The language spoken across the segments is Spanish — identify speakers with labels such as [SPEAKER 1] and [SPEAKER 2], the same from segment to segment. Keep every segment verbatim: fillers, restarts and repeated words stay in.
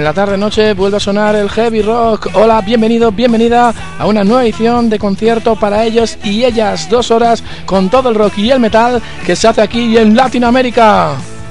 [SPEAKER 1] en la tarde-noche vuelve a sonar el heavy rock. Hola, bienvenido, bienvenida a una nueva edición de concierto para ellos y ellas. Dos horas con todo el rock y el metal que se hace aquí en Latinoamérica.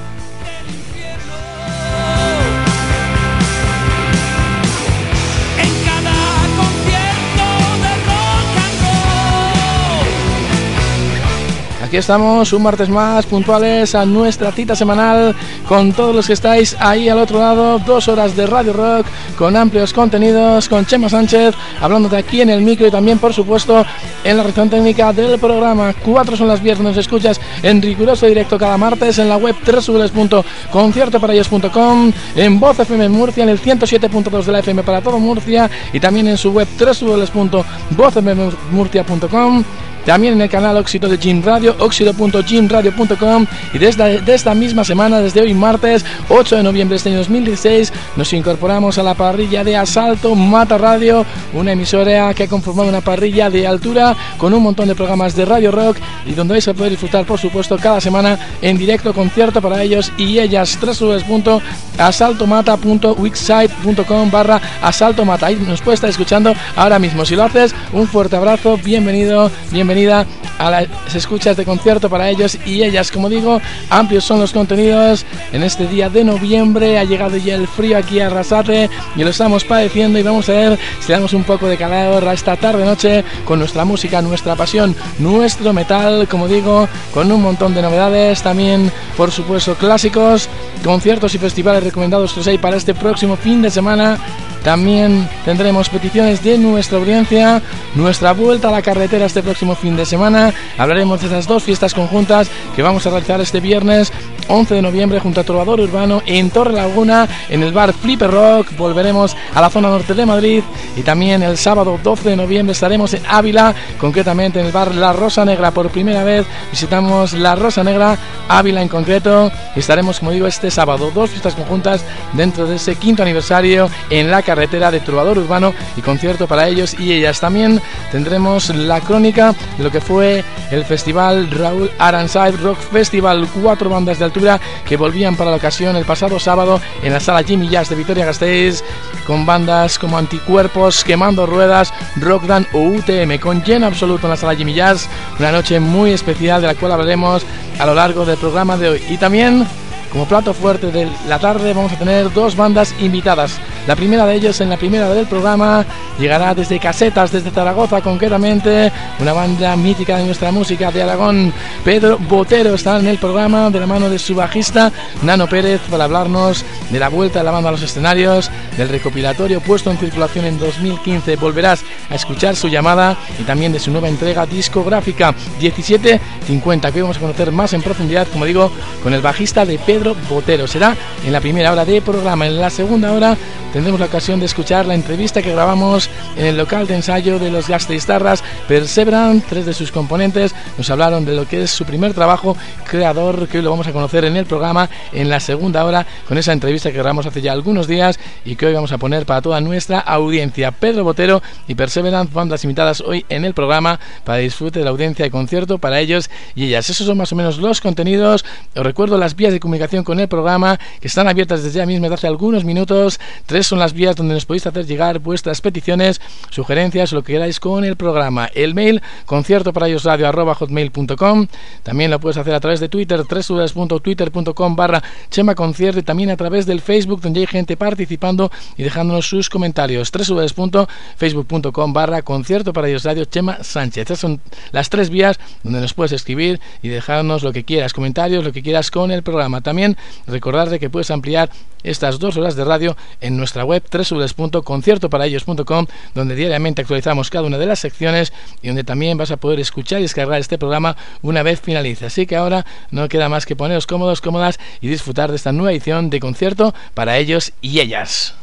[SPEAKER 1] Aquí estamos un martes más, puntuales a nuestra cita semanal con todos los que estáis ahí al otro lado. Dos horas de Radio Rock con amplios contenidos, con Chema Sánchez hablándote aquí en el micro y también, por supuesto, en la reacción técnica del programa. Cuatro son las vías donde nos escuchas en riguroso directo cada martes, en la web doble u doble u doble u punto concierto para ellos punto com, en Voz F M Murcia, en el ciento siete punto dos de la F M para todo Murcia y también en su web doble u doble u doble u punto voz f m murcia punto com. También en el canal Óxido de Jim Radio, óxido punto jim radio punto com, y desde de esta misma semana, desde hoy martes ocho de noviembre de este año dos mil dieciséis, nos incorporamos a la parrilla de Asalto Mata Radio, una emisora que ha conformado una parrilla de altura con un montón de programas de Radio Rock y donde vais a poder disfrutar, por supuesto, cada semana en directo concierto para ellos y ellas. doble u doble u doble u punto asaltomata punto wixsite punto com barra asaltomata. Ahí nos puedes estar escuchando ahora mismo. Si lo haces, un fuerte abrazo, bienvenido, bienvenido a las escuchas de concierto para ellos y ellas. Como digo, amplios son los contenidos. En este día de noviembre ha llegado ya el frío aquí a Arrasate y lo estamos padeciendo, y vamos a ver si damos un poco de calor a esta tarde noche con nuestra música, nuestra pasión, nuestro metal, como digo, con un montón de novedades, también por supuesto clásicos, conciertos y festivales recomendados que os hay para este próximo fin de semana. También tendremos peticiones de nuestra audiencia, nuestra vuelta a la carretera este próximo fin de semana. Hablaremos de esas dos fiestas conjuntas que vamos a realizar este viernes once de noviembre junto a Trovador Urbano en Torre Laguna, en el bar Flipper Rock. Volveremos a la zona norte de Madrid y también el sábado doce de noviembre estaremos en Ávila, concretamente en el bar La Rosa Negra. Por primera vez visitamos La Rosa Negra, Ávila en concreto, y estaremos, como digo, este sábado, dos fiestas conjuntas dentro de ese quinto aniversario en la carretera de Trovador Urbano y concierto para ellos y ellas. También tendremos la crónica de lo que fue el festival Raúl Aranside Rock Festival, cuatro bandas de altura que volvían para la ocasión el pasado sábado en la sala Jimmy Jazz de Vitoria-Gasteiz, con bandas como Anticuerpos, Quemando Ruedas, Rockdan o U T M, con lleno absoluto en la sala Jimmy Jazz. Una noche muy especial de la cual hablaremos a lo largo del programa de hoy. Y también, como plato fuerte de la tarde, vamos a tener dos bandas invitadas. La primera de ellos, en la primera hora del programa, llegará desde Casetas, desde Zaragoza concretamente, una banda mítica de nuestra música de Aragón. Pedro Botero estará en el programa de la mano de su bajista Nano Pérez para hablarnos de la vuelta de la banda a los escenarios, del recopilatorio puesto en circulación en dos mil quince. Volverás a escuchar su llamada y también de su nueva entrega discográfica diecisiete cincuenta, que hoy vamos a conocer más en profundidad, como digo, con el bajista de Pedro Botero. Será en la primera hora de programa. En la segunda hora tendremos la ocasión de escuchar la entrevista que grabamos en el local de ensayo de los Gasteiztarras Perseverant. Tres de sus componentes nos hablaron de lo que es su primer trabajo creador, que hoy lo vamos a conocer en el programa en la segunda hora, con esa entrevista que grabamos hace ya algunos días y que hoy vamos a poner para toda nuestra audiencia. Pedro Botero y Perseverant, bandas invitadas hoy en el programa para disfrute de la audiencia de concierto para ellos y ellas. Esos son más o menos los contenidos. Os recuerdo las vías de comunicación con el programa, que están abiertas desde ya mismo desde hace algunos minutos. Tres son las vías donde nos podéis hacer llegar vuestras peticiones, sugerencias o lo que queráis con el programa. El mail, concierto para ellos radio arroba hotmail punto com. También lo puedes hacer a través de Twitter, doble u doble u doble u punto twitter punto com barra Chema Concierto, y también a través del Facebook, donde hay gente participando y dejándonos sus comentarios. doble u doble u doble u punto facebook punto com barra concierto para ellos radio Chema Sánchez. Estas son las tres vías donde nos puedes escribir y dejarnos lo que quieras, comentarios, lo que quieras con el programa. También recordarte que puedes ampliar estas dos horas de radio en nuestra web doble u doble u doble u punto concierto para ellos punto com, donde diariamente actualizamos cada una de las secciones y donde también vas a poder escuchar y descargar este programa una vez finalice. Así que ahora no queda más que poneros cómodos, cómodas y disfrutar de esta nueva edición de concierto para ellos y ellas.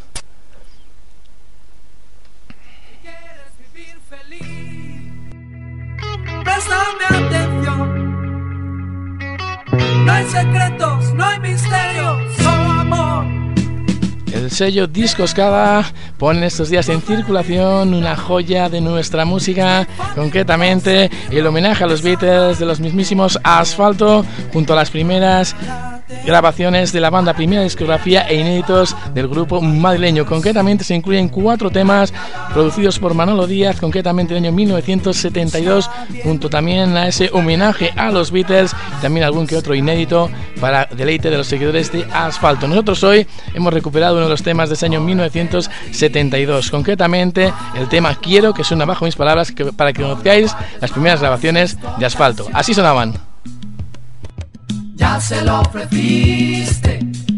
[SPEAKER 2] Préstame atención. No hay secretos, no hay misterios, solo amor.
[SPEAKER 1] El sello Discos Cada pone estos días en circulación una joya de nuestra música, concretamente el homenaje a los Beatles de los mismísimos Asfalto, junto a las primeras grabaciones de la banda, primera discografía e inéditos del grupo madrileño. Concretamente se incluyen cuatro temas producidos por Manolo Díaz, concretamente en el año mil novecientos setenta y dos, junto también a ese homenaje a los Beatles, y también algún que otro inédito para deleite de los seguidores de Asfalto. Nosotros hoy hemos recuperado uno de los temas de ese año mil novecientos setenta y dos, concretamente el tema Quiero, que suena bajo mis palabras, que, para que conozcáis las primeras grabaciones de Asfalto. Así sonaban.
[SPEAKER 2] Ya se lo ofreciste,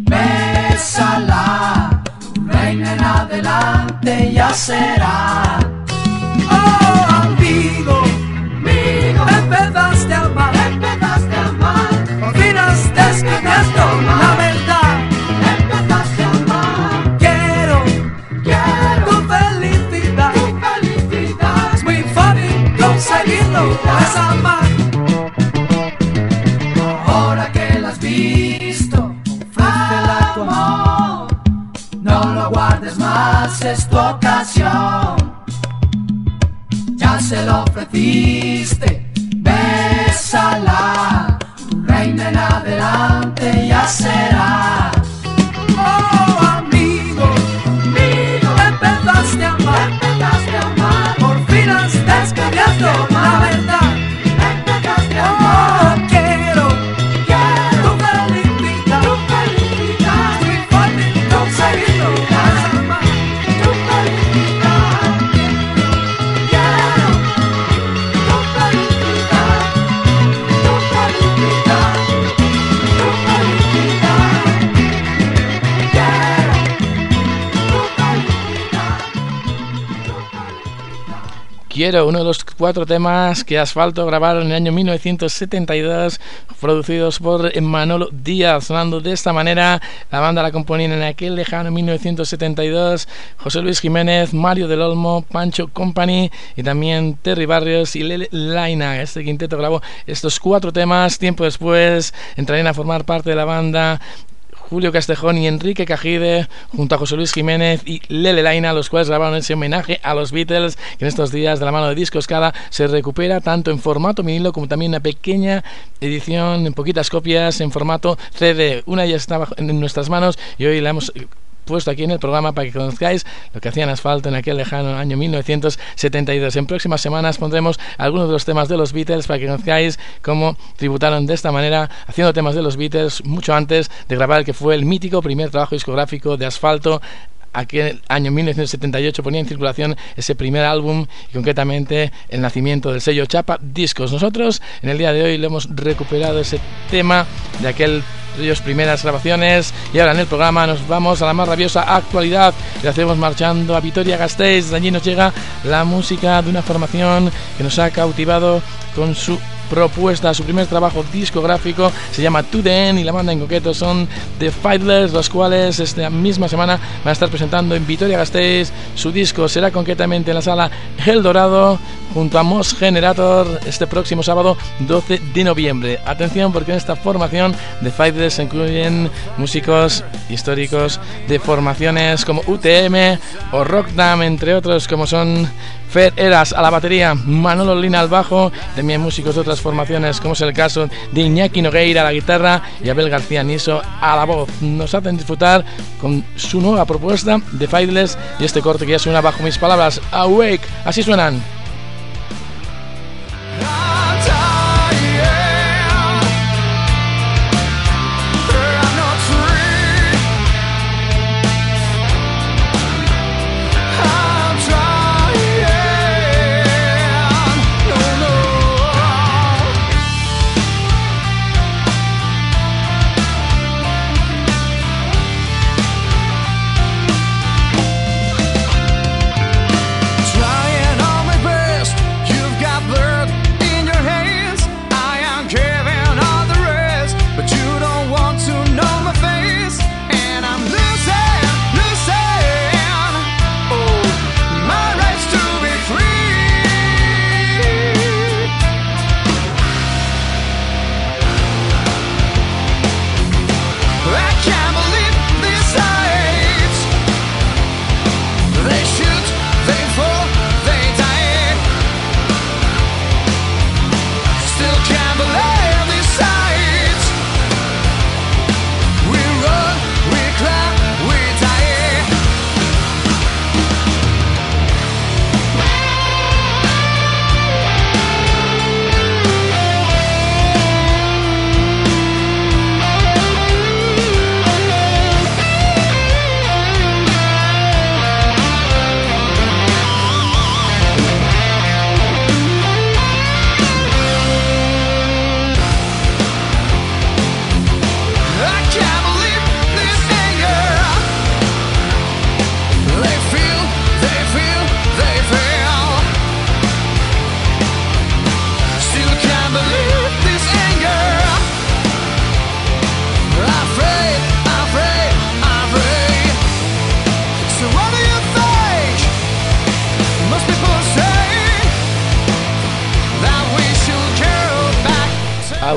[SPEAKER 2] bésala, reina en adelante ya será. Oh, amigo, amigo, empezaste a amar, empezaste a amar, por fin has descubierto la verdad, empezaste a amar. Quiero, quiero tu felicidad, tu felicidad, es muy fácil conseguirlo, es amar. Es tu ocasión, ya se lo ofreciste, bésala, tu reina en adelante ya será. Oh, amigo, amigo, empezaste a amar, empezaste a amar, por fin has descubierto la verdad, empezaste a amar. Oh, quiero, quiero tu felicidad, tu felicidad, es muy fácil conseguirlo.
[SPEAKER 1] Quiero, uno de los cuatro temas que Asfalto grabaron en el año mil novecientos setenta y dos, producidos por Manolo Díaz. Sonando de esta manera, la banda la componían en aquel lejano mil novecientos setenta y dos José Luis Jiménez, Mario del Olmo, Pancho Company y también Terry Barrios y Lele Laina. Este quinteto grabó estos cuatro temas. Tiempo después entrarían a formar parte de la banda Julio Castejón y Enrique Cajide, junto a José Luis Jiménez y Lele Laina, los cuales grabaron ese homenaje a los Beatles, que en estos días, de la mano de Discoscala, se recupera tanto en formato vinilo como también una pequeña edición en poquitas copias en formato C D. Una ya estaba en nuestras manos y hoy la hemos puesto aquí en el programa para que conozcáis lo que hacían Asfalto en aquel lejano año mil novecientos setenta y dos. En próximas semanas pondremos algunos de los temas de los Beatles para que conozcáis cómo tributaron de esta manera, haciendo temas de los Beatles mucho antes de grabar el que fue el mítico primer trabajo discográfico de Asfalto. Aquel año mil novecientos setenta y ocho ponía en circulación ese primer álbum y concretamente el nacimiento del sello Chapa Discos. Nosotros en el día de hoy le hemos recuperado ese tema de aquel ellos primeras grabaciones y ahora en el programa nos vamos a la más rabiosa actualidad y hacemos marchando a Vitoria-Gasteiz. De allí nos llega la música de una formación que nos ha cautivado con su propuesta, su primer trabajo discográfico, se llama To The End, y la banda en concreto son The Fightless, los cuales esta misma semana van a estar presentando en Vitoria-Gasteiz. Su disco será concretamente en la sala El Dorado junto a Mos Generator este próximo sábado doce de noviembre. Atención, porque en esta formación de Fightless se incluyen músicos históricos de formaciones como U T M o Rockdam, entre otros, como son Fer Eras a la batería, Manolo Lina al bajo, también músicos de otras formaciones como es el caso de Iñaki Nogueira a la guitarra y Abel García Niso a la voz. Nos hacen disfrutar con su nueva propuesta de Fightless y este corte que ya suena bajo mis palabras, Awake. Así suenan.
[SPEAKER 3] Trying all my best.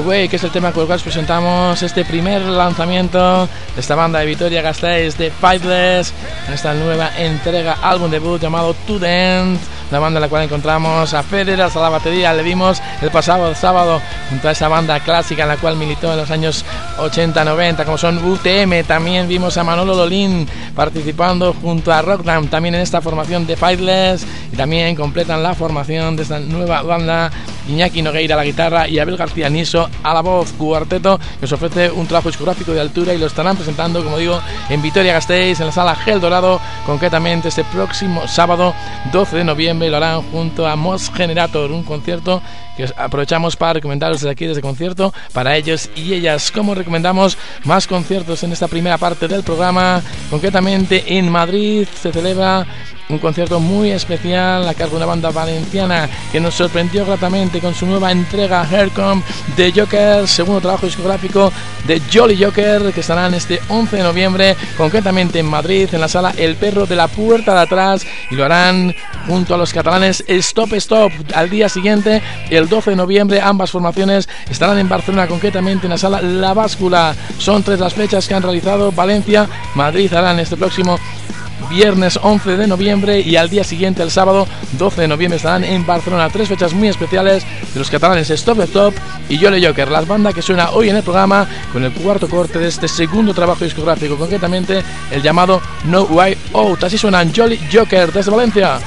[SPEAKER 1] Way, que es el tema con el cual presentamos este primer lanzamiento de esta banda de Vitoria-Gasteiz, de Faithless, en esta nueva entrega, álbum debut llamado To The End, la banda en la cual encontramos a Federer a la batería. Le vimos el pasado sábado junto a esa banda clásica en la cual militó en los años ochenta noventa, como son U T M. También vimos a Manolo Lolín participando junto a Rockland, también en esta formación de Faithless, y también completan la formación de esta nueva banda Iñaki Nogueira a la guitarra y Abel García Niso a la voz. Cuarteto que os ofrece un trabajo discográfico de altura y lo estarán presentando, como digo, en Vitoria-Gasteiz, en la sala Gel Dorado, concretamente este próximo sábado doce de noviembre. Lo harán junto a Mos Generator, un concierto que aprovechamos para recomendaros desde aquí, desde concierto, para ellos y ellas. Como recomendamos más conciertos en esta primera parte del programa, concretamente en Madrid se celebra un concierto muy especial a cargo de una banda valenciana que nos sorprendió gratamente con su nueva entrega, Haircomb de Joker, segundo trabajo discográfico de Jolly Joker, que estarán este once de noviembre, concretamente en Madrid, en la sala El Perro de la Puerta de Atrás, y lo harán junto a los catalanes Stop Stop. Al día siguiente, el doce de noviembre, ambas formaciones estarán en Barcelona, concretamente en la sala La Báscula. Son tres las fechas que han realizado. Valencia, Madrid harán este próximo viernes once de noviembre, y al día siguiente, el sábado doce de noviembre, estarán en Barcelona. Tres fechas muy especiales de los catalanes Stop Stop y Jolly Joker, la banda que suena hoy en el programa con el cuarto corte de este segundo trabajo discográfico, concretamente el llamado No Way Out. Así suenan Jolly Joker desde Valencia.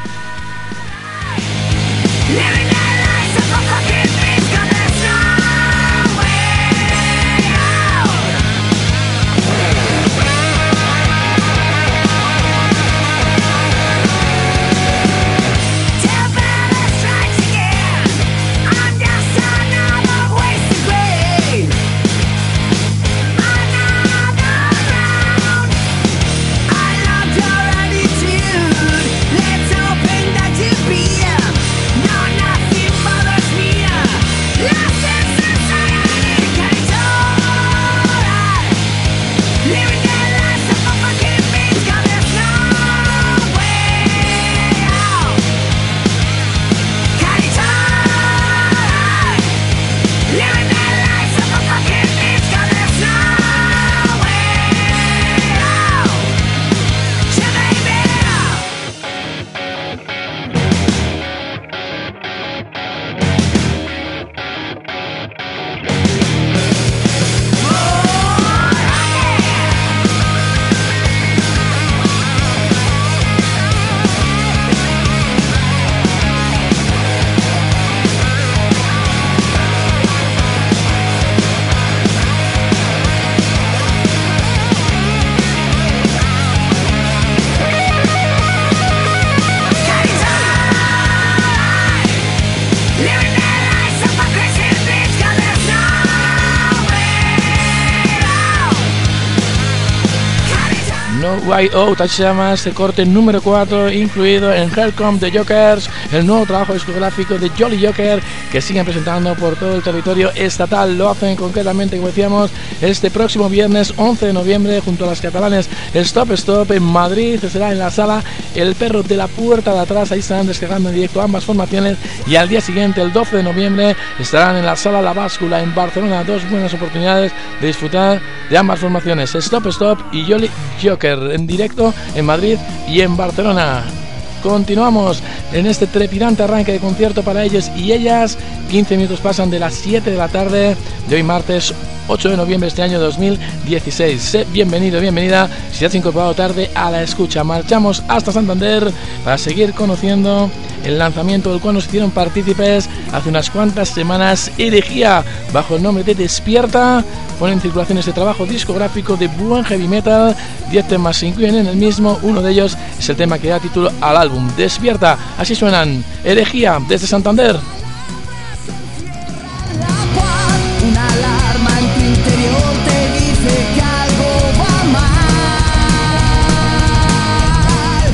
[SPEAKER 1] Way Out, así se llama este corte número cuatro, incluido en Haircomb de Jokers, el nuevo trabajo discográfico de Jolly Joker, que siguen presentando por todo el territorio estatal. Lo hacen concretamente, como decíamos, este próximo viernes once de noviembre junto a las catalanes Stop Stop en Madrid. Será en la sala El Perro de la Puerta de Atrás. Ahí estarán descargando en directo ambas formaciones, y al día siguiente, el doce de noviembre, estarán en la sala La Báscula en Barcelona. Dos buenas oportunidades de disfrutar de ambas formaciones, Stop Stop y Jolly Joker, en directo en Madrid y en Barcelona. Continuamos en este trepidante arranque de concierto para ellos y ellas. quince minutos pasan de las siete de la tarde de hoy, martes ocho de noviembre de este año dos mil dieciséis. Sé bienvenido, bienvenida si te has incorporado tarde a la escucha. Marchamos hasta Santander para seguir conociendo el lanzamiento del cual nos hicieron partícipes hace unas cuantas semanas. Herejía, bajo el nombre de Despierta, pone en circulación este trabajo discográfico de buen heavy metal. diez temas se incluyen en el mismo, uno de ellos es el tema que da título al álbum, Despierta. Así suenan Herejía desde Santander.
[SPEAKER 3] Una alarma en tu interior te dice que algo va mal.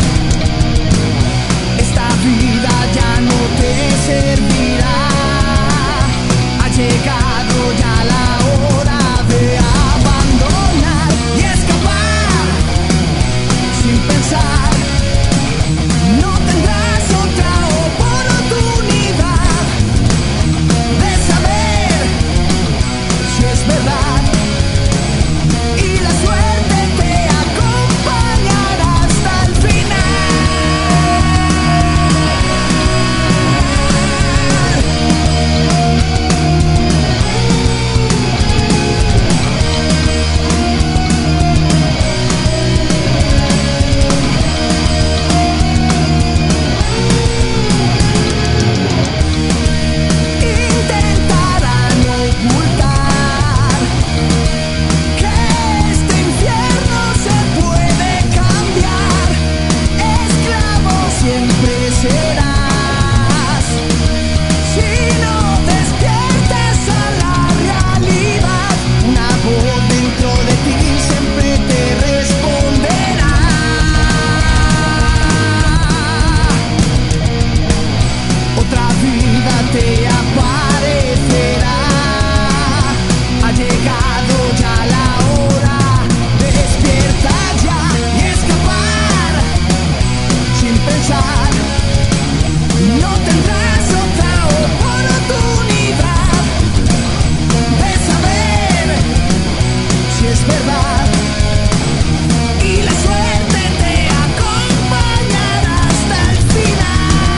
[SPEAKER 3] Esta vida ya no te servirá. Ha llegado ya la hora de abandonar y escapar sin pensar. No tendrás otra oportunidad. suerte aparecerá. Ha llegado ya la hora, despierta ya y escapar sin pensar. No tendrás otra oportunidad de saber si es verdad, y la suerte te acompañará hasta el final.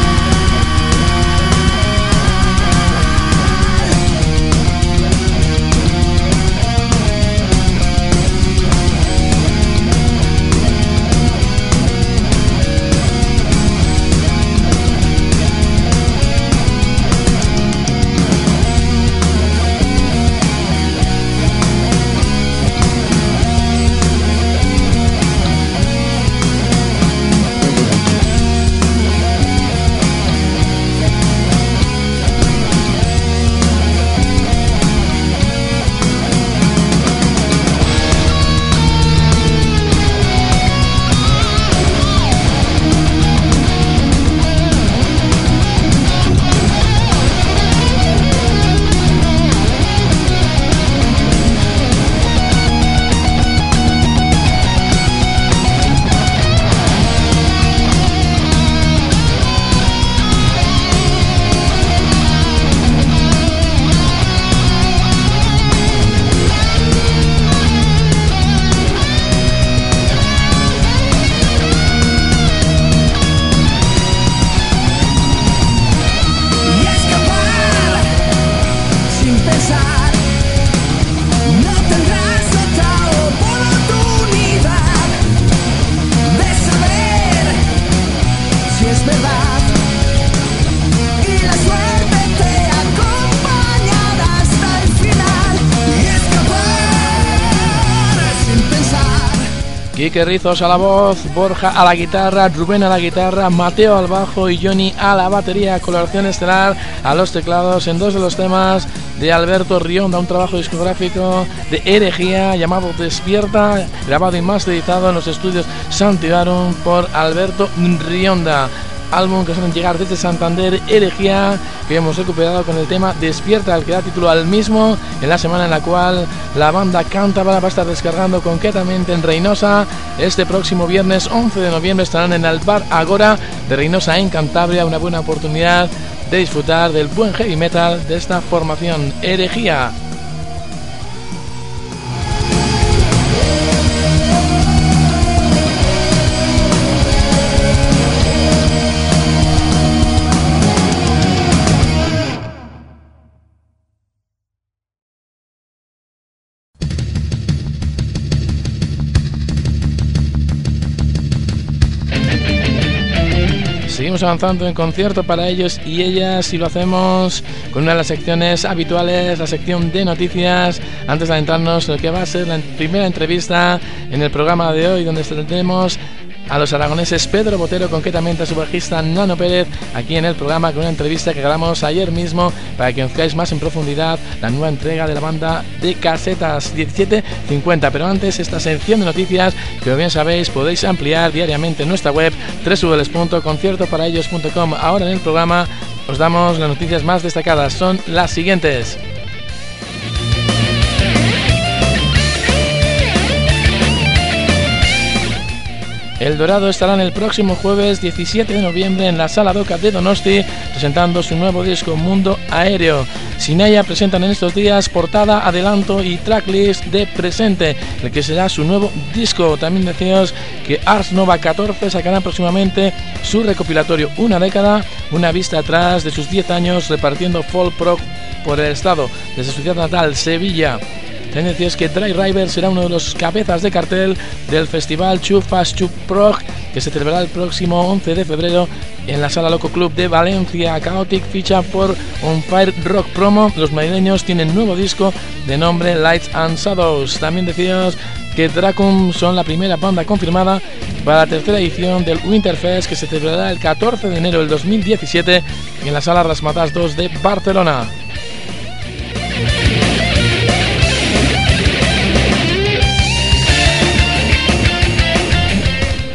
[SPEAKER 1] Quique Rizos a la voz, Borja a la guitarra, Rubén a la guitarra, Mateo al bajo y Johnny a la batería. Colaboración estelar a los teclados en dos de los temas de Alberto Rionda, un trabajo discográfico de herejía llamado Despierta, grabado y masterizado en los estudios Santiago por Alberto Rionda. Álbum que suelen llegar desde Santander, herejía, que hemos recuperado con el tema Despierta, el que da título al mismo, en la semana en la cual la banda cántabra va a estar descargando concretamente en Reynosa. Este próximo viernes once de noviembre estarán en el Bar Agora de Reynosa en Cantabria, una buena oportunidad de disfrutar del buen heavy metal de esta formación, herejía. Seguimos avanzando en concierto para ellos y ellas, y lo hacemos con una de las secciones habituales, la sección de noticias, antes de adentrarnos en lo que va a ser la primera entrevista en el programa de hoy, donde tendremos a los aragoneses Pedro Botero, concretamente a su bajista Nano Pérez, aquí en el programa, con una entrevista que grabamos ayer mismo para que conozcáis más en profundidad la nueva entrega de la banda de Casetas diecisiete cincuenta. Pero antes, esta sección de noticias, que como bien sabéis podéis ampliar diariamente en nuestra web doble u doble u doble u punto concierto para ellos punto com. Ahora en el programa os damos las noticias más destacadas, son las siguientes. El Dorado estarán el próximo jueves diecisiete de noviembre en la Sala Doca de Donosti presentando su nuevo disco Mundo Aéreo. Sinaya presentan en estos días portada, adelanto y tracklist de Presente, el que será su nuevo disco. También deciros que Ars Nova catorce sacará próximamente su recopilatorio Una década, una vista atrás de sus diez años repartiendo folk prog por el estado, desde su ciudad natal, Sevilla. También decías que Dry River será uno de los cabezas de cartel del festival Too Fast Too Prog, que se celebrará el próximo once de febrero en la Sala Loco Club de Valencia. Chaotic ficha por On Fire Rock Promo. Los madrileños tienen nuevo disco de nombre Lights and Shadows. También decías que Dracum son la primera banda confirmada para la tercera edición del Winterfest, que se celebrará el catorce de enero del dos mil diecisiete en la Sala Rasmatas dos de Barcelona.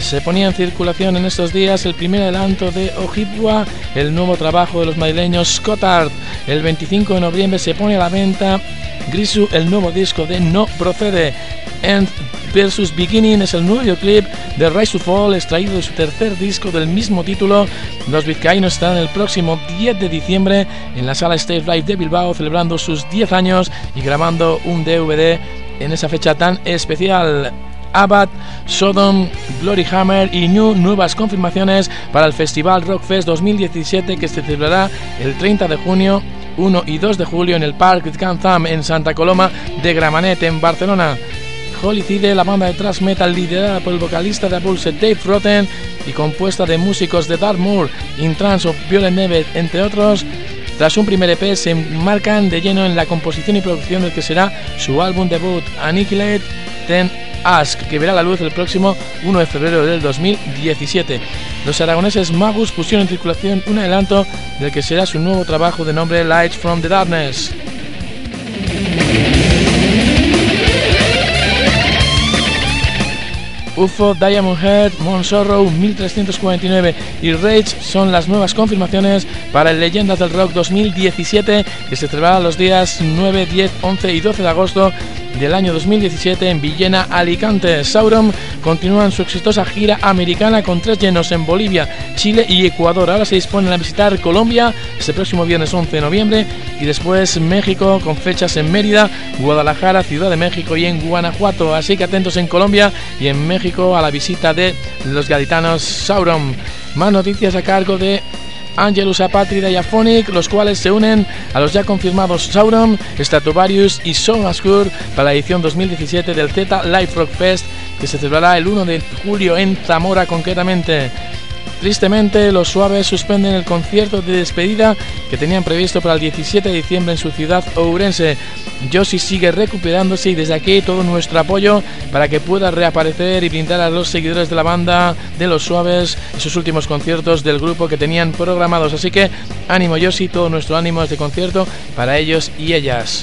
[SPEAKER 1] Se ponía en circulación en estos días el primer adelanto de Ojibwa, el nuevo trabajo de los madrileños Scotthard. El veinticinco de noviembre se pone a la venta Grisu, el nuevo disco de No Procede. End versus Beginning es el nuevo videoclip de Rise to Fall, extraído de su tercer disco del mismo título. Los vizcaínos estarán el próximo diez de diciembre en la sala Stage Live de Bilbao celebrando sus diez años y grabando un D V D en esa fecha tan especial. Abad, Sodom, Glory Hammer y New, nuevas confirmaciones para el Festival Rockfest dos mil diecisiete, que se celebrará el treinta de junio, uno y dos de julio en el Parc Can Tham en Santa Coloma de Gramenet, en Barcelona. Holicide, la banda de thrash metal liderada por el vocalista de Abulset Dave Rotten y compuesta de músicos de Dartmoor, In Trance of Violet Neve, entre otros, tras un primer E P se enmarcan de lleno en la composición y producción del que será su álbum debut, Annihilate Then Ask, que verá la luz el próximo uno de febrero del dos mil diecisiete. Los aragoneses Magus pusieron en circulación un adelanto del que será su nuevo trabajo de nombre Lights from the Darkness. U F O, Diamond Head, Monsorrow, mil trescientos cuarenta y nueve y Rage son las nuevas confirmaciones para el Leyendas del Rock dos mil diecisiete, que se celebrará los días nueve, diez, once y doce de agosto del año dos mil diecisiete en Villena, Alicante. Sauron continúan su exitosa gira americana con tres llenos en Bolivia, Chile y Ecuador. Ahora se disponen a visitar Colombia este próximo viernes once de noviembre y después México, con fechas en Mérida, Guadalajara, Ciudad de México y en Guanajuato. Así que atentos en Colombia y en México a la visita de los gaditanos Sauron. Más noticias a cargo de Angelus Apátrida y Aphonic, los cuales se unen a los ya confirmados Sauron, Stratovarius y Songaskur para la edición dos mil diecisiete del Z Live Rock Fest, que se celebrará el uno de julio en Zamora concretamente. Tristemente, los Suaves suspenden el concierto de despedida que tenían previsto para el diecisiete de diciembre en su ciudad ourense. Josie sigue recuperándose y desde aquí todo nuestro apoyo para que pueda reaparecer y brindar a los seguidores de la banda de los Suaves sus últimos conciertos del grupo que tenían programados. Así que ánimo Josie, todo nuestro ánimo de concierto para ellos y ellas.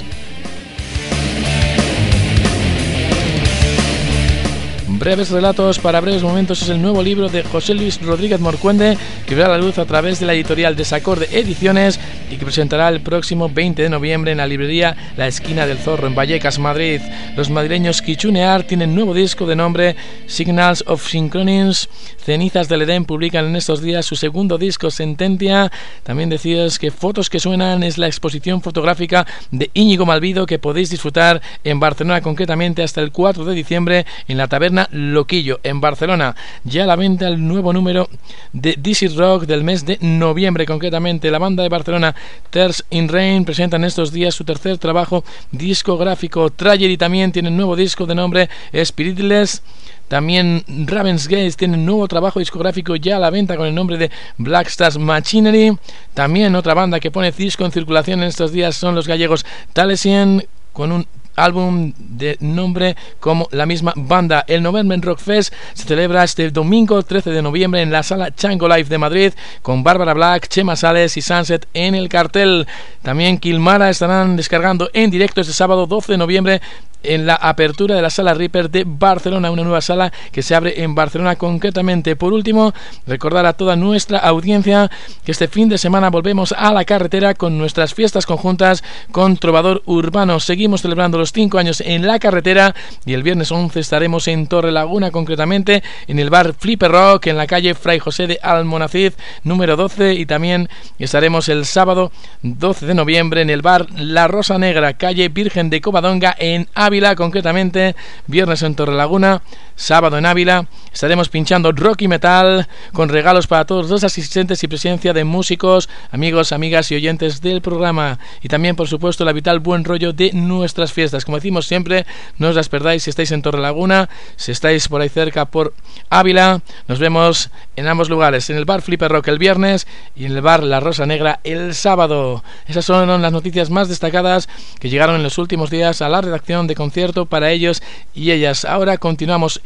[SPEAKER 1] Breves relatos para breves momentos es el nuevo libro de José Luis Rodríguez Morcuende, que verá la luz a través de la editorial Desacorde Ediciones y que presentará el próximo veinte de noviembre en la librería La Esquina del Zorro en Vallecas, Madrid. Los madrileños Kichunear tienen nuevo disco de nombre Signals of Synchronins. Cenizas del Edén publican en estos días su segundo disco, Sentencia. También deciros que Fotos que Suenan es la exposición fotográfica de Íñigo Malvido, que podéis disfrutar en Barcelona, concretamente hasta el cuatro de diciembre en la taberna Loquillo en Barcelona. Ya a la venta el nuevo número de This Is Rock del mes de noviembre, concretamente. La banda de Barcelona Thirst in Rain presenta en estos días su tercer trabajo discográfico. Tragedy también tiene un nuevo disco de nombre Spiritless. También Ravensgate tiene un nuevo trabajo discográfico ya a la venta con el nombre de Black Stars Machinery. También otra banda que pone disco en circulación en estos días son los gallegos Talesien, con un álbum de nombre como la misma banda. El November Rock Fest se celebra este domingo trece de noviembre en la sala Chango Live de Madrid, con Bárbara Black, Chema Sales y Sunset en el cartel. También Kilmara estarán descargando en directo este sábado doce de noviembre en la apertura de la Sala Reaper de Barcelona, una nueva sala que se abre en Barcelona concretamente. Por último, recordar a toda nuestra audiencia que este fin de semana volvemos a la carretera con nuestras fiestas conjuntas con Trovador Urbano. Seguimos celebrando los cinco años en la carretera y el viernes once estaremos en Torrelaguna, concretamente en el bar Flipper Rock en la calle Fray José de Almonacid número doce, y también estaremos el sábado doce de noviembre en el bar La Rosa Negra, calle Virgen de Covadonga en Ávila, concretamente. Viernes en Torrelaguna, sábado en Ávila. Estaremos pinchando rock y metal con regalos para todos los asistentes y presencia de músicos, amigos, amigas y oyentes del programa, y también por supuesto el habitual buen rollo de nuestras fiestas. Como decimos siempre, no os las perdáis si estáis en Torrelaguna, si estáis por ahí cerca por Ávila. Nos vemos en ambos lugares, en el bar Flipper Rock el viernes y en el bar La Rosa Negra el sábado. Esas son las noticias más destacadas que llegaron en los últimos días a la redacción de Concierto para ellos y ellas. Ahora continuamos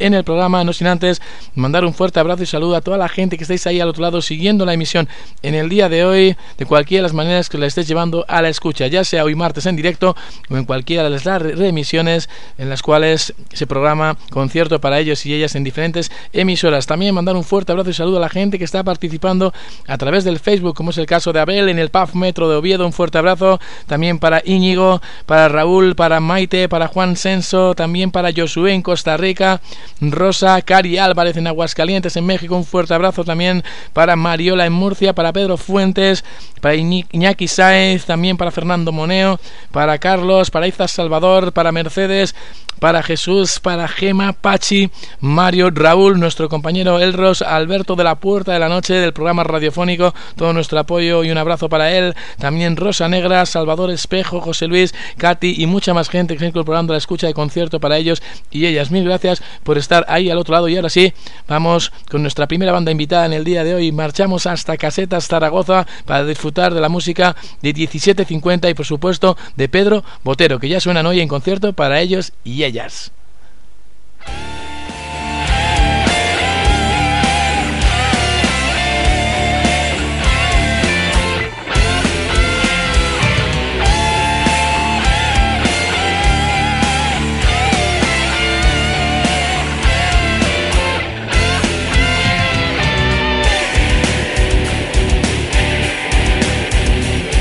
[SPEAKER 1] en el programa, no sin antes mandar un fuerte abrazo y saludo a toda la gente que estáis ahí al otro lado siguiendo la emisión en el día de hoy, de cualquiera de las maneras que la estéis llevando a la escucha, ya sea hoy martes en directo o en cualquiera de las reemisiones en las cuales se programa concierto para ellos y ellas en diferentes emisoras. También mandar un fuerte abrazo y saludo a la gente que está participando a través del Facebook, como es el caso de Abel en el P A F Metro de Oviedo, un fuerte abrazo. También para Íñigo, para Raúl, para Maite, para Juan Senso, también para Josué en Costa Rica, Rosa, Cari Álvarez en Aguascalientes en México, un fuerte abrazo también para Mariola en Murcia, para Pedro Fuentes, para Iñaki Sáez, también para Fernando Moneo, para Carlos, para Iza Salvador, para Mercedes, para Jesús, para Gema, Pachi, Mario, Raúl, nuestro compañero Elros, Alberto de la Puerta de la Noche del programa radiofónico, todo nuestro apoyo y un abrazo para él, también Rosa Negra, Salvador Espejo, José Luis, Katy y mucha más gente que está incorporando a la escucha de concierto para ellos y ellas. Mil gracias por estar ahí al otro lado y ahora sí, vamos con nuestra primera banda invitada en el día de hoy. Marchamos hasta Casetas, Zaragoza para disfrutar de la música de diecisiete cincuenta y por supuesto de Pedro Botero, que ya suenan hoy en concierto para ellos y ellas.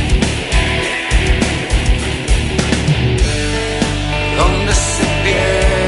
[SPEAKER 4] Donde se pierde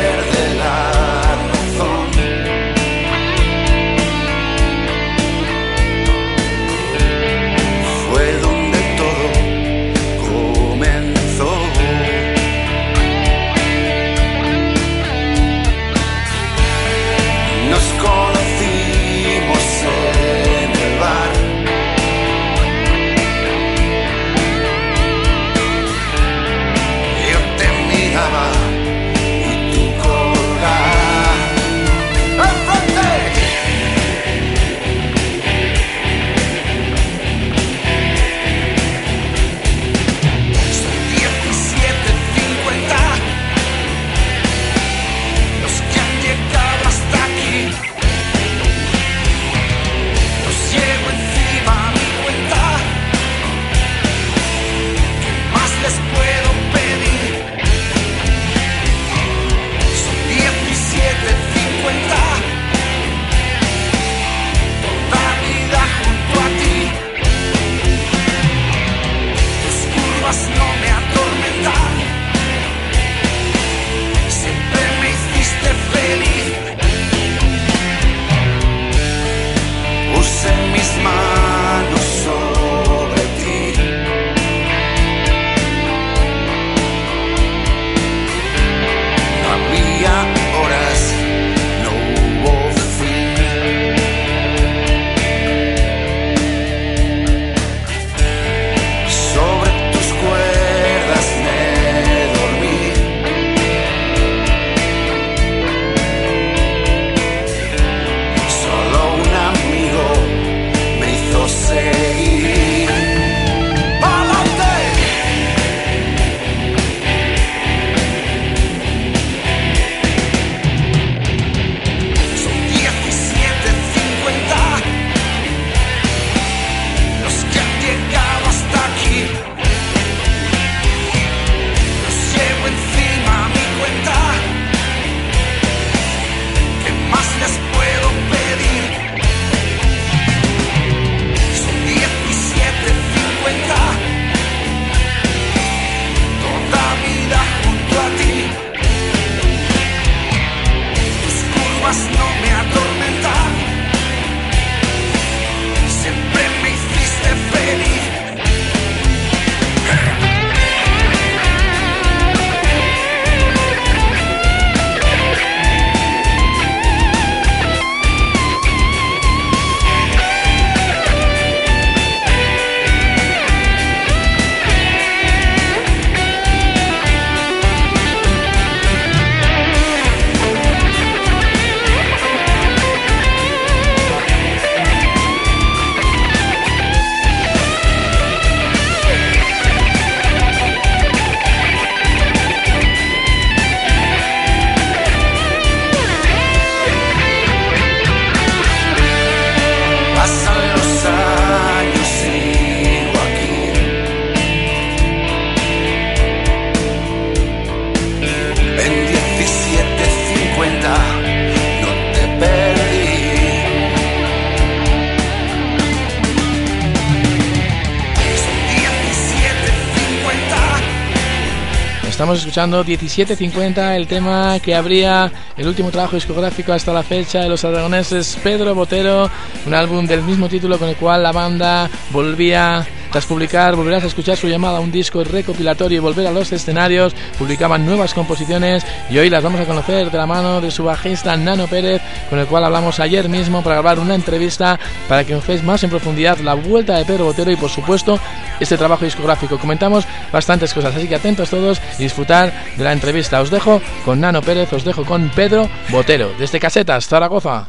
[SPEAKER 1] Estamos escuchando diecisiete cincuenta, el tema que abría el último trabajo discográfico hasta la fecha de los aragoneses Pedro Botero, un álbum del mismo título con el cual la banda volvía, tras publicar, volverás a escuchar su llamada a un disco recopilatorio y volver a los escenarios. Publicaban nuevas composiciones y hoy las vamos a conocer de la mano de su bajista Nano Pérez, con el cual hablamos ayer mismo para grabar una entrevista para que conozcáis más en profundidad la vuelta de Pedro Botero y, por supuesto, este trabajo discográfico. Comentamos bastantes cosas, así que atentos todos y disfrutar de la entrevista. Os dejo con Nano Pérez, os dejo con Pedro Botero, desde Casetas, Zaragoza.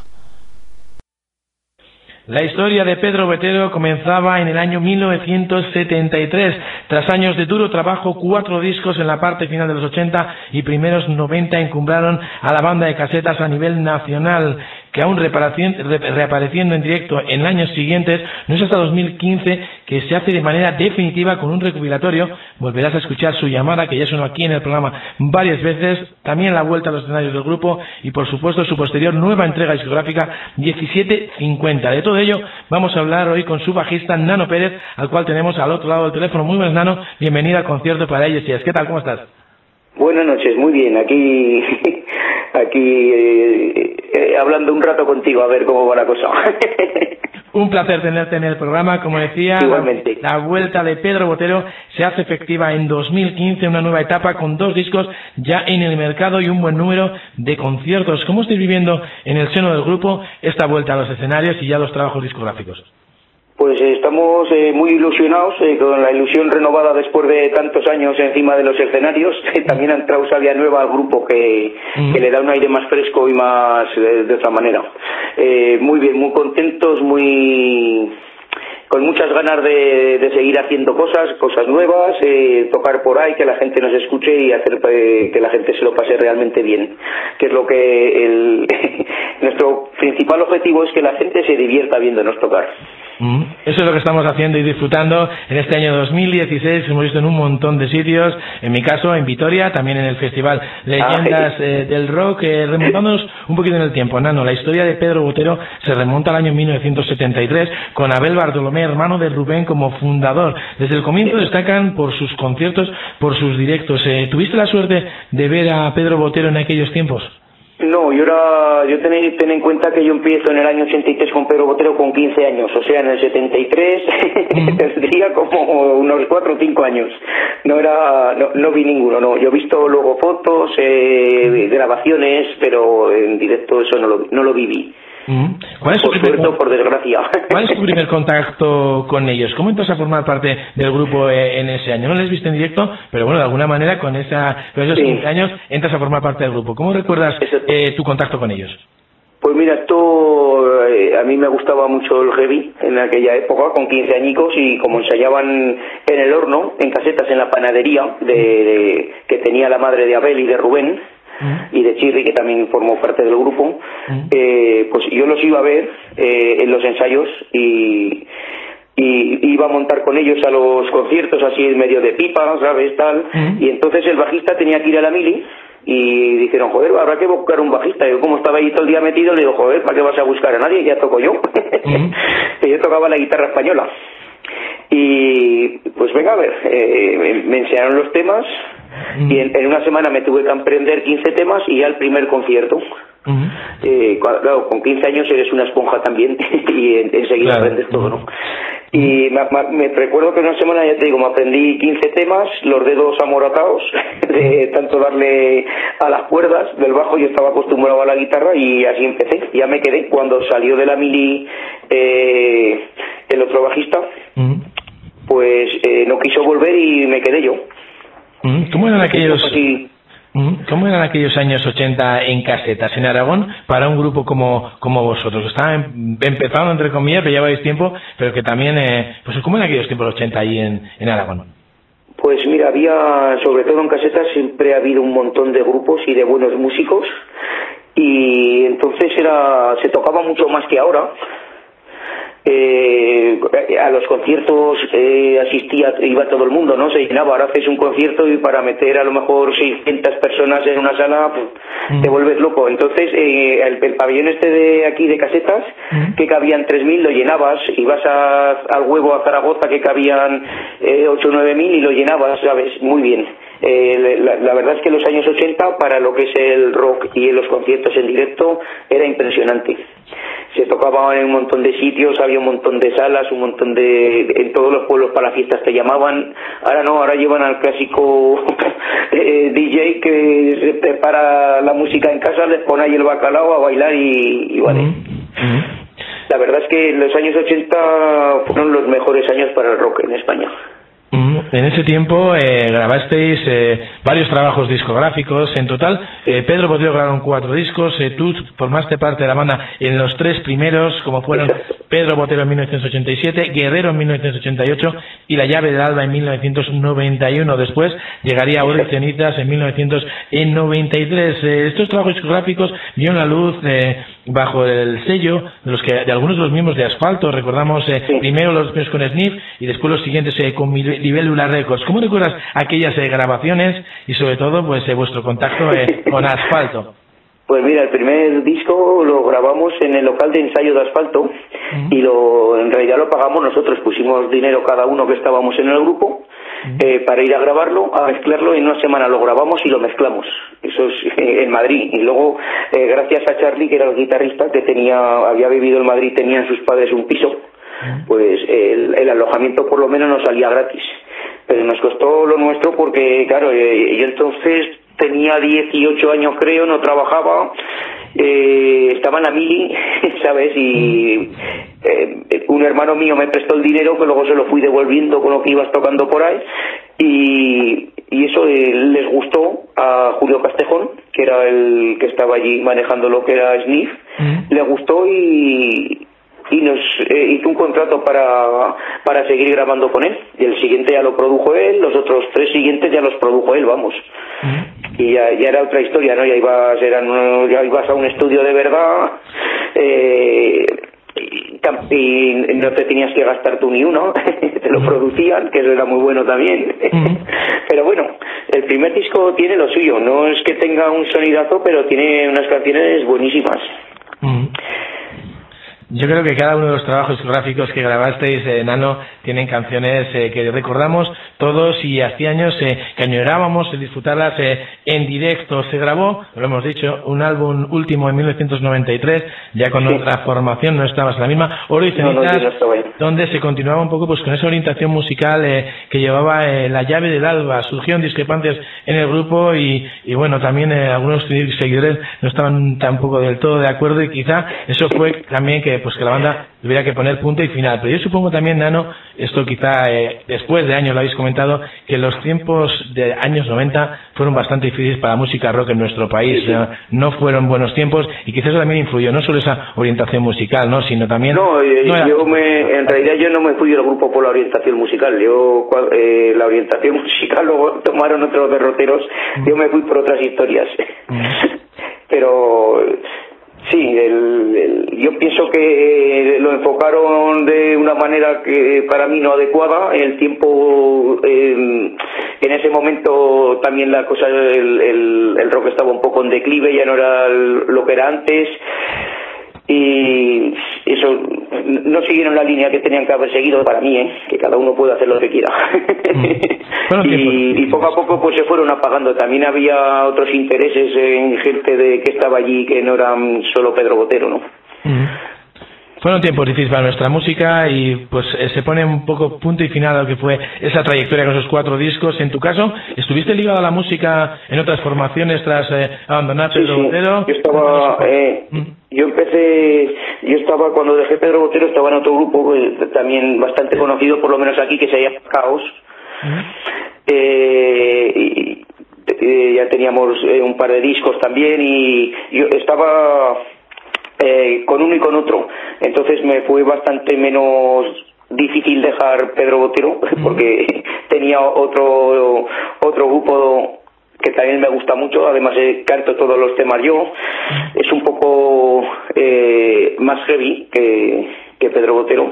[SPEAKER 1] La historia de Pedro Botero comenzaba en el año mil novecientos setenta y tres. Tras años de duro trabajo, cuatro discos en la parte final de los ochenta y primeros noventa encumbraron a la banda de Casetas a nivel nacional, que aún reapareciendo en directo en años siguientes, no es hasta dos mil quince que se hace de manera definitiva con un recopilatorio. Volverás a escuchar su llamada, que ya sonó aquí en el programa varias veces, también la vuelta a los escenarios del grupo y, por supuesto, su posterior nueva entrega discográfica diecisiete cincuenta. De todo ello vamos a hablar hoy con su bajista Nano Pérez, al cual tenemos al otro lado del teléfono. Muy buenas, Nano, bienvenido al concierto para ellos. ¿Qué tal? ¿Cómo estás?
[SPEAKER 4] Buenas noches, muy bien, aquí aquí eh, eh, hablando un rato contigo, a ver cómo va la cosa.
[SPEAKER 1] Un placer tenerte en el programa, como decía.
[SPEAKER 4] Igualmente.
[SPEAKER 1] La, la vuelta de Pedro Botero se hace efectiva en dos mil quince, una nueva etapa con dos discos ya en el mercado y un buen número de conciertos. ¿Cómo estáis viviendo en el seno del grupo esta vuelta a los escenarios y ya los trabajos discográficos?
[SPEAKER 4] Pues eh, estamos eh, muy ilusionados, eh, con la ilusión renovada después de tantos años encima de los escenarios. También ha entrado Sabia Nueva al grupo que, mm. que le da un aire más fresco y más eh, de otra manera. Eh, muy bien, muy contentos, muy con muchas ganas de, de seguir haciendo cosas, cosas nuevas, eh, tocar por ahí, que la gente nos escuche y hacer eh, que la gente se lo pase realmente bien, que es lo que el nuestro principal objetivo es que la gente se divierta viéndonos tocar.
[SPEAKER 1] Mm. Eso es lo que estamos haciendo y disfrutando en este año dos mil dieciséis. Hemos visto en un montón de sitios, en mi caso en Vitoria, también en el Festival Leyendas eh, del Rock. Eh, remontándonos un poquito en el tiempo, Nano, la historia de Pedro Botero se remonta al año mil novecientos setenta y tres, con Abel Bartolomé, hermano de Rubén, como fundador. Desde el comienzo destacan por sus conciertos, por sus directos. Eh, ¿Tuviste la suerte de ver a Pedro Botero en aquellos tiempos?
[SPEAKER 4] No, yo era, yo ten, ten en cuenta que yo empiezo en el año ochenta y tres con Pedro Botero con quince años, o sea, en el setenta y tres mm. tendría como unos cuatro o cinco años. No era, no, no vi ninguno, no. Yo he visto luego fotos, eh, grabaciones, pero en directo eso no lo, no lo viví.
[SPEAKER 1] Mm. ¿Cuál es
[SPEAKER 4] por suerte o por desgracia.
[SPEAKER 1] ¿Cuál es tu primer contacto con ellos? ¿Cómo entras a formar parte del grupo en ese año? No les viste en directo, pero bueno, de alguna manera con, esa, con esos sí. quince años entras a formar parte del grupo. ¿Cómo recuerdas eh, tu contacto con ellos?
[SPEAKER 4] Pues mira, esto eh, a mí me gustaba mucho el heavy en aquella época, con quince añicos, y como ensayaban en el horno, en Casetas, en la panadería de, de, que tenía la madre de Abel y de Rubén, y de Chirri, que también formó parte del grupo, eh, pues yo los iba a ver eh, en los ensayos y, y iba a montar con ellos a los conciertos así en medio de pipa, ¿sabes? Tal, y entonces el bajista tenía que ir a la mili y dijeron, joder, habrá que buscar un bajista. Yo, como estaba ahí todo el día metido, le digo, joder, ¿para qué vas a buscar a nadie? Ya toco yo. Que yo tocaba la guitarra española. Y pues venga, a ver, eh, me, me enseñaron los temas. Mm. Y en, en una semana me tuve que aprender quince temas y ya el primer concierto. Mm. Eh, claro, con quince años eres una esponja también y en, enseguida claro. aprendes todo, ¿no? Y me, me, me recuerdo que en una semana, ya te digo, me aprendí quince temas, los dedos amoratados de tanto darle a las cuerdas del bajo. Yo estaba acostumbrado a la guitarra y así empecé. Ya me quedé. Cuando salió de la mili eh, el otro bajista, mm. pues eh, no quiso volver y me quedé yo.
[SPEAKER 1] ¿Cómo eran aquellos ¿Cómo eran aquellos años ochenta en Casetas, en Aragón, para un grupo como como vosotros? Estaban empezando, entre comillas, pero lleváis tiempo, pero que también, eh, pues ¿cómo eran aquellos tiempos ochenta ahí en, en Aragón?
[SPEAKER 4] Pues mira, había, sobre todo en Casetas, siempre ha habido un montón de grupos y de buenos músicos, y entonces era, se tocaba mucho más que ahora. Eh, a los conciertos eh, asistía, iba todo el mundo, ¿no? Se llenaba. Ahora haces un concierto y para meter a lo mejor seiscientas personas en una sala, pues, mm. te vuelves loco. Entonces eh, el, el pabellón este de aquí de Casetas, mm. que cabían tres mil, lo llenabas. Ibas a, al Huevo, a Zaragoza, que cabían eh, ocho o nueve mil, y lo llenabas, ¿sabes? Muy bien. eh, la, la verdad es que los años ochenta, para lo que es el rock y los conciertos en directo, era impresionante. Se tocaba en un montón de sitios, había un montón de salas, un montón de... en todos los pueblos para las fiestas te llamaban. Ahora no, ahora llevan al clásico eh, D J que se prepara la música en casa, les pone ahí el bacalao a bailar y, y vale. Mm-hmm. La verdad es que los años ochenta fueron los mejores años para el rock en España.
[SPEAKER 1] En ese tiempo eh, grabasteis eh, varios trabajos discográficos. En total, eh, Pedro Botero grabaron cuatro discos. Eh, tú formaste parte de la banda en los tres primeros, como fueron Pedro Botero en mil novecientos ochenta y siete, Guerrero en mil novecientos ochenta y ocho y La llave del alba en mil novecientos noventa y uno. Después llegaría Oro y cenizas en mil novecientos noventa y tres. Eh, estos trabajos discográficos vieron la luz eh, bajo el sello de los que de algunos de los miembros de Asfalto. Recordamos eh, sí. primero los primeros con Sniff y después los siguientes eh, con Libélula Records. ¿Cómo recuerdas aquellas eh, grabaciones y sobre todo pues eh, vuestro contacto eh, con Asfalto?
[SPEAKER 4] Pues mira, el primer disco lo grabamos en el local de ensayo de Asfalto uh-huh. y lo en realidad lo pagamos nosotros, pusimos dinero cada uno que estábamos en el grupo uh-huh. eh, para ir a grabarlo, a mezclarlo, y en una semana lo grabamos y lo mezclamos. Eso es eh, en Madrid. Y luego, eh, gracias a Charlie, que era el guitarrista, que tenía había vivido en Madrid, tenían sus padres un piso, uh-huh. pues el, el alojamiento por lo menos nos salía gratis. Pero nos costó lo nuestro porque, claro, eh, yo entonces tenía dieciocho años creo, no trabajaba, eh, estaba en la mili, ¿sabes? Y eh, un hermano mío me prestó el dinero, que luego se lo fui devolviendo con lo que ibas tocando por ahí, y, y eso eh, les gustó a Julio Castejón, que era el que estaba allí manejando lo que era Sniff, uh-huh. le gustó y... y nos eh, hizo un contrato para para seguir grabando con él, y el siguiente ya lo produjo él, los otros tres siguientes ya los produjo él, vamos. Uh-huh. Y ya, ya era otra historia, ¿no? Ya ibas, eran, ya ibas a un estudio de verdad, eh, y, y no te tenías que gastar tú ni uno, te lo uh-huh. producían, que eso era muy bueno también. Uh-huh. Pero bueno, el primer disco tiene lo suyo, no es que tenga un sonidazo, pero tiene unas canciones buenísimas.
[SPEAKER 1] Uh-huh. Yo creo que cada uno de los trabajos discográficos que grabasteis, eh, Nano, tienen canciones eh, que recordamos todos y hacía años eh, que añorábamos disfrutarlas eh, en directo. Se grabó, lo hemos dicho, un álbum último en mil novecientos noventa y tres, ya con sí. otra formación, no estabas en la misma, Oro y cenizas, no, no, donde se continuaba un poco pues con esa orientación musical eh, que llevaba eh, La llave del alba. Surgieron discrepancias en el grupo y, y bueno, también eh, algunos seguidores no estaban tampoco del todo de acuerdo, y quizá eso fue también que pues que la banda tuviera que poner punto y final. Pero yo supongo también, Nano, esto quizá eh, después de años lo habéis comentado, que los tiempos de años noventa fueron bastante difíciles para la música rock en nuestro país. Sí, sí. ¿no? no fueron buenos tiempos, y quizás eso también influyó, no solo esa orientación musical, no sino también...
[SPEAKER 4] No, eh, no era... yo me, en realidad yo no me fui del grupo por la orientación musical. Yo eh, la orientación musical luego tomaron otros derroteros, mm. yo me fui por otras historias. Mm. Pero... Sí, el, el, yo pienso que lo enfocaron de una manera que para mí no adecuada. El tiempo, eh, en ese momento también la cosa, el, el, el rock estaba un poco en declive, ya no era el, lo que era antes. Y eso, no siguieron la línea que tenían que haber seguido para mí, ¿eh? Que cada uno puede hacer lo que quiera. Mm. Bueno, y, y poco a poco pues se fueron apagando. También había otros intereses en gente de que estaba allí que no eran solo Pedro Botero, ¿no?
[SPEAKER 1] Mm. Fueron tiempos difíciles para nuestra música y pues eh, se pone un poco punto y final a lo que fue esa trayectoria con esos cuatro discos. En tu caso, ¿estuviste ligado a la música en otras formaciones tras eh, abandonar Pedro
[SPEAKER 4] sí, sí.
[SPEAKER 1] Botero?
[SPEAKER 4] Yo estaba, eh, ¿Mm? yo empecé, yo estaba cuando dejé Pedro Botero, estaba en otro grupo eh, también bastante conocido, por lo menos aquí, que se llama Caos. ¿Mm? Eh, y, eh, ya teníamos eh, un par de discos también, y yo estaba... Eh, con uno y con otro, entonces me fue bastante menos difícil dejar Pedro Botero porque tenía otro otro grupo que también me gusta mucho, además eh, canto todos los temas yo, es un poco eh, más heavy que, que Pedro Botero,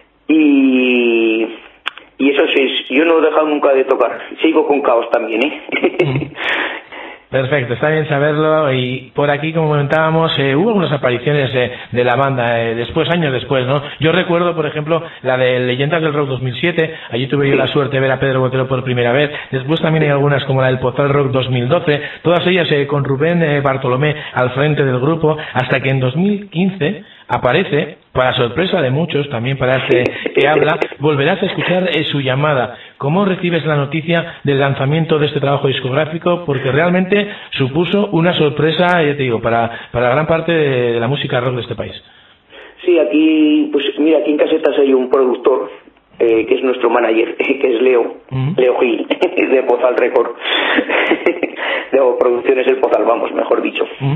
[SPEAKER 4] y y eso sí, yo no he dejado nunca de tocar, sigo con Caos también, ¿eh?
[SPEAKER 1] Perfecto, está bien saberlo. Y por aquí, como comentábamos, eh, hubo algunas apariciones eh, de la banda eh, después, años después, ¿no? Yo recuerdo, por ejemplo, la de Leyendas del Rock dos mil siete. Allí tuve yo la suerte de ver a Pedro Botero por primera vez. Después también hay algunas como la del Pozal Rock dos mil doce, todas ellas eh, con Rubén eh, Bartolomé al frente del grupo, hasta que en dos mil quince aparece, para sorpresa de muchos, también para este que habla, volverás a escuchar eh, su llamada. ¿Cómo recibes la noticia del lanzamiento de este trabajo discográfico? Porque realmente supuso una sorpresa, ya te digo, para, para gran parte de, de la música rock de este país.
[SPEAKER 4] Sí, aquí, pues mira, aquí en Casetas hay un productor, eh, que es nuestro manager, que es Leo, uh-huh. Leo Gil, de Pozal Record, de Producciones El Pozal, vamos, mejor dicho. Uh-huh.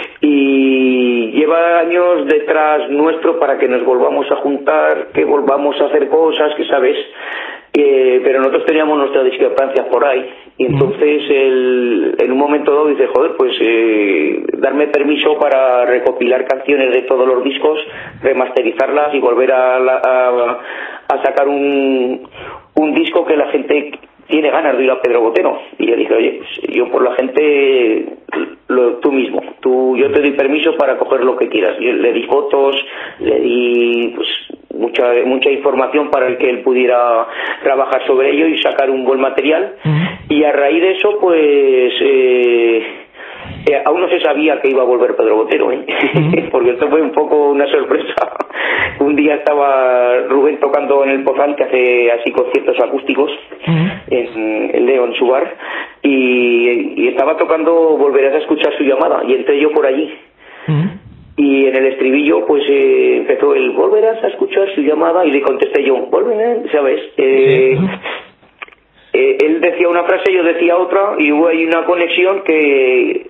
[SPEAKER 4] Y lleva años detrás nuestro para que nos volvamos a juntar, que volvamos a hacer cosas, que sabes, eh, pero nosotros teníamos nuestras discrepancias por ahí, y entonces él, en un momento dado dice, joder, pues eh, darme permiso para recopilar canciones de todos los discos, remasterizarlas y volver a, a, a sacar un, un disco que la gente tiene ganas de ir a Pedro Botero. Y yo dije, oye, pues yo por la gente, lo, tú mismo, tú, yo te doy permiso para coger lo que quieras. Yo le di fotos, le di pues mucha mucha información para que él pudiera trabajar sobre ello y sacar un buen material. Uh-huh. Y a raíz de eso, pues eh, eh, aún no se sabía que iba a volver Pedro Botero, ¿eh? Uh-huh. Porque esto fue un poco una sorpresa. Un día estaba Rubén tocando en el Pozal, que hace así conciertos acústicos, uh-huh. en, en León, su bar, y, y estaba tocando Volverás a escuchar su llamada, y entré yo por allí. Uh-huh. Y en el estribillo, pues eh, empezó el volverás a escuchar su llamada, y le contesté yo, volverás, ¿sabes? Eh, uh-huh. eh, él decía una frase, yo decía otra, y hubo ahí una conexión que,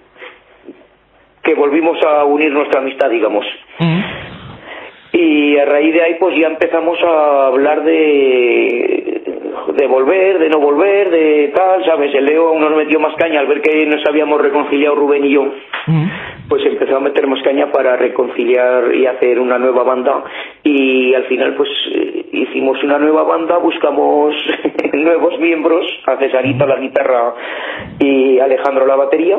[SPEAKER 4] que volvimos a unir nuestra amistad, digamos. Uh-huh. Y a raíz de ahí pues ya empezamos a hablar de de volver, de no volver, de tal, ¿sabes? El Leo nos metió más caña al ver que nos habíamos reconciliado Rubén y yo. Mm. Pues empezó a meter más caña para reconciliar y hacer una nueva banda, y al final pues hicimos una nueva banda, buscamos nuevos miembros, a Cesarito la guitarra y Alejandro la batería.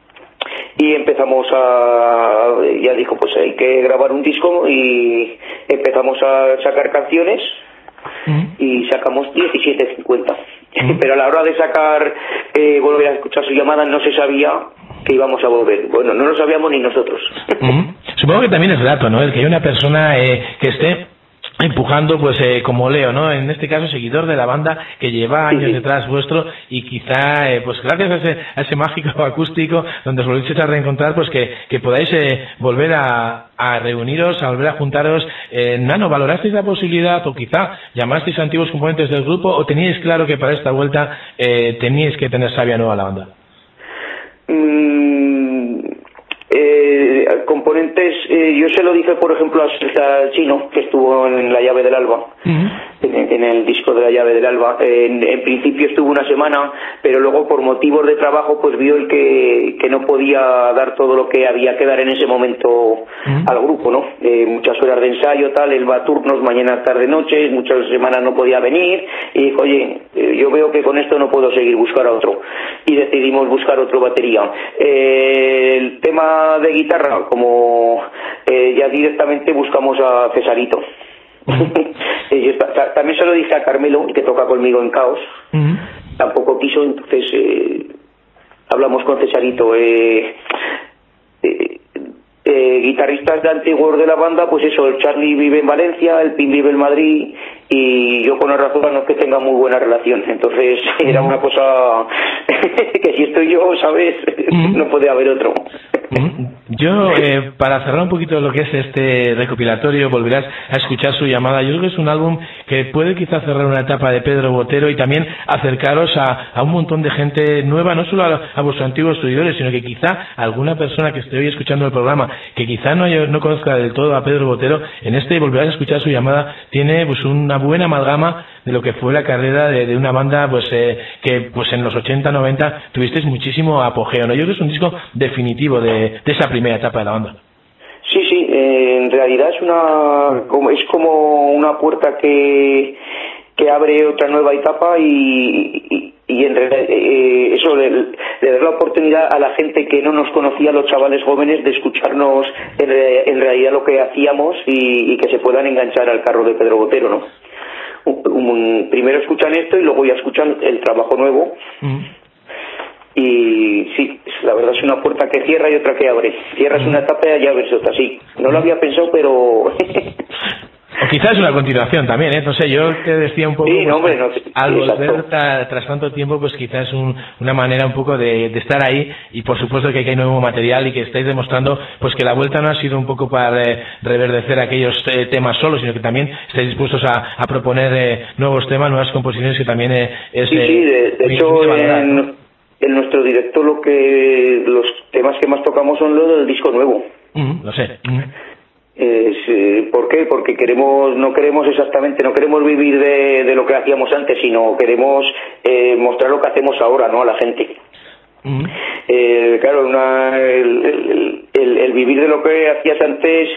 [SPEAKER 4] Y empezamos a, ya dijo, pues hay que grabar un disco, y empezamos a sacar canciones, uh-huh. y sacamos diecisiete cincuenta. Uh-huh. Pero a la hora de sacar, eh, volver a escuchar su llamada, no se sabía que íbamos a volver. Bueno, no lo sabíamos ni nosotros.
[SPEAKER 1] Uh-huh. Supongo que también es grato, ¿no? El que hay una persona eh, que esté empujando, pues eh, como Leo, ¿no? En este caso, seguidor de la banda, que lleva años sí, sí. detrás vuestro, y quizá, eh, pues gracias a ese, a ese mágico acústico donde os volvéis a reencontrar, pues que, que podáis eh, volver a, a reuniros, a volver a juntaros. Eh, Nano, ¿valorasteis la posibilidad, o quizá llamasteis a antiguos componentes del grupo, o teníais claro que para esta vuelta eh, teníais que tener savia nueva a la banda?
[SPEAKER 4] Mm... Eh, componentes, eh, yo se lo dije por ejemplo al Chino, que estuvo en La Llave del Alba, uh-huh. en, en el disco de La Llave del Alba. En, en principio estuvo una semana, pero luego por motivos de trabajo pues vio el que, que no podía dar todo lo que había que dar en ese momento uh-huh. al grupo, ¿no? Eh, muchas horas de ensayo, tal, él va a turnos, mañana, tarde, noche, muchas semanas no podía venir, y dijo, oye, eh, yo veo que con esto no puedo seguir, buscar a otro, y decidimos buscar otro batería. Eh, el tema de guitarra, como eh, ya directamente buscamos a Cesarito. Uh-huh. También se lo dije a Carmelo, que toca conmigo en Caos. Uh-huh. Tampoco quiso, entonces eh, hablamos con Cesarito. Eh, eh, eh, guitarristas de antiguos de la banda, pues eso, el Charlie vive en Valencia, el Pin vive en Madrid, y yo con Arrazola no es que tenga muy buena relación, entonces era una cosa que si estoy yo, ¿sabes? Uh-huh. No puede haber otro.
[SPEAKER 1] Uh-huh. Yo, eh, para cerrar un poquito lo que es este recopilatorio, volverás a escuchar su llamada. Yo creo que es un álbum que puede quizás cerrar una etapa de Pedro Botero, y también acercaros a, a un montón de gente nueva, no solo a, a vuestros antiguos seguidores, sino que quizá alguna persona que esté hoy escuchando el programa, que quizá no, haya, no conozca del todo a Pedro Botero, en este volverás a escuchar su llamada, tiene pues una buena amalgama de lo que fue la carrera de, de una banda pues eh, que pues en los ochenta, noventa tuvisteis muchísimo apogeo, ¿no? Yo creo que es un disco definitivo de, de esa primera etapa de la banda.
[SPEAKER 4] Sí, sí, eh, en realidad es una como, es como una puerta que que se abre otra nueva etapa y, y, y en realidad, eh, eso le, le da la oportunidad a la gente que no nos conocía, a los chavales jóvenes, de escucharnos en, en realidad lo que hacíamos y, y que se puedan enganchar al carro de Pedro Botero, ¿no? Un, un, primero escuchan esto y luego ya escuchan el trabajo nuevo. Mm. Y sí, la verdad es una puerta que cierra y otra que abre. Cierras una etapa y ya abres otra, sí. No lo había pensado, pero...
[SPEAKER 1] O quizás una continuación también, ¿eh? No sé, yo te decía un poco...
[SPEAKER 4] Sí, no,
[SPEAKER 1] pues,
[SPEAKER 4] hombre, no,
[SPEAKER 1] al
[SPEAKER 4] sí,
[SPEAKER 1] volver tra, tras tanto tiempo, pues quizás un, una manera un poco de, de estar ahí, y por supuesto que hay nuevo material y que estáis demostrando pues que la vuelta no ha sido un poco para eh, reverdecer aquellos eh, temas solos, sino que también estáis dispuestos a, a proponer eh, nuevos temas, nuevas composiciones, que también eh, es...
[SPEAKER 4] Sí, sí, de, de hecho... Valorar, en... ¿no? En nuestro directo lo que los temas que más tocamos son los del disco nuevo.
[SPEAKER 1] Mm, lo sé. Mm.
[SPEAKER 4] Es, eh, ¿Por qué? Porque queremos, no queremos exactamente, no queremos vivir de, de lo que hacíamos antes, sino queremos eh, mostrar lo que hacemos ahora, ¿no? A la gente. Mm. Eh, claro, una, el, el, el, el vivir de lo que hacías antes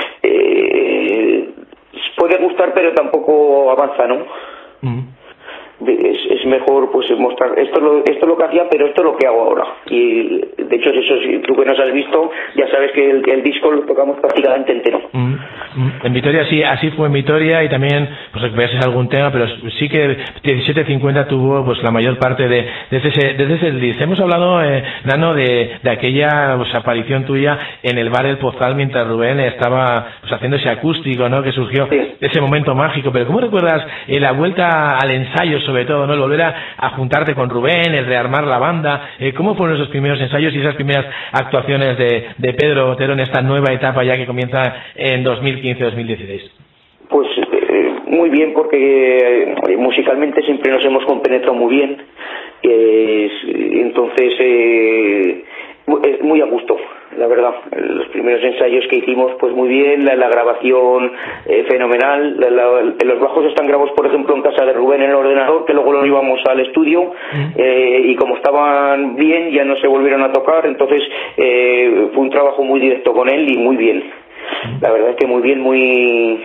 [SPEAKER 4] eh, puede gustar, pero tampoco avanza, ¿no? Mm. Es, es mejor pues mostrar esto es, lo, esto es lo que hacía, pero esto es lo que hago ahora. Y de hecho, eso, si tú que nos has visto, ya sabes que el, el disco lo tocamos prácticamente entero.
[SPEAKER 1] Mm, mm. En Vitoria sí, así fue en Vitoria, y también pues recuperases algún tema, pero sí que diecisiete cincuenta tuvo pues la mayor parte de desde ese, desde ese disco. Hemos hablado, eh, Nano, de, de aquella pues, aparición tuya en el bar El Pozal mientras Rubén estaba pues, haciendo ese acústico, ¿no? Que surgió sí. ese momento mágico. Pero ¿cómo recuerdas eh, la vuelta al ensayo, sobre todo, ¿no? El volver a, a juntarte con Rubén, el rearmar la banda? Eh, ¿Cómo fueron esos primeros ensayos y esas primeras actuaciones de, de Pedro Botero en esta nueva etapa ya que comienza en dos mil quince dos mil dieciséis?
[SPEAKER 4] Pues eh, muy bien, porque eh, musicalmente siempre nos hemos compenetrado muy bien. Eh, entonces, eh, muy a gusto, la verdad. Los primeros ensayos que hicimos, pues muy bien, la, la grabación eh, fenomenal. La, la, los bajos están grabados, por ejemplo, en casa de Rubén en el ordenador, que luego los íbamos al estudio, eh, y como estaban bien, ya no se volvieron a tocar. Entonces, eh, fue un trabajo muy directo con él y muy bien. La verdad es que muy bien, muy...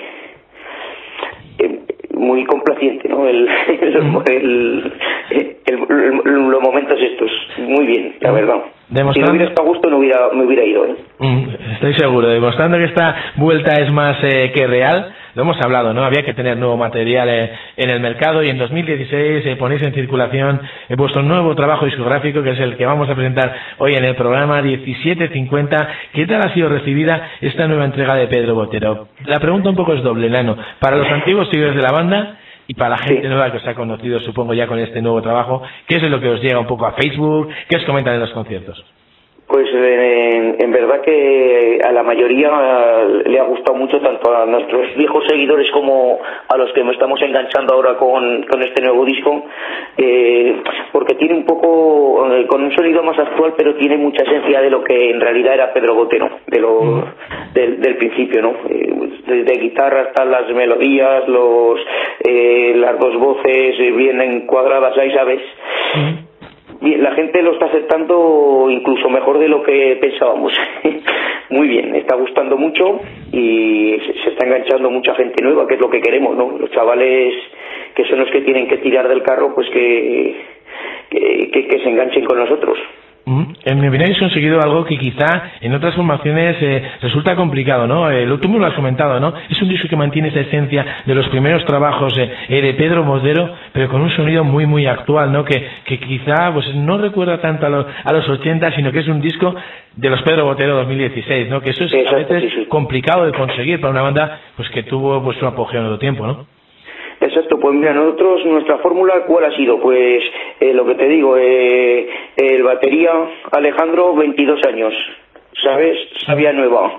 [SPEAKER 4] Eh, muy complaciente, ¿no? El, el, el, el, el, los momentos estos, muy bien, la verdad. Demostrando... Si no hubiera estado a gusto, no hubiera, me hubiera ido, ¿eh?
[SPEAKER 1] Estoy seguro, demostrando que esta vuelta es más eh, que real. Lo hemos hablado, ¿no? Había que tener nuevo material eh, en el mercado, y en dos mil dieciséis eh, ponéis en circulación eh, vuestro nuevo trabajo discográfico, que es el que vamos a presentar hoy en el programa, diecisiete cincuenta. ¿Qué tal ha sido recibida esta nueva entrega de Pedro Botero? La pregunta un poco es doble, Nano. Para los antiguos seguidores de la banda y para la gente sí. nueva que os ha conocido, supongo, ya con este nuevo trabajo, ¿qué es lo que os llega un poco a Facebook? ¿Qué os comentan en los conciertos?
[SPEAKER 4] Pues en, en verdad que a la mayoría le ha gustado mucho, tanto a nuestros viejos seguidores como a los que nos estamos enganchando ahora con, con este nuevo disco, eh, porque tiene un poco, eh, con un sonido más actual, pero tiene mucha esencia de lo que en realidad era Pedro Botero, de lo, mm. del, del principio, ¿no? Eh, desde guitarra hasta las melodías, los eh, las dos voces eh, bien encuadradas ahí, ¿sabes? Mm. Bien, la gente lo está aceptando incluso mejor de lo que pensábamos. Muy bien, está gustando mucho y se está enganchando mucha gente nueva, que es lo que queremos, ¿no? Los chavales que son los que tienen que tirar del carro, pues que, que, que, que se enganchen con nosotros.
[SPEAKER 1] En mi opinión, habéis conseguido algo que quizá en otras formaciones eh, resulta complicado, ¿no? Eh, tú me lo has comentado, ¿no? Es un disco que mantiene esa esencia de los primeros trabajos eh, eh, de Pedro Botero, pero con un sonido muy, muy actual, ¿no? Que, que quizá pues no recuerda tanto a los, a los ochenta, sino que es un disco de los Pedro Botero dos mil dieciséis, ¿no? Que eso es Exacto, a veces sí, sí. complicado de conseguir para una banda pues que tuvo pues su apogeo en otro tiempo, ¿no?
[SPEAKER 4] Exacto, pues mira, nosotros, nuestra fórmula, ¿cuál ha sido? Pues eh, lo que te digo, eh, el batería Alejandro, veintidós años, ¿sabes? Sabía nueva.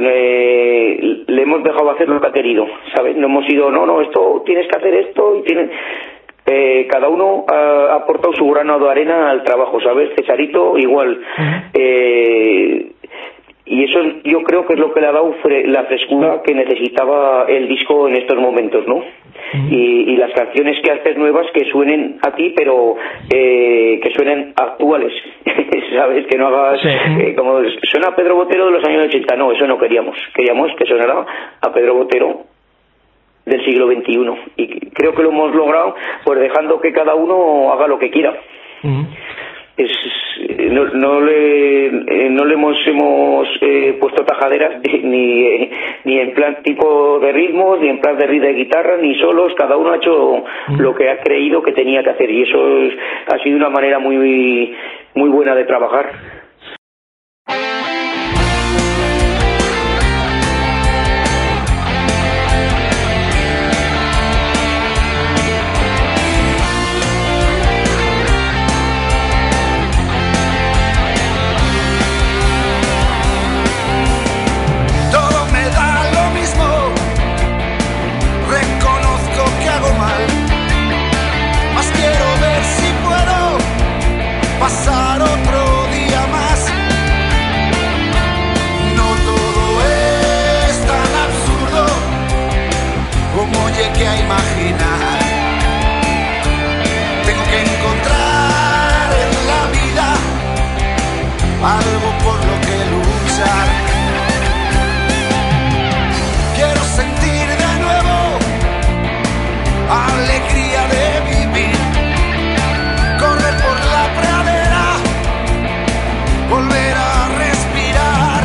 [SPEAKER 4] Eh, le hemos dejado hacer lo que ha querido, ¿sabes? No hemos ido, no, no, esto, tienes que hacer esto, y tienes... Eh, cada uno ha aportado su grano de arena al trabajo, ¿sabes? Cesarito, igual. Eh... Y eso yo creo que es lo que le ha dado fre la frescura que necesitaba el disco en estos momentos, ¿no? Uh-huh. y, y las canciones que haces nuevas que suenen a ti, pero eh, que suenen actuales, ¿sabes? Que no hagas... Sí. Eh, como suena a Pedro Botero de los años ochenta, no, eso no queríamos. Queríamos que sonara a Pedro Botero del siglo veintiuno, y creo que lo hemos logrado pues dejando que cada uno haga lo que quiera. Uh-huh. Es, no, no le eh, no le hemos hemos eh, puesto tajaderas ni eh, ni en plan tipo de ritmos, ni en plan de ritmo de guitarra, ni solos. Cada uno ha hecho mm. lo que ha creído que tenía que hacer, y eso es, ha sido una manera muy muy buena de trabajar.
[SPEAKER 5] Pasar otro día más. No todo es tan absurdo como llegué a imaginar. Tengo que encontrar en la vida algo por lo que luchar. Quiero sentir de nuevo alegría de vivir. Correr por la pradera, volver a respirar.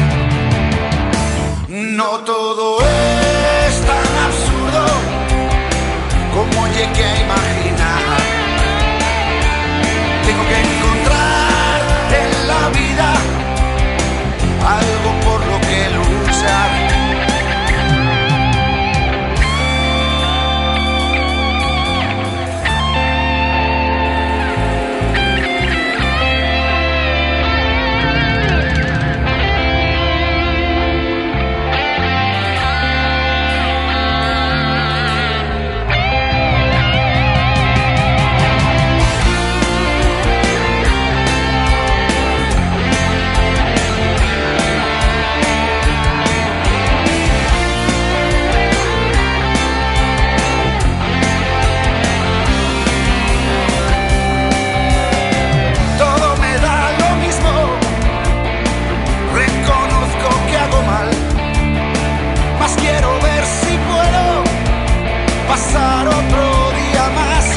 [SPEAKER 5] No todo es tan absurdo como llegué a imaginar. Tengo que encontrar en la vida algo por lo que luchar. Pasar otro día más.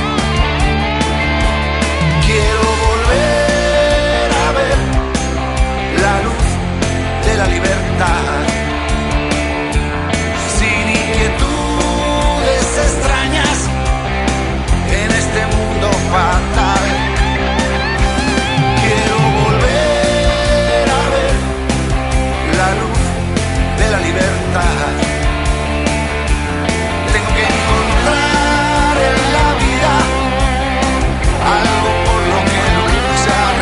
[SPEAKER 5] Quiero volver a ver la luz de la libertad, sin inquietudes extrañas en este mundo fatal. Quiero volver a ver la luz de la libertad. Tengo que encontrar en la vida algo por lo que luchar.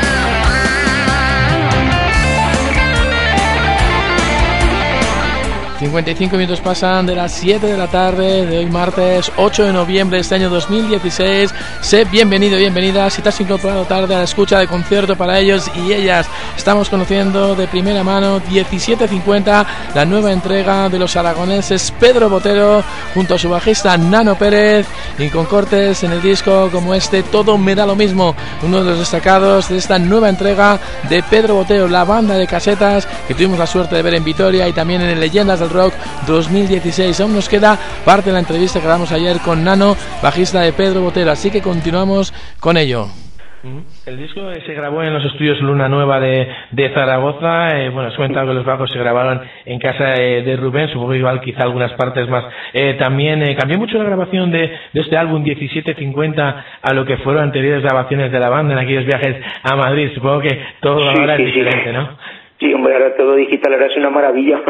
[SPEAKER 1] cincuenta y cinco minutos pasan de las siete de la tarde de hoy martes ocho de noviembre de este año dos mil dieciséis. Sé bienvenido, bienvenida si te has incorporado tarde a la escucha de Concierto para ellos y ellas. Estamos conociendo de primera mano diecisiete cincuenta, la nueva entrega de los aragoneses Pedro Botero junto a su bajista Nano Pérez, y con cortes en el disco como este Todo me da lo mismo, uno de los destacados de esta nueva entrega de Pedro Botero, la banda de casetas que tuvimos la suerte de ver en Vitoria y también en el Leyendas del Rock dos mil dieciséis. Aún nos queda parte de la entrevista que damos ayer con Nano, bajista de Pedro Botero, así que continuamos con ello. El disco se grabó en los estudios Luna Nueva de, de Zaragoza. Eh, bueno, os he comentado que los bajos se grabaron en casa eh, de Rubén, supongo que igual quizá algunas partes más. Eh, también eh, cambió mucho la grabación de, de este álbum diecisiete cincuenta a lo que fueron anteriores grabaciones de la banda en aquellos viajes a Madrid. Supongo que todo sí, ahora sí, es diferente, sí. ¿no?
[SPEAKER 4] Sí, hombre, ahora todo digital, ahora es una maravilla.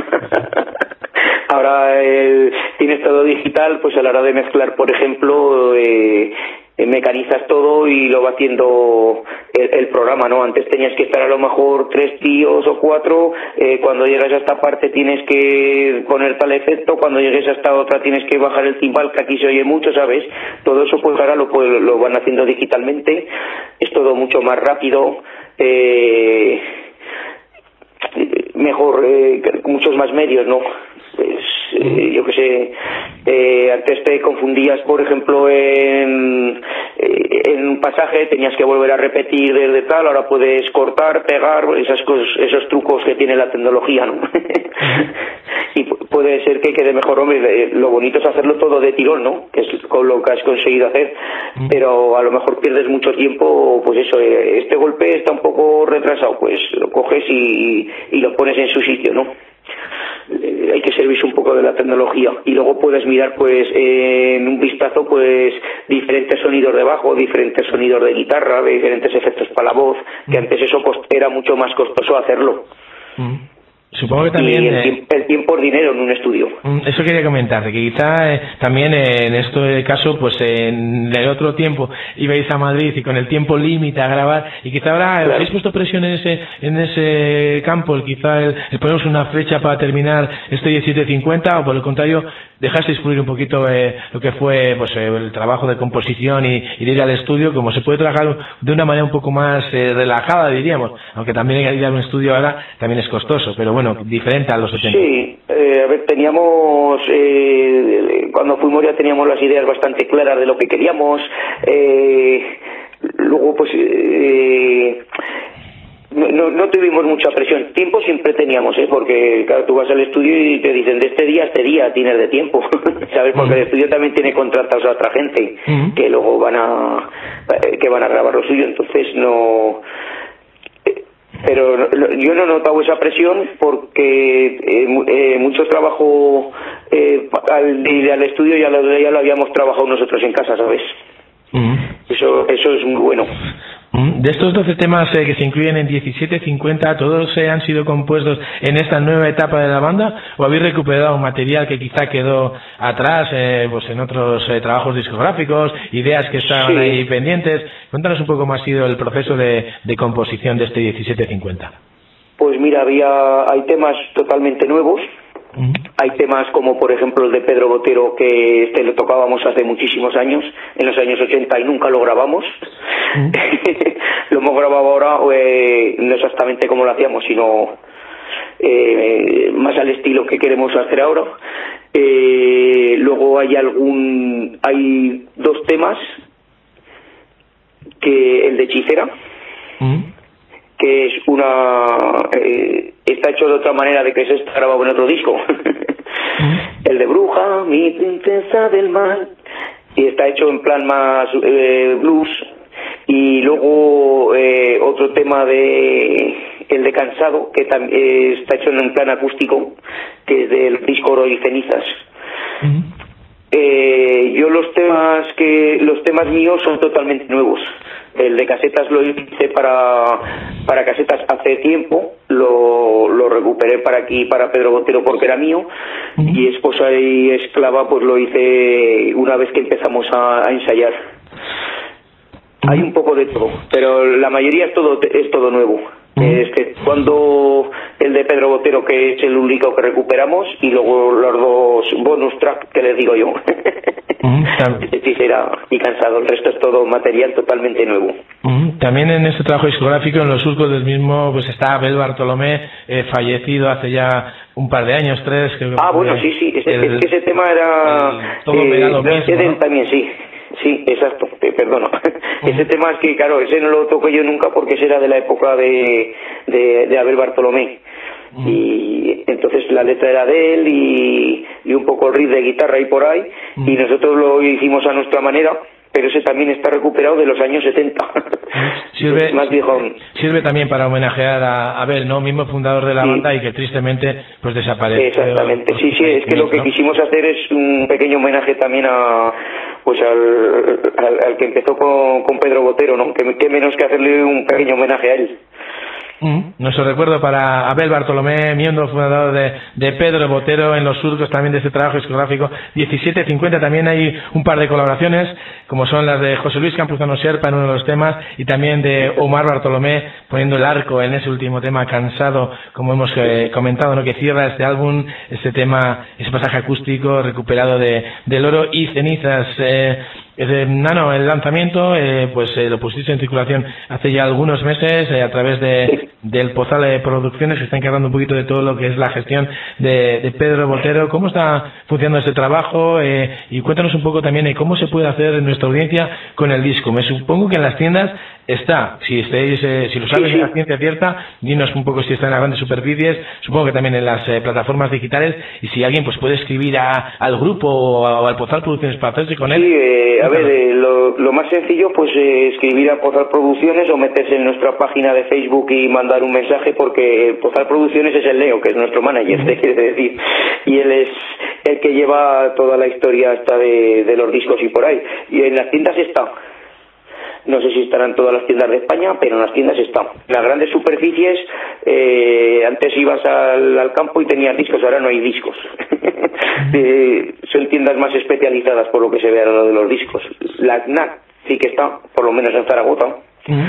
[SPEAKER 4] Ahora eh, tienes todo digital, pues a la hora de mezclar, por ejemplo, eh, mecanizas todo y lo va haciendo el, el programa, ¿no? Antes tenías que estar a lo mejor tres tíos o cuatro, eh, cuando llegas a esta parte tienes que poner tal efecto, cuando llegues a esta otra tienes que bajar el timbal, que aquí se oye mucho, ¿sabes? Todo eso pues ahora lo, pues, lo van haciendo digitalmente, es todo mucho más rápido, eh, mejor, eh, muchos más medios, ¿no? Pues, eh, yo qué sé, eh, antes te confundías, por ejemplo, en, eh, en un pasaje, tenías que volver a repetir desde tal, ahora puedes cortar, pegar, esas cosas, esos trucos que tiene la tecnología, ¿no? Y pues puede ser que quede mejor, hombre. Lo bonito es hacerlo todo de tirón, ¿no? Que es con lo que has conseguido hacer, pero a lo mejor pierdes mucho tiempo, pues eso, este golpe está un poco retrasado, pues lo coges y, y lo pones en su sitio, ¿no? Eh, hay que servirse un poco de la tecnología y luego puedes mirar pues eh, en un vistazo pues diferentes sonidos de bajo, diferentes sonidos de guitarra, diferentes efectos para la voz, que antes eso cost- era mucho más costoso hacerlo.
[SPEAKER 1] Mm. Supongo que también...
[SPEAKER 4] Y el,
[SPEAKER 1] eh,
[SPEAKER 4] tiempo, el tiempo es dinero en un estudio.
[SPEAKER 1] Eso quería comentar, que quizá eh, también eh, en este caso, pues eh, en el otro tiempo ibais a Madrid y con el tiempo límite a grabar, y quizá ahora claro. os habéis puesto presión en ese en ese campo, el, quizá el, el poneros una fecha para terminar este diecisiete cincuenta, o por el contrario, dejasteis fluir un poquito eh, lo que fue pues eh, el trabajo de composición y, y de ir al estudio, como se puede trabajar de una manera un poco más eh, relajada, diríamos, aunque también ir a un estudio ahora también es costoso, pero bueno, diferente a los setenta.
[SPEAKER 4] Sí, eh, a ver, teníamos, eh, cuando fuimos ya teníamos las ideas bastante claras de lo que queríamos, eh, luego pues eh, no, no, no tuvimos mucha presión, tiempo siempre teníamos, ¿eh? Porque claro, tú vas al estudio y te dicen de este día a este día tienes de tiempo, ¿sabes? Porque el estudio también tiene contratados a otra gente uh-huh. que luego van a, que van a grabar lo suyo, entonces no... Pero yo no he notado esa presión porque eh, eh, mucho trabajo eh, al ir al estudio ya lo, ya lo habíamos trabajado nosotros en casa, ¿sabes? Uh-huh. Eso, eso es muy bueno.
[SPEAKER 1] Uh-huh. De estos doce temas eh, que se incluyen en diecisiete cincuenta, ¿todos eh, han sido compuestos en esta nueva etapa de la banda o habéis recuperado material que quizá quedó atrás eh, pues en otros eh, trabajos discográficos, ideas que estaban sí. ahí pendientes? Cuéntanos un poco cómo ha sido el proceso de, de composición de este diecisiete cincuenta.
[SPEAKER 4] Pues mira, había hay temas totalmente nuevos. Uh-huh. Hay temas como por ejemplo el de Pedro Botero, que este lo tocábamos hace muchísimos años, en los años ochenta, y nunca lo grabamos. Uh-huh. Lo hemos grabado ahora, eh, no exactamente como lo hacíamos, sino eh, más al estilo que queremos hacer ahora. Eh, luego hay algún hay dos temas, que el de Hechicera, uh-huh. que es una eh, está hecho de otra manera de que se está grabado en otro disco. uh-huh. El de Bruja, mi princesa del mal, y está hecho en plan más eh, blues. Y luego eh, otro tema de el de Cansado, que también eh, está hecho en un plan acústico, que es del disco Oro y Cenizas. Uh-huh. Eh, yo los temas que los temas míos son totalmente nuevos. El de Casetas lo hice para para Casetas hace tiempo, lo, lo recuperé para aquí, para Pedro Botero, porque era mío. Uh-huh. Y Esposa y Esclava pues lo hice una vez que empezamos a, a ensayar. Uh-huh. Hay un poco de todo, pero la mayoría es todo es todo nuevo. Uh-huh. Es que cuando el de Pedro Botero, que es el único que recuperamos, y luego los dos bonus track que les digo yo. Uh-huh. Hechicera y Cansado, el resto es todo material totalmente nuevo.
[SPEAKER 1] Uh-huh. También en este trabajo discográfico, en los surcos del mismo, pues está Abel Bartolomé, eh, fallecido hace ya un par de años, tres. Creo que
[SPEAKER 4] ah, bueno, sí, sí, ese, el, es que ese tema era...
[SPEAKER 1] El, todo eh, me da lo mismo,
[SPEAKER 4] Eden,
[SPEAKER 1] ¿no?
[SPEAKER 4] También, sí. Sí, exacto, te perdono. Uh-huh. Ese tema es que, claro, ese no lo toqué yo nunca porque ese era de la época de, de, de Abel Bartolomé. Uh-huh. Y entonces la letra era de él y, y un poco el riff de guitarra y por ahí. Uh-huh. Y nosotros lo hicimos a nuestra manera, pero ese también está recuperado de los años setenta.
[SPEAKER 1] Sirve,
[SPEAKER 4] más viejo.
[SPEAKER 1] Sirve también para homenajear a Abel, ¿no? Mismo fundador de la sí. banda y que tristemente pues desapareció.
[SPEAKER 4] Exactamente, sí, sí, es que lo que quisimos hacer es un pequeño homenaje también a pues al, al, al que empezó con, con Pedro Botero, ¿no? Que, que menos que hacerle un pequeño homenaje a él.
[SPEAKER 1] Mm, nuestro recuerdo para Abel Bartolomé, miembro fundador de, de Pedro Botero, en los surcos también de este trabajo discográfico diecisiete cincuenta. También hay un par de colaboraciones, como son las de José Luis Campuzano Sierpa en uno de los temas, y también de Omar Bartolomé poniendo el arco en ese último tema, Cansado, como hemos eh, comentado, ¿no? Que cierra este álbum, este tema, ese pasaje acústico recuperado de del Oro y Cenizas. eh, Eh, Nano, el lanzamiento, eh, pues eh, lo pusiste en circulación hace ya algunos meses eh, a través de, del Pozal de Producciones, que está encargando un poquito de todo lo que es la gestión de, de Pedro Botero. ¿Cómo está funcionando este trabajo? Eh, y cuéntanos un poco también eh, cómo se puede hacer en nuestra audiencia con el disco. Me supongo que en las tiendas está, si estáis, eh, si lo sabes, sí, sí. En la ciencia cierta, dinos un poco si está en las grandes superficies, supongo que también en las eh, plataformas digitales, y si alguien pues puede escribir a, al grupo o, a, o al Pozal Producciones para hacerse con él.
[SPEAKER 4] Sí, eh, a ver, eh, lo, lo más sencillo pues eh, escribir a Pozal Producciones o meterse en nuestra página de Facebook y mandar un mensaje, porque Pozal Producciones es el Leo, que es nuestro manager, te quiere decir, y él es el que lleva toda la historia hasta de, de los discos y por ahí, y en las tiendas está. No sé si estarán todas las tiendas de España, pero en las tiendas están. En las grandes superficies, eh, antes ibas al, al campo y tenías discos, ahora no hay discos. eh, son tiendas más especializadas por lo que se ve a lo de los discos. La A C N A C sí que está, por lo menos en Zaragoza. Uh-huh.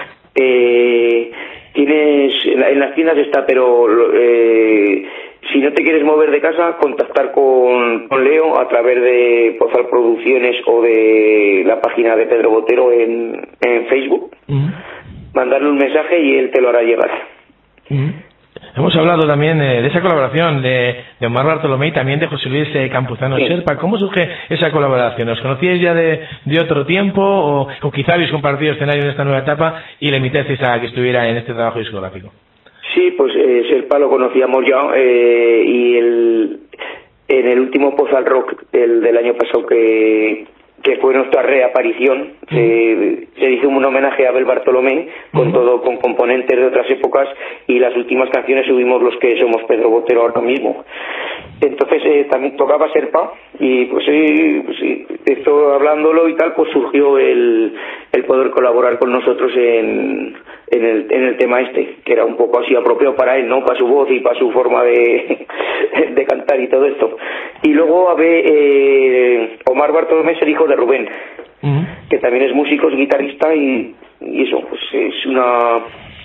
[SPEAKER 4] eh, tienes, en, en las tiendas está, pero... Eh, si no te quieres mover de casa, contactar con, con Leo a través de Pozal Producciones o de la página de Pedro Botero en, en Facebook. Uh-huh. Mandarle un mensaje y él te lo hará llegar.
[SPEAKER 1] Uh-huh. Hemos hablado también eh, de esa colaboración de, de Omar Bartolomé y también de José Luis eh, Campuzano, sí. Sherpa. ¿Cómo surge esa colaboración? ¿Os conocíais ya de, de otro tiempo o, o quizá habéis compartido escenario en esta nueva etapa y le invitasteis a que estuviera en este trabajo discográfico?
[SPEAKER 4] Sí, pues eh, Sherpa lo conocíamos ya eh, y el, en el último Pozal Rock el del año pasado que, que fue nuestra reaparición, uh-huh. se, se hizo un homenaje a Abel Bartolomé con uh-huh. todo, con componentes de otras épocas, y las últimas canciones subimos los que somos Pedro Botero ahora mismo. Entonces eh, también tocaba Sherpa y pues sí, pues, sí, esto hablándolo y tal, pues surgió el, el poder colaborar con nosotros en, en, el, en el tema este, que era un poco así apropiado para él, ¿no? Para su voz y para su forma de, de cantar y todo esto. Y luego a ver, eh, Omar Bartolomé es el hijo de Rubén, uh-huh. que también es músico, es guitarrista y, y eso, pues es una...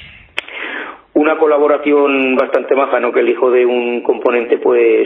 [SPEAKER 4] una colaboración bastante maja, ¿no? Que el hijo de un componente, pues,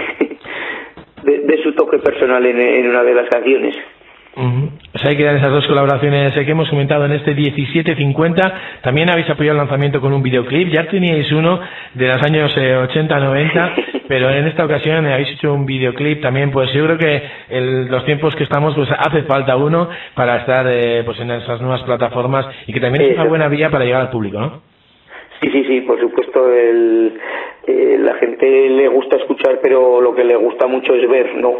[SPEAKER 4] de, de su toque personal en, en una de las canciones.
[SPEAKER 1] Uh-huh. Pues ahí quedan esas dos colaboraciones que hemos comentado en este diecisiete cincuenta. También habéis apoyado el lanzamiento con un videoclip. Ya teníais uno de los años eh, ochenta noventa, pero en esta ocasión habéis hecho un videoclip también. Pues yo creo que el, los tiempos que estamos, pues hace falta uno para estar eh, pues en esas nuevas plataformas, y que también es una buena vía para llegar al público, ¿no?
[SPEAKER 4] Sí, sí, sí, por supuesto, el, eh, la gente le gusta escuchar, pero lo que le gusta mucho es ver, ¿no?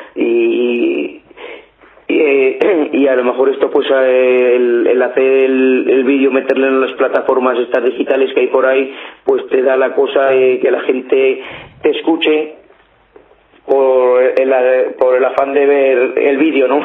[SPEAKER 4] Y, y, eh, y a lo mejor esto, pues eh, el, el hacer el, el vídeo, meterlo en las plataformas estas digitales que hay por ahí, pues te da la cosa eh, que la gente te escuche por el, por el afán de ver el vídeo, ¿no?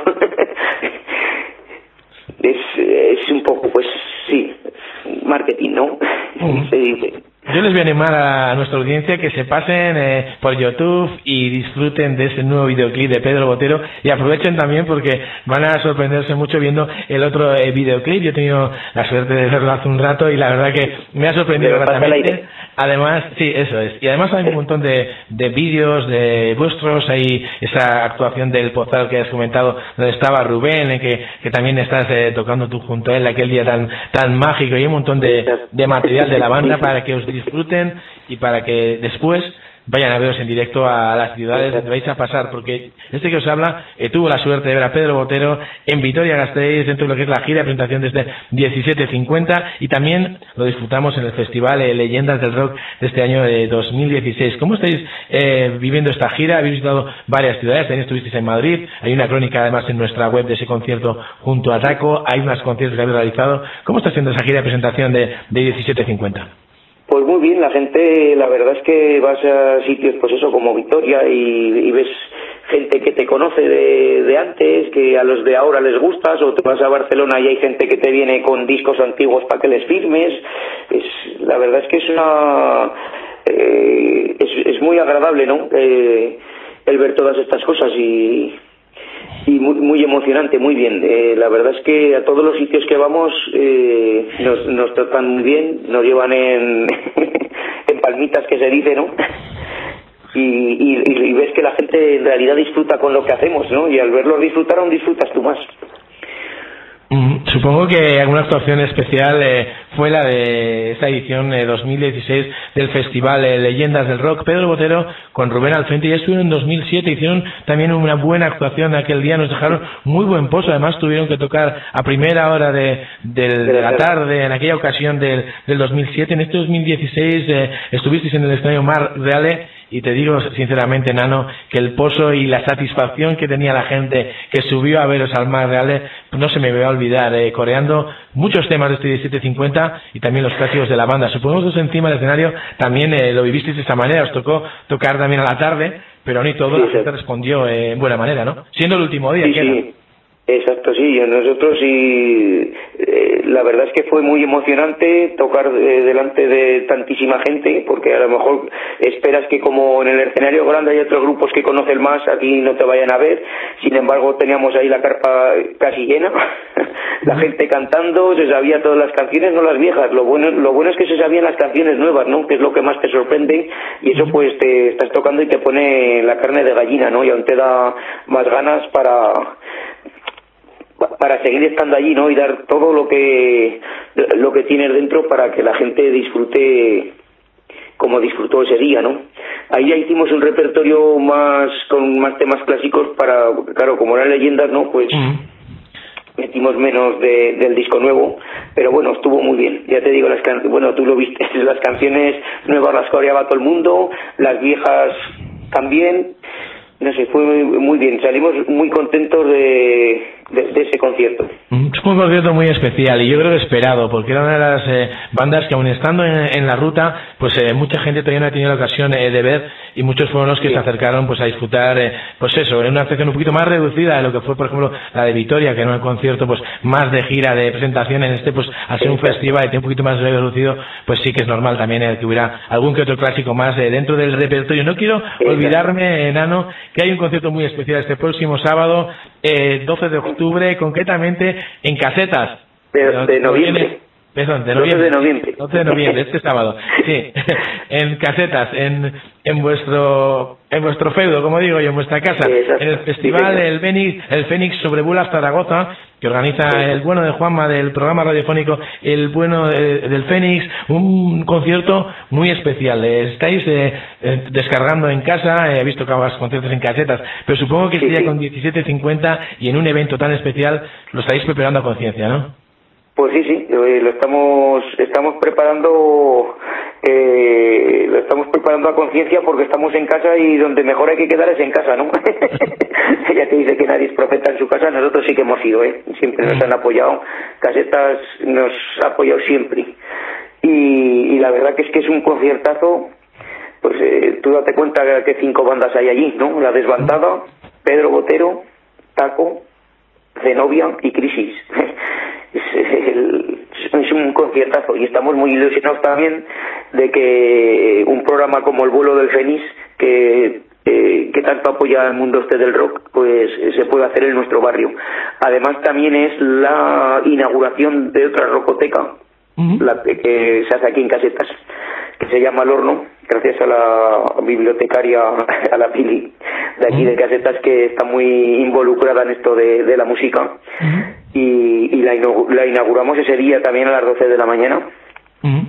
[SPEAKER 4] es, es un poco, pues sí, marketing, ¿no? Uh-huh. Se dice.
[SPEAKER 1] Yo les voy a animar a nuestra audiencia que se pasen eh, por YouTube y disfruten de ese nuevo videoclip de Pedro Botero, y aprovechen también porque van a sorprenderse mucho viendo el otro eh, videoclip. Yo he tenido la suerte de verlo hace un rato y la verdad que me ha sorprendido gratamente. Además, sí, eso es. Y además hay un montón de, de vídeos de vuestros, hay esa actuación del Pozal que has comentado, donde estaba Rubén, eh, que, que también estás eh, tocando tú junto a él aquel día tan tan mágico, y hay un montón de, de material de la banda para que os disfruten y para que después vayan a veros en directo a las ciudades donde vais a pasar, porque este que os habla eh, tuvo la suerte de ver a Pedro Botero en Vitoria-Gasteiz dentro de lo que es la gira de presentación de este diecisiete cincuenta, y también lo disfrutamos en el festival eh, Leyendas del Rock de este año de dos mil dieciséis. ¿Cómo estáis eh, viviendo esta gira? Habéis visitado varias ciudades, también estuvisteis en Madrid, hay una crónica además en nuestra web de ese concierto junto a Taco, hay unos conciertos que habéis realizado. ¿Cómo está siendo esa gira de presentación de, de diecisiete cincuenta?
[SPEAKER 4] Pues muy bien, la gente, la verdad es que vas a sitios, pues eso, como Vitoria, y, y ves gente que te conoce de, de antes, que a los de ahora les gustas, o te vas a Barcelona y hay gente que te viene con discos antiguos para que les firmes. Es, la verdad es que es una, eh, es, es muy agradable, ¿no? Eh, el ver todas estas cosas y... y muy, muy emocionante, muy bien. Eh, la verdad es que a todos los sitios que vamos eh, nos, nos tratan muy bien, nos llevan en, en palmitas, que se dice, ¿no? y, y, y ves que la gente en realidad disfruta con lo que hacemos, ¿no? Y al verlos disfrutar aún disfrutas tú más.
[SPEAKER 1] Mm, supongo que alguna actuación especial eh, fue la de esta edición eh, dos mil dieciséis del Festival eh, Leyendas del Rock Pedro Botero con Rubén al frente. Ya estuvieron en dos mil siete, hicieron también una buena actuación aquel día, nos dejaron muy buen pozo, además tuvieron que tocar a primera hora de, de, de la tarde en aquella ocasión del, del dos mil siete. En este dos mil dieciséis eh, estuvisteis en el escenario Mar Reale. Y te digo sinceramente, Nano, que el pozo y la satisfacción que tenía la gente que subió a veros al Mar Reale no se me va a olvidar, eh, coreando muchos temas de este diecisiete cincuenta y también los clásicos de la banda. Supongo que encima del escenario también eh, lo vivisteis de esa manera, os tocó tocar también a la tarde, pero ni todo, sí, la gente respondió eh, en buena manera, ¿no? Siendo el último día,
[SPEAKER 4] sí,
[SPEAKER 1] ¿qué
[SPEAKER 4] sí. Exacto, sí, nosotros sí, eh, la verdad es que fue muy emocionante tocar eh, delante de tantísima gente, porque a lo mejor esperas que como en el escenario grande hay otros grupos que conocen más, aquí no te vayan a ver. Sin embargo, teníamos ahí la carpa casi llena, la gente cantando, se sabía todas las canciones, no las viejas. Lo bueno, lo bueno es que se sabían las canciones nuevas, ¿no? Que es lo que más te sorprende, y eso pues te estás tocando y te pone la carne de gallina, ¿no? Y aún te da más ganas para para seguir estando allí, ¿no? Y dar todo lo que lo que tienes dentro para que la gente disfrute como disfrutó ese día, ¿no? Ahí ya hicimos un repertorio más con más temas clásicos para, claro, como eran leyendas, ¿no? Pues uh-huh. metimos menos de, del disco nuevo, pero bueno, estuvo muy bien. Ya te digo, las can- bueno, tú lo viste, las canciones nuevas las coreaba todo el mundo, las viejas también. No sé, fue muy, muy bien. Salimos muy contentos de, de, de ese concierto.
[SPEAKER 1] Fue un concierto muy especial y yo creo que esperado, porque era una de las eh, bandas que aún estando en, en la ruta, pues eh, mucha gente todavía no ha tenido la ocasión eh, de ver, y muchos fueron los que sí. se acercaron pues a disfrutar, eh, pues eso, en una sección un poquito más reducida de lo que fue, por ejemplo, la de Vitoria, que era un concierto pues más de gira, de presentación. En este, pues al ser un festival y un poquito más reducido, pues sí que es normal también eh, que hubiera algún que otro clásico más eh, dentro del repertorio. No quiero olvidarme, Nano, que hay un concierto muy especial este próximo sábado, eh, doce de octubre, concretamente en Casetas.
[SPEAKER 4] De, de noviembre.
[SPEAKER 1] Perdón, de noviembre.
[SPEAKER 4] doce de noviembre.
[SPEAKER 1] doce de noviembre, este sábado. Sí, en Casetas, en, en vuestro en vuestro feudo, como digo yo, en vuestra casa,
[SPEAKER 4] exacto,
[SPEAKER 1] en el festival
[SPEAKER 4] sí,
[SPEAKER 1] el Fénix, el Fénix Sobrevuela Zaragoza, que organiza sí. el bueno de Juanma del programa radiofónico El Bueno de, del Fénix, un concierto muy especial. Estáis eh, eh, descargando en casa, he visto que hagas conciertos en Casetas, pero supongo que este día sí, sí. con diecisiete cincuenta y en un evento tan especial lo estáis preparando a conciencia, ¿no?
[SPEAKER 4] Pues sí, sí, lo estamos estamos preparando eh, lo estamos preparando a conciencia, porque estamos en casa y donde mejor hay que quedar es en casa, ¿no? Ella te dice que nadie es profeta en su casa, nosotros sí que hemos ido, ¿eh? Siempre nos han apoyado, Casetas nos ha apoyado siempre, y, y la verdad que es que es un conciertazo. Pues eh, tú date cuenta que cinco bandas hay allí, ¿no? La Desbandada, Pedro Botero, Taco, Zenobia y Crisis. Es, el, es un conciertazo, y estamos muy ilusionados también de que un programa como El Vuelo del Fénix, que, eh, que tanto apoya al mundo este del rock, pues se puede hacer en nuestro barrio. Además también es la inauguración de otra rocoteca, uh-huh. la que se hace aquí en Casetas, que se llama El Horno, gracias a la bibliotecaria, a la Pili de aquí uh-huh. de Casetas, que está muy involucrada en esto de, de la música, uh-huh. y, y la, la inauguramos ese día también a las doce de la mañana, uh-huh.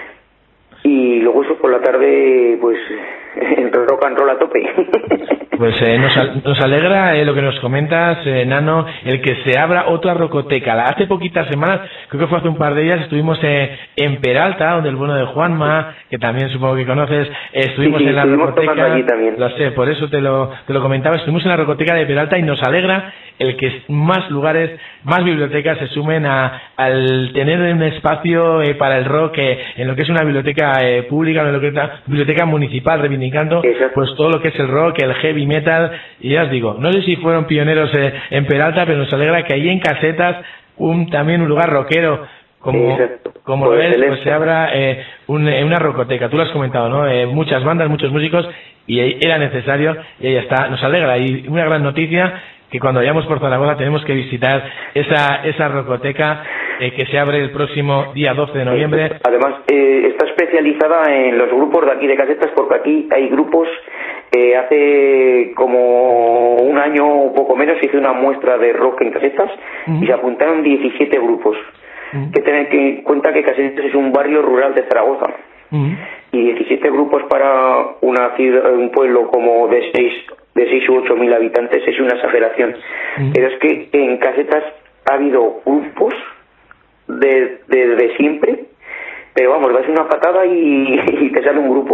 [SPEAKER 4] y luego eso por la tarde, pues rock and roll a tope.
[SPEAKER 1] Pues eh, nos, nos alegra eh, lo que nos comentas, eh, Nano, el que se abra otra rocoteca. Hace poquitas semanas, creo que fue hace un par de días, estuvimos eh, en Peralta, donde el bueno de Juanma, que también supongo que conoces, eh, estuvimos
[SPEAKER 4] sí, sí,
[SPEAKER 1] en la rocoteca.
[SPEAKER 4] Allí también.
[SPEAKER 1] Lo sé, por eso te lo, te lo comentaba. Estuvimos en la rocoteca de Peralta y nos alegra el que más lugares, más bibliotecas se sumen a, al tener un espacio eh, para el rock eh, en lo que es una biblioteca eh, pública, en lo que es una biblioteca municipal, reivindicando Exacto. pues todo lo que es el rock, el heavy metal. Y ya os digo, no sé si fueron pioneros eh, en Peralta, pero nos alegra que ahí en Casetas, un, también un lugar rockero como, como lo es, pues se abra eh, un, una rocoteca. Tú lo has comentado, ¿no? Eh, muchas bandas, muchos músicos, y era necesario, y ahí está. Nos alegra, y una gran noticia, que cuando vayamos por Zaragoza tenemos que visitar esa esa rocoteca eh, que se abre el próximo día doce de noviembre.
[SPEAKER 4] Además, eh, está especializada en los grupos de aquí de Casetas, porque aquí hay grupos Eh, hace como un año o poco menos hice una muestra de rock en Casetas uh-huh. y se apuntaron diecisiete grupos. Uh-huh. Que tener en cuenta que Casetas es un barrio rural de Zaragoza. Uh-huh. Y diecisiete grupos para una ciudad, un pueblo como de seis de seis u ocho mil habitantes es una exageración. Uh-huh. Pero es que en Casetas ha habido grupos de, de, de siempre, pero vamos, das una patada y, y te sale un grupo.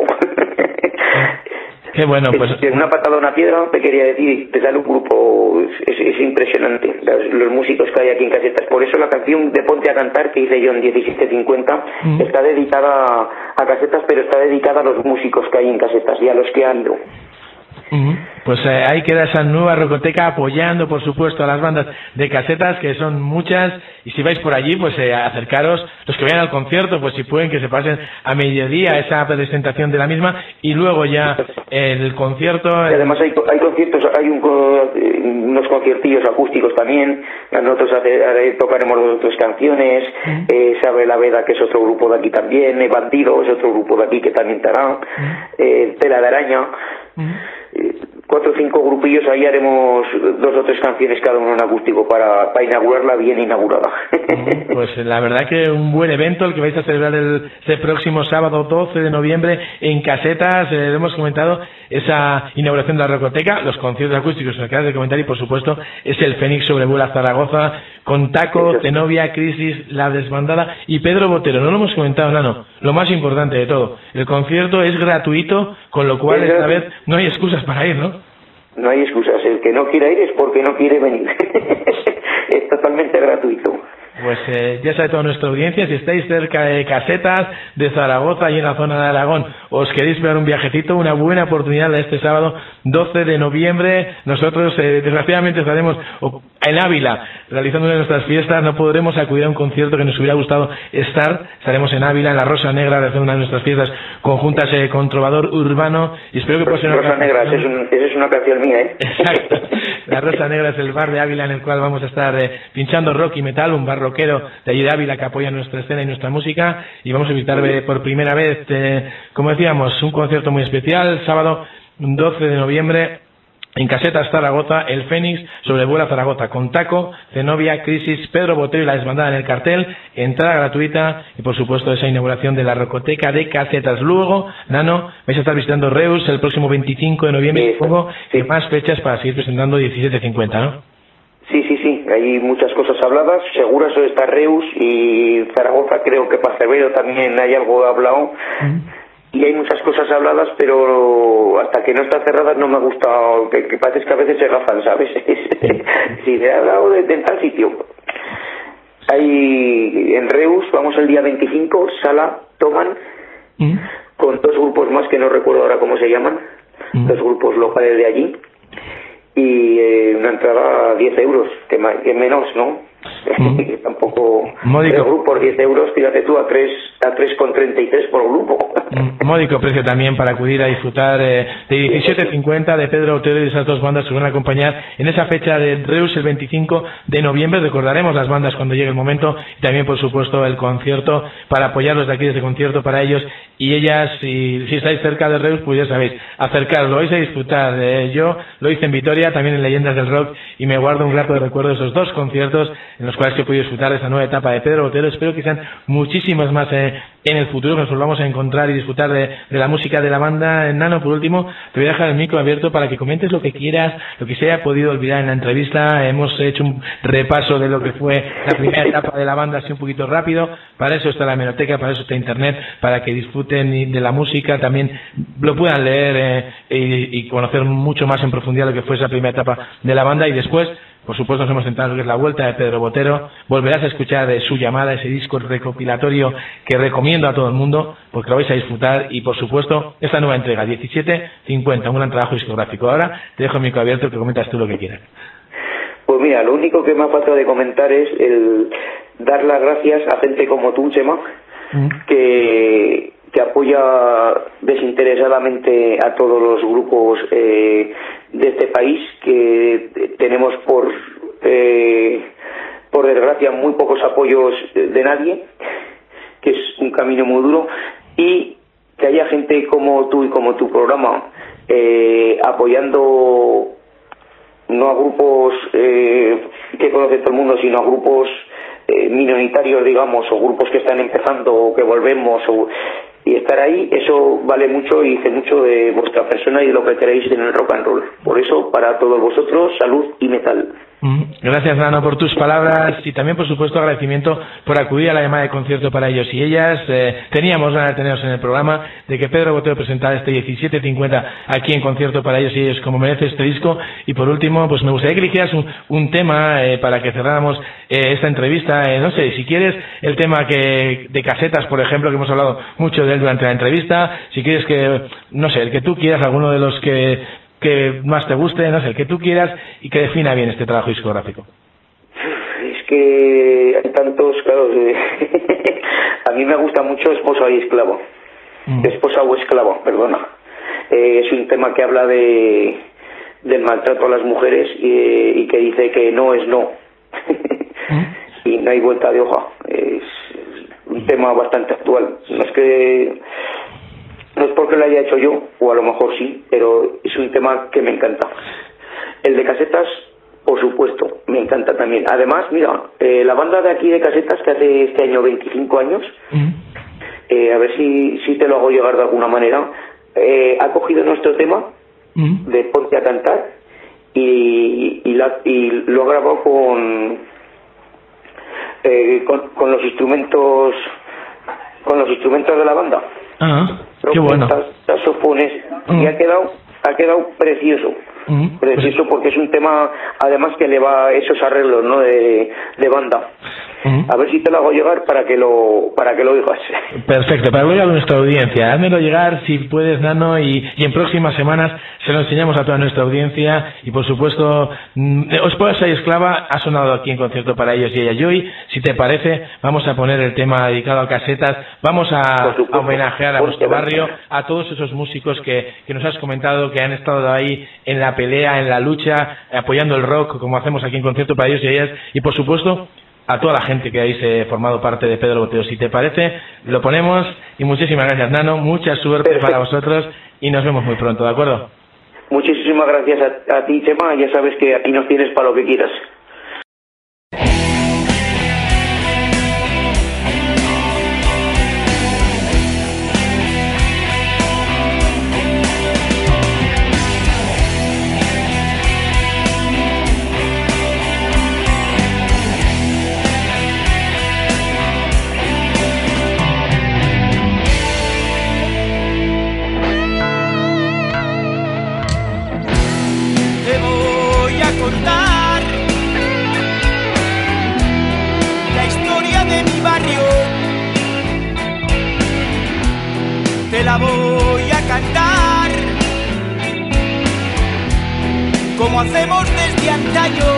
[SPEAKER 1] Qué bueno, pues...
[SPEAKER 4] Es, una patada a una piedra, te quería decir, te sale un grupo, es, es impresionante, los, los músicos que hay aquí en Casetas. Por eso la canción de Ponte a Cantar, que hice yo en diecisiete cincuenta, mm. está dedicada a Casetas, pero está dedicada a los músicos que hay en Casetas y a los que han ido.
[SPEAKER 1] Uh-huh. Pues eh, ahí queda esa nueva rocoteca apoyando, por supuesto, a las bandas de Casetas, que son muchas, y si vais por allí, pues eh, acercaros, los que vayan al concierto, pues si pueden que se pasen a mediodía esa presentación de la misma, y luego ya el concierto...
[SPEAKER 4] Y además hay, hay conciertos, hay un, unos conciertillos acústicos también, nosotros hace, tocaremos otras canciones, uh-huh. eh, Sabe la Veda, que es otro grupo de aquí también, eh, Bandido es otro grupo de aquí que también estará, uh-huh. eh, Tela de Araña... Uh-huh. Cuatro o cinco grupillos, ahí haremos dos o tres canciones cada uno en acústico para, para inaugurarla bien inaugurada.
[SPEAKER 1] Pues la verdad que un buen evento el que vais a celebrar el, este próximo sábado doce de noviembre en Casetas. Eh, hemos comentado esa inauguración de la rocoteca, los conciertos acústicos que acabas de comentar, y por supuesto es el Fénix sobrevuela Zaragoza con Taco, Zenobia, Crisis, La Desbandada y Pedro Botero. No lo hemos comentado, Nano, lo más importante de todo, el concierto es gratuito, con lo cual esta vez no hay excusas para ir, ¿no?
[SPEAKER 4] No hay excusas, el que no quiera ir es porque no quiere venir. Es totalmente gratuito.
[SPEAKER 1] Pues eh, ya sabe toda nuestra audiencia, si estáis cerca de Casetas, de Zaragoza y en la zona de Aragón, os queréis pegar un viajecito, una buena oportunidad de este sábado doce de noviembre. Nosotros eh, desgraciadamente estaremos en Ávila realizando una de nuestras fiestas, no podremos acudir a un concierto que nos hubiera gustado estar. Estaremos en Ávila, en la Rosa Negra, realizando una de nuestras fiestas conjuntas eh, con Trovador Urbano, y espero que pueda ser una
[SPEAKER 4] Rosa Negra, esa es, un, esa es una canción mía, ¿eh?
[SPEAKER 1] Exacto. La Rosa Negra es el bar de Ávila en el cual vamos a estar eh, pinchando rock y metal, un bar rockero de allí de Ávila que apoya nuestra escena y nuestra música, y vamos a invitar eh, por primera vez, eh, como decíamos, un concierto muy especial, sábado doce de noviembre en Casetas, Zaragoza, el Fénix sobrevuela Zaragoza, con Taco, Zenobia, Crisis, Pedro Botero y La Desbandada en el cartel, entrada gratuita y por supuesto esa inauguración de la rocoteca de Casetas. Luego, Nano, vais a estar visitando Reus el próximo veinticinco de noviembre, y luego sí. más fechas para seguir presentando diecisiete cincuenta, ¿no?
[SPEAKER 4] Sí, sí, sí, hay muchas cosas habladas, seguro eso está Reus, y Zaragoza creo que para Cervero también hay algo hablado. Uh-huh. Y hay muchas cosas habladas, pero hasta que no están cerradas no me gusta, que, que parece que a veces se gafan, ¿sabes? Si se ha hablado de, de tal sitio. Hay en Reus, vamos el día veinticinco, Sala Toman, ¿Mm? con dos grupos más que no recuerdo ahora cómo se llaman, ¿Mm? dos grupos locales de allí, y eh, una entrada a diez euros, que, más, que menos, ¿no? Mm. Tampoco
[SPEAKER 1] módico.
[SPEAKER 4] El grupo por diez euros, fíjate tú, a tres a tres con treinta y tres por grupo.
[SPEAKER 1] Módico precio también para acudir a disfrutar eh, de diecisiete cincuenta de Pedro Botero y de esas dos bandas que van a acompañar en esa fecha de Reus el veinticinco de noviembre. Recordaremos las bandas cuando llegue el momento, y también por supuesto el concierto para apoyarlos de aquí desde concierto para ellos y ellas. Y si estáis cerca de Reus, pues ya sabéis, acercaros, lo vais a disfrutar. Eh, yo lo hice en Vitoria, también en Leyendas del Rock, y me guardo un grato de recuerdo de esos dos conciertos en los cuales he podido disfrutar de esa nueva etapa de Pedro Botero. Espero que sean muchísimas más eh, en el futuro, que nos volvamos a encontrar y disfrutar de, de la música de la banda. Nano, por último, te voy a dejar el micro abierto para que comentes lo que quieras, lo que se haya podido olvidar en la entrevista. Hemos hecho un repaso de lo que fue la primera etapa de la banda, así un poquito rápido. Para eso está la hemeroteca, para eso está internet, para que disfruten de la música, también lo puedan leer eh, y, y conocer mucho más en profundidad lo que fue esa primera etapa de la banda. Y después, por supuesto, nos hemos centrado en lo que es la vuelta de Pedro Botero. Volverás a escuchar de Su Llamada, ese disco recopilatorio que recomiendo a todo el mundo, porque lo vais a disfrutar. Y, por supuesto, esta nueva entrega, diecisiete cincuenta, un gran trabajo discográfico. Ahora te dejo el micro abierto, que comentas tú lo que quieras.
[SPEAKER 4] Pues mira, lo único que me ha faltado de comentar es el dar las gracias a gente como tú, Chema, ¿Mm? que... que apoya desinteresadamente a todos los grupos eh, de este país, que tenemos por eh, por desgracia muy pocos apoyos de nadie, que es un camino muy duro, y que haya gente como tú y como tu programa eh, apoyando no a grupos eh, que conoce todo el mundo, sino a grupos eh, minoritarios, digamos, o grupos que están empezando o que volvemos, o, y estar ahí, eso vale mucho y dice mucho de vuestra persona y de lo que queréis en el rock and roll. Por eso, para todos vosotros, salud y metal.
[SPEAKER 1] Gracias, Nano, por tus palabras y también, por supuesto, agradecimiento por acudir a la llamada de concierto para ellos y ellas. Eh, teníamos ganas de teneros en el programa, de que Pedro Botero presentara este diecisiete cincuenta aquí en concierto para ellos y ellos, como merece este disco. Y por último, pues me gustaría que eligieras un, un tema eh, para que cerráramos eh, esta entrevista. Eh, no sé, si quieres el tema que de Casetas, por ejemplo, que hemos hablado mucho de él durante la entrevista, si quieres que, no sé, el que tú quieras, alguno de los que que más te guste, no sé, el que tú quieras y que defina bien este trabajo discográfico.
[SPEAKER 4] Es que hay tantos, claro, a mí me gusta mucho Esposa y Esclavo, mm. Esposa o Esclavo, perdona. Eh, es un tema que habla de del maltrato a las mujeres y, y que dice que no es no. mm. Y no hay vuelta de hoja. Es un tema bastante actual. No es que No es porque lo haya hecho yo, o a lo mejor sí, pero es un tema que me encanta. El de Casetas, por supuesto, me encanta también. Además, mira, eh, la banda de aquí de Casetas, que hace este año veinticinco años, uh-huh. eh, a ver si, si te lo hago llegar de alguna manera, eh, ha cogido nuestro tema uh-huh. de Ponte a Cantar y, y, la, y lo ha grabado con, eh, con, con los instrumentos con los instrumentos de la banda.
[SPEAKER 1] Ah, qué bueno.
[SPEAKER 4] Saxofones, mm. y ha quedado ha quedado precioso. Mm. Precioso porque es un tema, además, que le va esos arreglos, ¿no?, de, de banda. Mm. A ver si te lo hago llegar para que lo para que lo oigas.
[SPEAKER 1] Perfecto, para que lo oiga nuestra audiencia. Házmelo llegar si puedes, Nano, y, y en próximas semanas se lo enseñamos a toda nuestra audiencia. Y por supuesto, Esposa y Esclava ha sonado aquí en concierto para ellos y ellas. Y hoy, si te parece, vamos a poner el tema dedicado a Casetas. Vamos a, a homenajear a nuestro barrio, a todos esos músicos que, que nos has comentado, que han estado ahí en la pelea, en la lucha, apoyando el rock, como hacemos aquí en concierto para ellos y ellas. Y por supuesto, a toda la gente que habéis eh, formado parte de Pedro Botero. Si te parece, lo ponemos. Y muchísimas gracias, Nano. Mucha suerte Perfecto. Para vosotros y nos vemos muy pronto, ¿de acuerdo?
[SPEAKER 4] Muchísimas gracias a, a ti, Chema. Ya sabes que aquí nos tienes para lo que quieras.
[SPEAKER 6] La voy a cantar como hacemos desde antaño.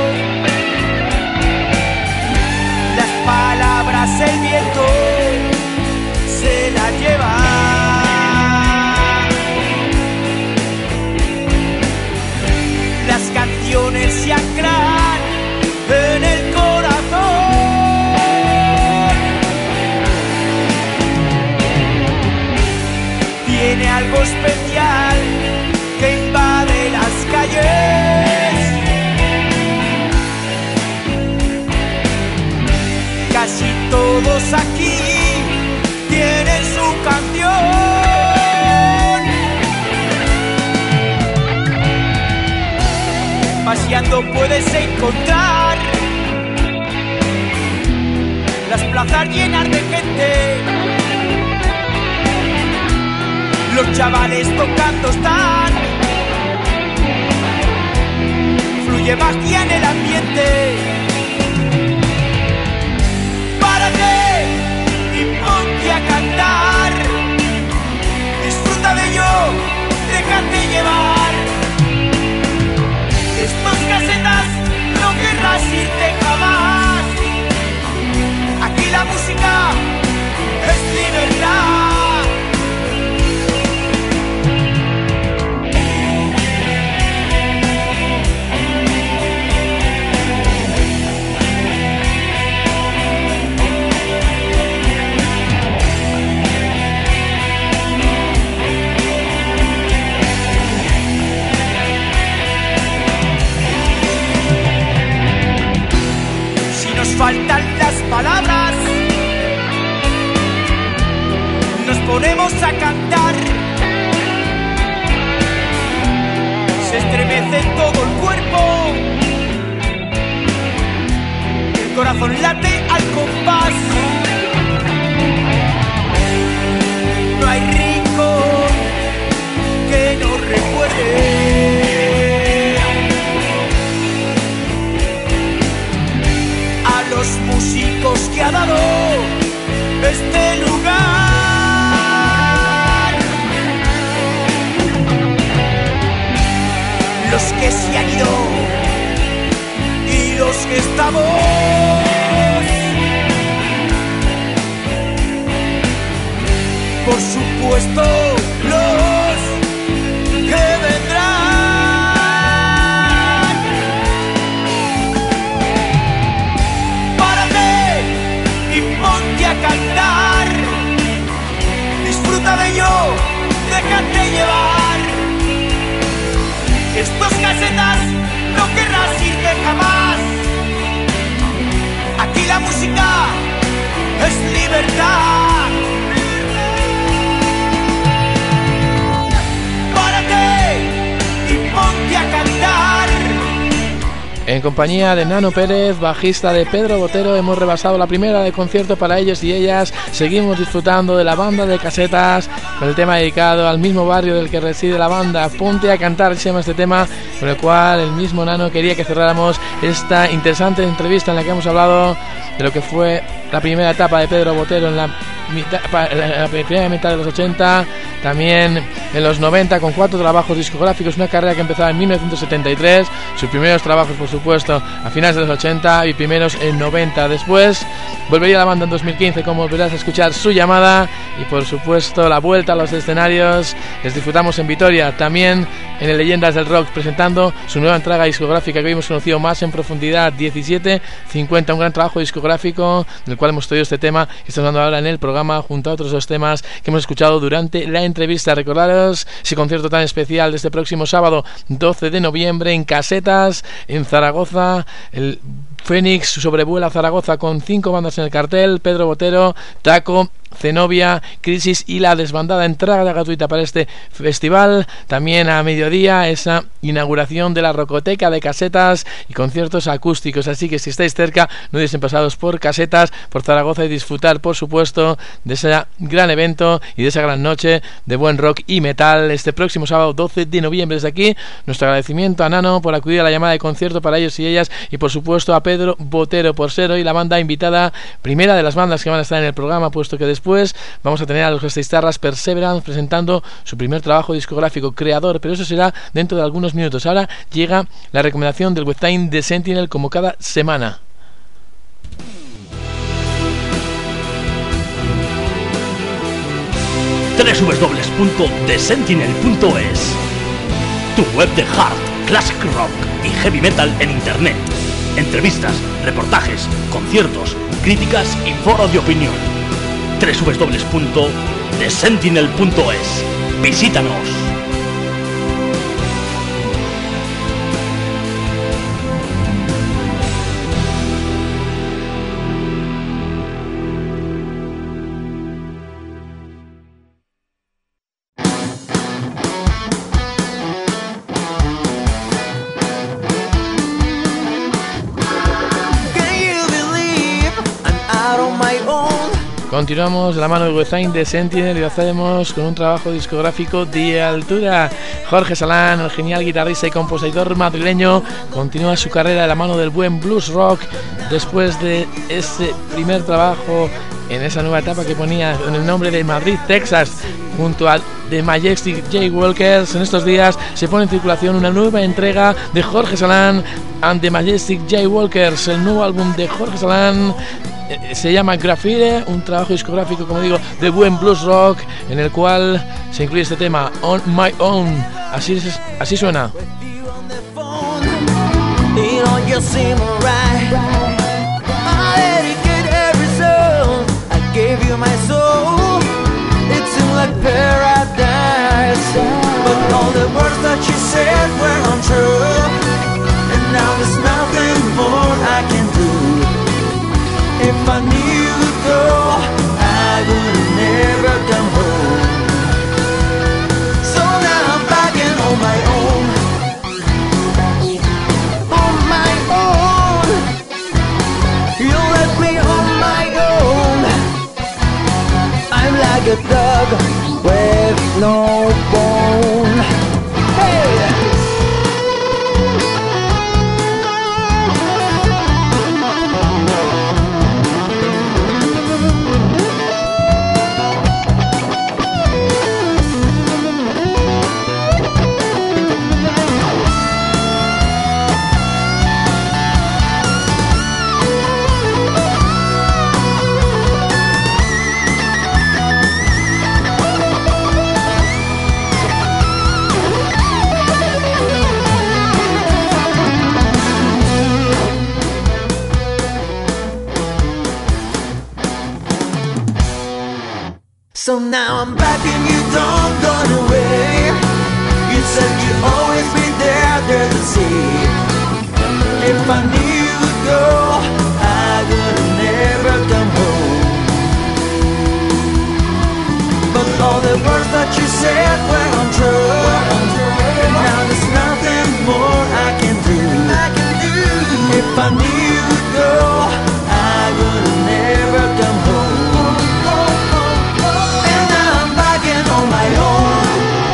[SPEAKER 6] Las palabras el viento se las lleva. Las canciones se anclan en el corazón. Tiene algo especial que invade las calles. Casi todos aquí tienen su canción. Paseando puedes encontrar las plazas llenas de gente. Los chavales tocando están. Fluye magia en el ambiente. Párate y ponte a cantar. Disfruta de ello, déjate llevar. Estos Casetas no querrás irte jamás. Aquí la música es libertad. faltan las palabras. Nos ponemos a cantar. Se estremece todo el cuerpo. El corazón late al compás. No hay rincón que no recuerde a los músicos que ha dado este lugar. Los que se han ido y los que estamos. Por supuesto, los que vendrán. Párate y ponte a cantar. Disfruta de ello, déjate llevar. Estos casetas no querrás irte jamás. Aquí la música es libertad.
[SPEAKER 1] En compañía de Nano Pérez, bajista de Pedro Botero, hemos rebasado la primera de concierto para ellos y ellas. Seguimos disfrutando de la banda de Casetas con el tema dedicado al mismo barrio del que reside la banda. Ponte a cantar, se llama este tema, con el cual el mismo Nano quería que cerráramos esta interesante entrevista en la que hemos hablado de lo que fue la primera etapa de Pedro Botero en la, mitad, en la primera mitad de los ochenta, también en los noventa, con cuatro trabajos discográficos, una carrera que empezaba en mil novecientos setenta y tres, sus primeros trabajos por supuesto a finales de los ochenta y primeros en noventa. Después volvería a la banda en dos mil quince, como volverás a escuchar Su Llamada, y por supuesto la vuelta a los escenarios. Les disfrutamos en Vitoria, también en el Leyendas del Rock, presentando su nueva entrega discográfica que hoy hemos conocido más en profundidad, diecisiete cincuenta, un gran trabajo discográfico del cual hemos traído este tema que estamos dando ahora en el programa, junto a otros dos temas que hemos escuchado durante la entrevista. Recordaros ese concierto tan especial de este próximo sábado doce de noviembre en Casetas, en Zaragoza. El Fénix sobrevuela Zaragoza con cinco bandas en el cartel: Pedro Botero, Taco, Zenobia, Crisis y La Desbandada. Entrada gratuita para este festival. También a mediodía esa inauguración de la Rocoteca de Casetas y conciertos acústicos, así que si estáis cerca no dudéis en pasaros por Casetas, por Zaragoza, y disfrutar por supuesto de ese gran evento y de esa gran noche de buen rock y metal este próximo sábado doce de noviembre. Desde aquí nuestro agradecimiento a Nano por acudir a la llamada de concierto para ellos y ellas, y por supuesto a Pedro Botero por ser hoy la banda invitada, primera de las bandas que van a estar en el programa, puesto que después vamos a tener a los gestistarras Perseverance presentando su primer trabajo discográfico, Creador, pero eso será dentro de algunos minutos. Ahora llega la recomendación del webtime de Sentinel, como cada semana.
[SPEAKER 7] doble u doble u doble u punto the sentinel punto es, tu web de hard, classic rock y heavy metal en internet. Entrevistas, reportajes, conciertos, críticas y foros de opinión. doble u doble u doble u punto the sentinel punto es. Visítanos.
[SPEAKER 1] Continuamos de la mano de webtime de Sentinel y lo hacemos con un trabajo discográfico de altura. Jorge Salán, el genial guitarrista y compositor madrileño, continúa su carrera de la mano del buen blues rock después de ese primer trabajo en esa nueva etapa que ponía en el nombre de Madrid, Texas, junto a The Majestic Jaywalkers. En estos días se pone en circulación una nueva entrega de Jorge Salán and The Majestic Jaywalkers. El nuevo álbum de Jorge Salán eh, se llama Graffiti, un trabajo discográfico, como digo, de buen blues rock, en el cual se incluye este tema, On My Own. Así, es, así suena.
[SPEAKER 3] Gave you my soul, it seemed like paradise, but all the words that you said were untrue, and now there's nothing more I can do. If I knew you'd go, I would never come home. So now I'm back and on my own. On my own. You left me on my own. I'm like a dog with no bone. Hey! So now I'm back and you don't go away. You said you'd always be there, there to see. If I knew you'd go, I would never come home. But all the words that you said were untrue. And now there's nothing more I can do. If I knew you'd go, I would never come home. On my own.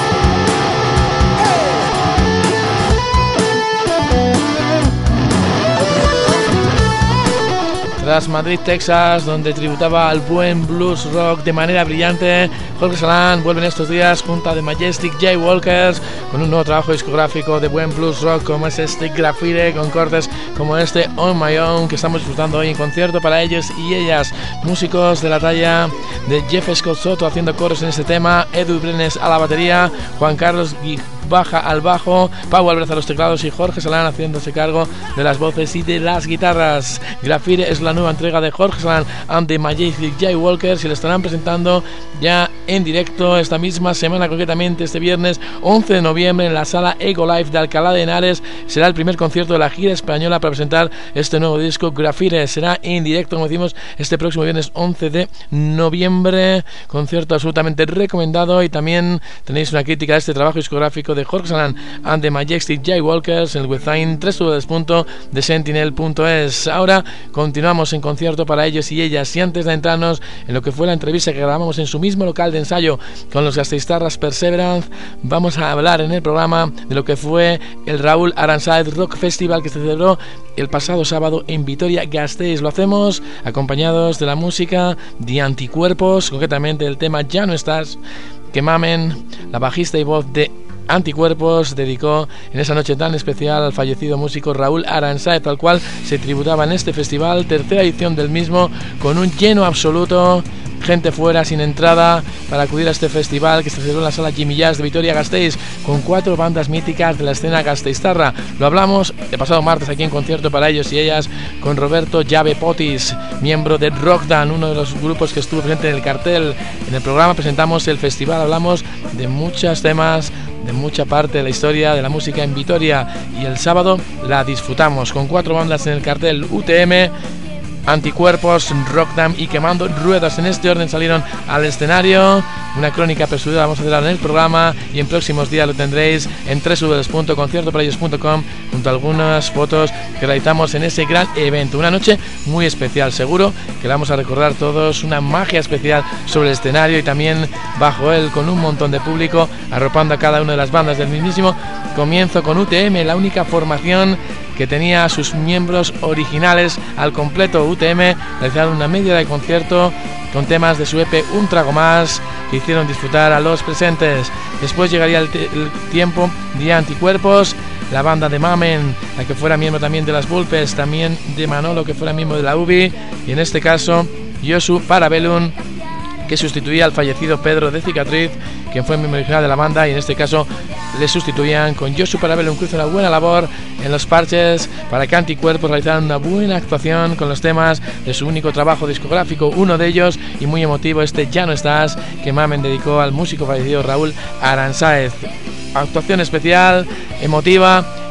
[SPEAKER 1] Tras Madrid, Texas, donde tributaba al buen blues rock de manera brillante, Jorge Salán vuelve en estos días junto a The Majestic Jaywalkers con un nuevo trabajo discográfico de buen blues rock como es este Graffiti, con cortes como este On My Own que estamos disfrutando hoy en concierto para ellos y ellas, músicos de la talla de Jeff Scott Soto haciendo coros en este tema, Edu Brenes a la batería, Juan Carlos Gui Baja al bajo, Pau Álvarez a los teclados y Jorge Salán haciéndose cargo de las voces y de las guitarras. Graffiti es la nueva entrega de Jorge Salán and the Majestic Jaywalkers y le estarán presentando ya en directo esta misma semana, concretamente este viernes once de noviembre en la sala Ego Life de Alcalá de Henares. Será el primer concierto de la gira española para presentar este nuevo disco Graffiti. Será en directo, como decimos, este próximo viernes once de noviembre. Concierto absolutamente recomendado y también tenéis una crítica a este trabajo discográfico de Jorge Salán and the Majestic Jaywalkers en el website doble u doble u doble u punto the sentinel punto es. Ahora continuamos en concierto para ellos y ellas y antes de entrarnos en lo que fue la entrevista que grabamos en su mismo local de ensayo con los Gasteiztarras Perseverance, vamos a hablar en el programa de lo que fue el Raúl Aransáez Rock Festival que se celebró el pasado sábado en Vitoria-Gasteiz. Lo hacemos acompañados de la música de Anticuerpos, concretamente el tema Ya no estás, que Mamen, la bajista y voz de Anticuerpos, dedicó en esa noche tan especial al fallecido músico Raúl Aransáez, al cual se tributaba en este festival, tercera edición del mismo, con un lleno absoluto, gente fuera sin entrada para acudir a este festival que se celebró en la sala Jimmy Jazz de Vitoria-Gasteiz con cuatro bandas míticas de la escena gasteiztarra. Lo hablamos el pasado martes aquí en concierto para ellos y ellas con Roberto Llave Potis, miembro de Rockdan, uno de los grupos que estuvo presente en el cartel. En el programa presentamos el festival, hablamos de muchos temas, de mucha parte de la historia de la música en Vitoria y el sábado la disfrutamos con cuatro bandas en el cartel: U T M, Anticuerpos, Rockdam y Quemando Ruedas. En este orden salieron al escenario. Una crónica apresurada vamos a hacer en el programa y en próximos días lo tendréis en doble u doble u doble u punto concierto para ellos punto com junto a algunas fotos que realizamos en ese gran evento. Una noche muy especial, seguro que la vamos a recordar todos, una magia especial sobre el escenario y también bajo él con un montón de público arropando a cada una de las bandas del mismísimo comienzo, con U T M, la única formación que tenía a sus miembros originales al completo. U T M realizaron una media de concierto con temas de su E P Un Trago Más que hicieron disfrutar a los presentes. Después llegaría el, t- el tiempo de Anticuerpos, la banda de Mamen, la que fuera miembro también de las Vulpes, también de Manolo, que fuera miembro de la U B I, y en este caso Josu Parabellum, que sustituía al fallecido Pedro de Cicatriz, quien fue miembro original de la banda, y en este caso le sustituían con Josu Parabellum, que hizo una buena labor en los parches para que Anticuerpos realizaran una buena actuación con los temas de su único trabajo discográfico, uno de ellos y muy emotivo, este Ya no estás, que Mamen dedicó al músico fallecido Raúl Aransáez. Actuación especial, emotiva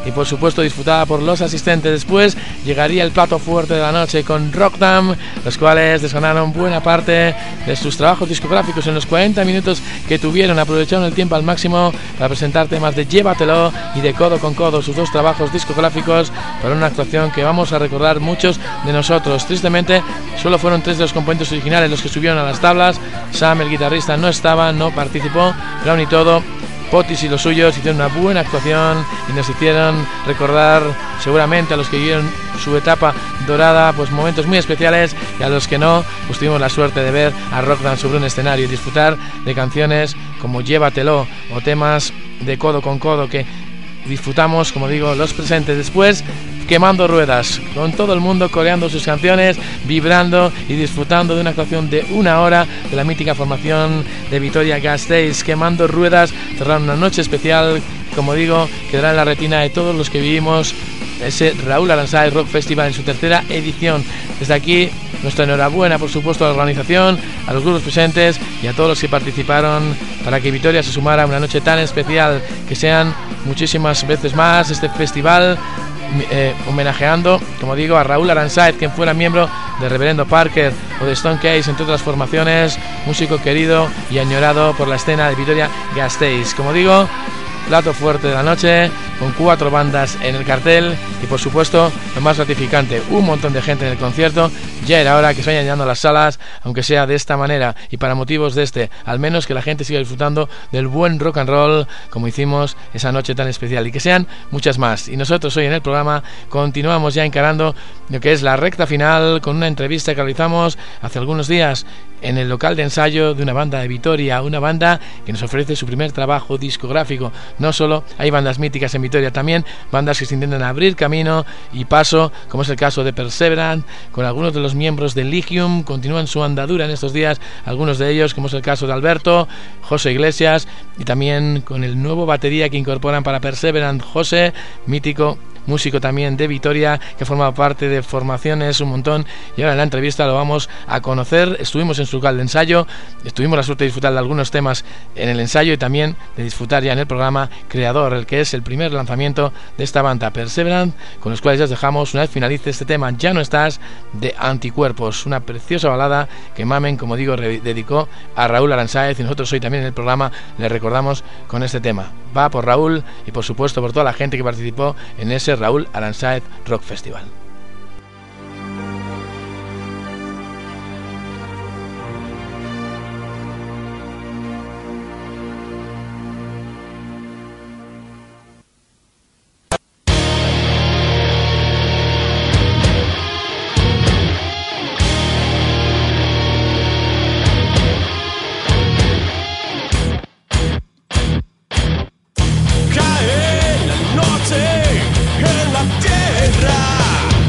[SPEAKER 1] y por supuesto disfrutada por los asistentes. Después llegaría el plato fuerte de la noche con Rockdam, los cuales desganaron buena parte de sus trabajos discográficos en los cuarenta minutos que tuvieron. Aprovecharon el tiempo al máximo para presentar temas de Llévatelo y de Codo con Codo, sus dos trabajos discográficos, para una actuación que vamos a recordar muchos de nosotros. Tristemente solo fueron tres de los componentes originales los que subieron a las tablas. Sam, el guitarrista, no estaba, no participó, pero aún y todo Potis y los suyos hicieron una buena actuación y nos hicieron recordar seguramente a los que vivieron su etapa dorada pues momentos muy especiales, y a los que no pues tuvimos la suerte de ver a Rockdam sobre un escenario y disfrutar de canciones como Llévatelo o temas de Codo con Codo que disfrutamos, como digo, los presentes. Después Quemando Ruedas, con todo el mundo coreando sus canciones, vibrando y disfrutando de una actuación de una hora de la mítica formación de Vitoria-Gasteiz. Quemando Ruedas cerraron una noche especial, como digo, quedará en la retina de todos los que vivimos ese Raúl Aranzáez Rock Festival en su tercera edición. Desde aquí nuestra enhorabuena, por supuesto, a la organización, a los grupos presentes y a todos los que participaron para que Vitoria se sumara a una noche tan especial. Que sean muchísimas veces más este festival, Eh, homenajeando, como digo, a Raúl Aranzáez, quien fuera miembro de Reverendo Parker o de Stone Case, entre otras formaciones, músico querido y añorado por la escena de Vitoria-Gasteiz. Como digo, plato fuerte de la noche, con cuatro bandas en el cartel y por supuesto lo más gratificante, un montón de gente en el concierto. Ya era hora que se vayan llenando las salas, aunque sea de esta manera y para motivos de este, al menos que la gente siga disfrutando del buen rock and roll como hicimos esa noche tan especial, y que sean muchas más. Y nosotros hoy en el programa continuamos ya encarando lo que es la recta final con una entrevista que realizamos hace algunos días en el local de ensayo de una banda de Vitoria, una banda que nos ofrece su primer trabajo discográfico. No solo hay bandas míticas en Vitoria, también bandas que se intentan abrir camino y paso, como es el caso de Perseverance, con algunos de los miembros de Ligium, continúan su andadura en estos días, algunos de ellos, como es el caso de Alberto, José Iglesias, y también con el nuevo batería que incorporan para Perseverance, José, mítico músico también de Vitoria, que forma parte de formaciones un montón, y ahora en la entrevista lo vamos a conocer. Estuvimos en su local de ensayo, tuvimos la suerte de disfrutar de algunos temas en el ensayo y también de disfrutar ya en el programa Creador, el que es el primer lanzamiento de esta banda Perseverance, con los cuales ya os dejamos, una vez finalice este tema Ya no estás, de Anticuerpos, una preciosa balada que Mamen, como digo, dedicó a Raúl Aranzáez, y nosotros hoy también en el programa le recordamos con este tema. Va por Raúl y por supuesto por toda la gente que participó en ese Raúl Aranzáez Rock Festival.
[SPEAKER 6] Cae la noche en la tierra.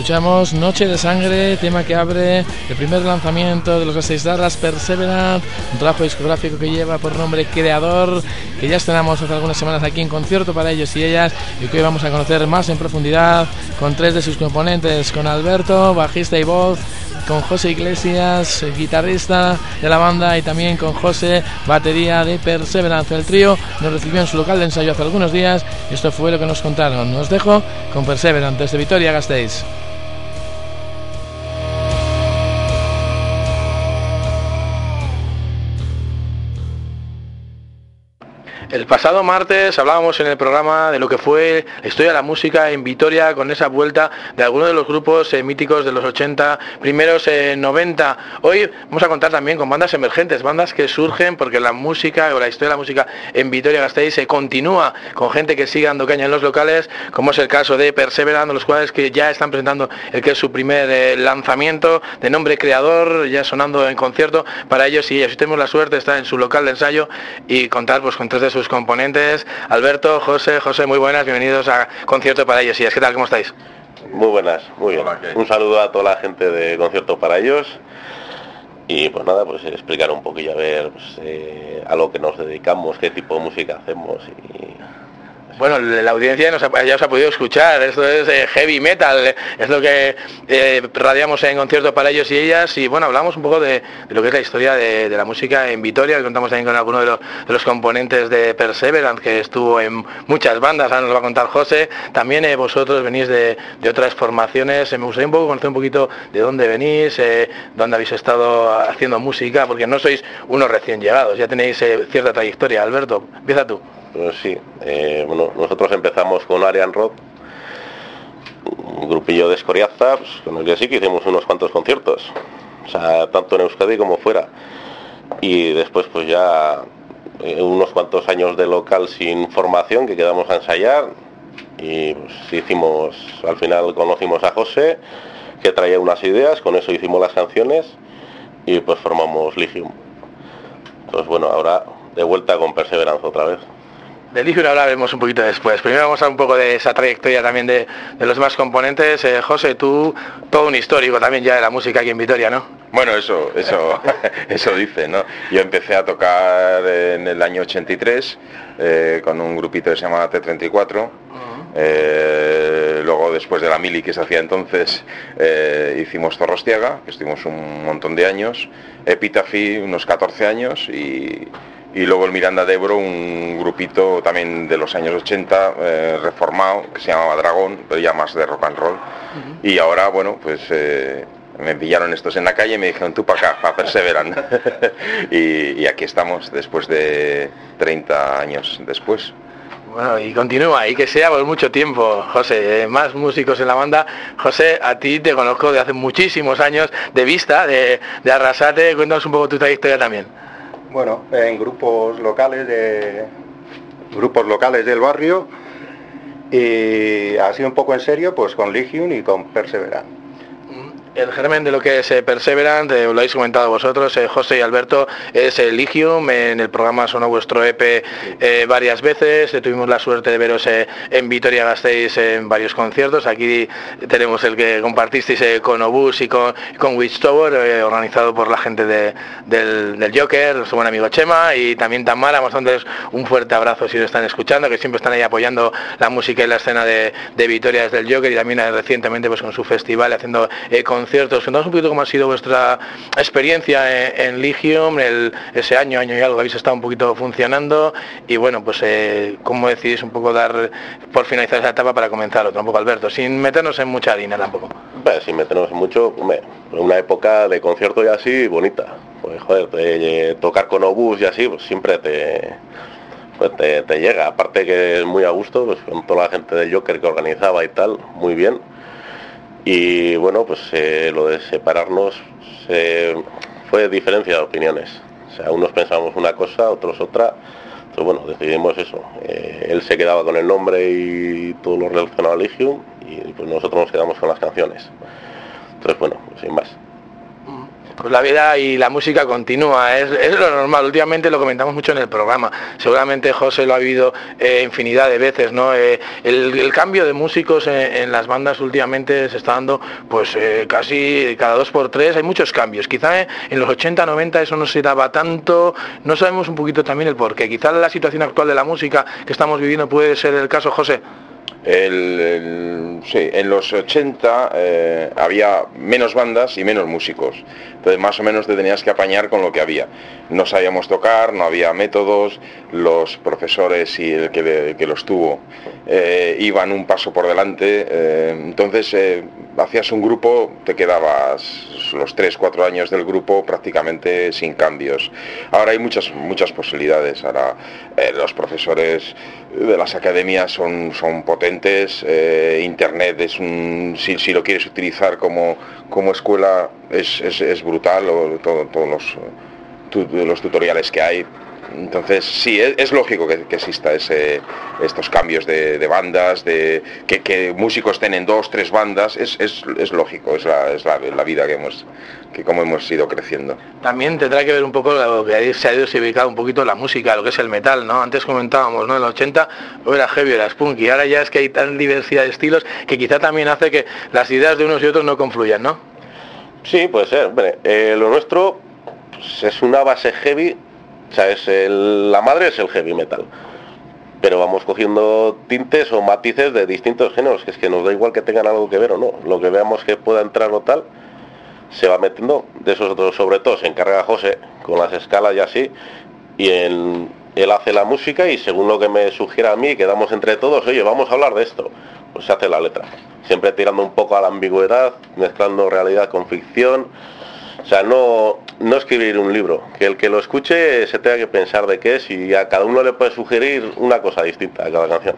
[SPEAKER 1] Escuchamos Noche de Sangre, tema que abre el primer lanzamiento de los Gasteiz Darras, Perseverant, un trabajo discográfico que lleva por nombre Creador, que ya estrenamos hace algunas semanas aquí en concierto para ellos y ellas, y que hoy vamos a conocer más en profundidad con tres de sus componentes, con Alberto, bajista y voz, con José Iglesias, guitarrista de la banda, y también con José, batería de Perseverance. El trío nos recibió en su local de ensayo hace algunos días y esto fue lo que nos contaron. Os dejo con Perseverance desde Vitoria-Gasteiz. El pasado martes hablábamos en el programa de lo que fue la historia de la música en Vitoria, con esa vuelta de algunos de los grupos eh, míticos de los ochenta, primeros eh, noventa. Hoy vamos a contar también con bandas emergentes, bandas que surgen porque la música o la historia de la música en Vitoria-Gasteiz se continúa con gente que sigue dando caña en los locales, como es el caso de Perseverant, los cuales que ya están presentando el que es su primer eh, lanzamiento de nombre Creador, ya sonando en concierto para ellos y ellos. Si tenemos la suerte de estar en su local de ensayo y contar pues con tres de sus componentes, Alberto, José. José, muy buenas, bienvenidos a Concierto para ellos. ¿Y ¿Qué tal? ¿Cómo estáis?
[SPEAKER 8] Muy buenas, muy bien. Un saludo a toda la gente de Concierto para ellos. Y pues nada, pues explicar un poquillo a ver pues, eh, a lo que nos dedicamos, qué tipo de música hacemos y...
[SPEAKER 1] Bueno, la audiencia nos ha, ya os ha podido escuchar, esto es eh, heavy metal, es lo que eh, radiamos en Concierto para ellos y ellas, y bueno, hablamos un poco de, de lo que es la historia de, de la música en Vitoria, contamos también con alguno de los, de los componentes de Perseverant, que estuvo en muchas bandas, ahora nos lo va a contar José, también eh, vosotros venís de, de otras formaciones, eh, me gustaría un poco conocer un poquito de dónde venís, eh, dónde habéis estado haciendo música, porque no sois unos recién llegados, ya tenéis eh, cierta trayectoria. Alberto, empieza tú.
[SPEAKER 8] Pues sí, eh, bueno, nosotros empezamos con Arian Rock, un grupillo de Escoriaza, pues, con el que sí que hicimos unos cuantos conciertos, o sea, tanto en Euskadi como fuera, y después pues ya eh, unos cuantos años de local sin formación que quedamos a ensayar, y pues hicimos, al final conocimos a José, que traía unas ideas, con eso hicimos las canciones, y pues formamos Ligium. Entonces bueno, ahora de vuelta con Perseverance otra vez.
[SPEAKER 1] De Ligium ahora vemos un poquito después. Primero vamos a hablar un poco de esa trayectoria también de, de los demás componentes. Eh, José, tú, todo un histórico también ya de la música aquí en Vitoria, ¿no?
[SPEAKER 9] Bueno, eso, eso, eso dice, ¿no? Yo empecé a tocar en el año ochenta y tres eh, con un grupito que se llamaba T treinta y cuatro. Uh-huh. Eh, luego, después de la mili que se hacía entonces, eh, hicimos Zorrostiaga, que estuvimos un montón de años, Epitaphy unos catorce años y... Y luego el Miranda de Ebro, un grupito también de los años ochenta, eh, reformado, que se llamaba Dragón, pero ya más de rock and roll. Uh-huh. Y ahora, bueno, pues eh, me pillaron estos en la calle y me dijeron, tú para acá, para Perseverant. y, y aquí estamos, después de treinta años después.
[SPEAKER 1] Bueno, y continúa, y que sea por mucho tiempo, José, eh, más músicos en la banda. José, a ti te conozco de hace muchísimos años de vista, de, de Arrasate. Cuéntanos un poco tu trayectoria también.
[SPEAKER 10] Bueno, en grupos locales de grupos locales del barrio, y así un poco en serio, pues con Ligium y con Perseverant.
[SPEAKER 1] El germen de lo que es eh, Perseverant, eh, lo habéis comentado vosotros, eh, José y Alberto, es el Ligium. Eh, en el programa sonó vuestro E P eh, varias veces, eh, tuvimos la suerte de veros eh, en Vitoria-Gasteiz en varios conciertos. Aquí tenemos el que compartisteis eh, con Obús y con, con Witch Tower, eh, organizado por la gente de, del, del Joker, nuestro buen amigo Chema, y también Tamara, mandándoles un fuerte abrazo si lo están escuchando, que siempre están ahí apoyando la música y la escena de, de Vitoria desde el Joker, y también eh, recientemente pues con su festival haciendo eh, con conciertos. Contamos un poquito cómo ha sido vuestra experiencia en, en Ligium, el, ese año, año y algo que habéis estado un poquito funcionando, y bueno, pues eh, cómo decidís un poco dar por finalizar esa etapa para comenzar otra, un poco, Alberto, sin meternos en mucha harina tampoco.
[SPEAKER 8] Pues, sin meternos en mucho, hombre, una época de concierto y así bonita, pues joder, te, eh, tocar con Obús y así, pues siempre te... Pues te, te llega, aparte que es muy a gusto, pues con toda la gente del Joker que organizaba y tal, muy bien. Y bueno, pues eh, lo de separarnos eh, fue diferencia de opiniones. O sea, unos pensamos una cosa, otros otra. Entonces bueno, decidimos eso. Eh, él se quedaba con el nombre y todo lo relacionado a Ligium, y pues nosotros nos quedamos con las canciones. Entonces bueno, pues sin más.
[SPEAKER 1] pues la vida y la música continúa, es, es lo normal. Últimamente lo comentamos mucho en el programa, seguramente José lo ha vivido eh, infinidad de veces, ¿no? Eh, el, el cambio de músicos en, en las bandas últimamente se está dando pues eh, casi cada dos por tres, hay muchos cambios. Quizá eh, en los ochenta, noventa eso no se daba tanto, no sabemos un poquito también el porqué. Quizá la situación actual de la música que estamos viviendo puede ser el caso, José.
[SPEAKER 9] El, el, sí, en los ochenta eh, había menos bandas y menos músicos, entonces más o menos te tenías que apañar con lo que había. No sabíamos tocar, no había métodos, los profesores y el que, el que los tuvo eh, iban un paso por delante, eh, entonces eh, hacías un grupo, te quedabas los tres, cuatro años del grupo prácticamente sin cambios. Ahora hay muchas, muchas posibilidades, ahora eh, los profesores de las academias son, son potentes, eh, internet es un, si, si lo quieres utilizar como, como escuela es, es, es brutal, o todo, todos los, tu, los tutoriales que hay. Entonces sí, es, es lógico que, que exista ese, estos cambios de, de bandas, de que, que músicos estén en dos, tres bandas, es, es, es lógico, es, la, es la, la vida que hemos, que como hemos ido creciendo.
[SPEAKER 1] También tendrá que ver un poco lo que se ha diversificado un poquito la música, lo que es el metal, ¿no? Antes comentábamos, ¿no? En los ochenta era heavy, era punk, y ahora ya es que hay tan diversidad de estilos que quizá también hace que las ideas de unos y otros no confluyan, ¿no?
[SPEAKER 8] Sí, puede ser. Bueno, eh, lo nuestro pues, es una base heavy. O sea, es el, la madre es el heavy metal, pero vamos cogiendo tintes o matices de distintos géneros, que es que nos da igual que tengan algo que ver o no, lo que veamos que pueda entrar o tal, se va metiendo. De esos otros, sobre todo, se encarga José con las escalas y así, y en, él hace la música y según lo que me sugiera a mí, quedamos entre todos, oye, vamos a hablar de esto, pues se hace la letra, siempre tirando un poco a la ambigüedad, mezclando realidad con ficción. O sea, no, no escribir un libro, que el que lo escuche se tenga que pensar de qué es, y a cada uno le puede sugerir una cosa distinta a cada canción.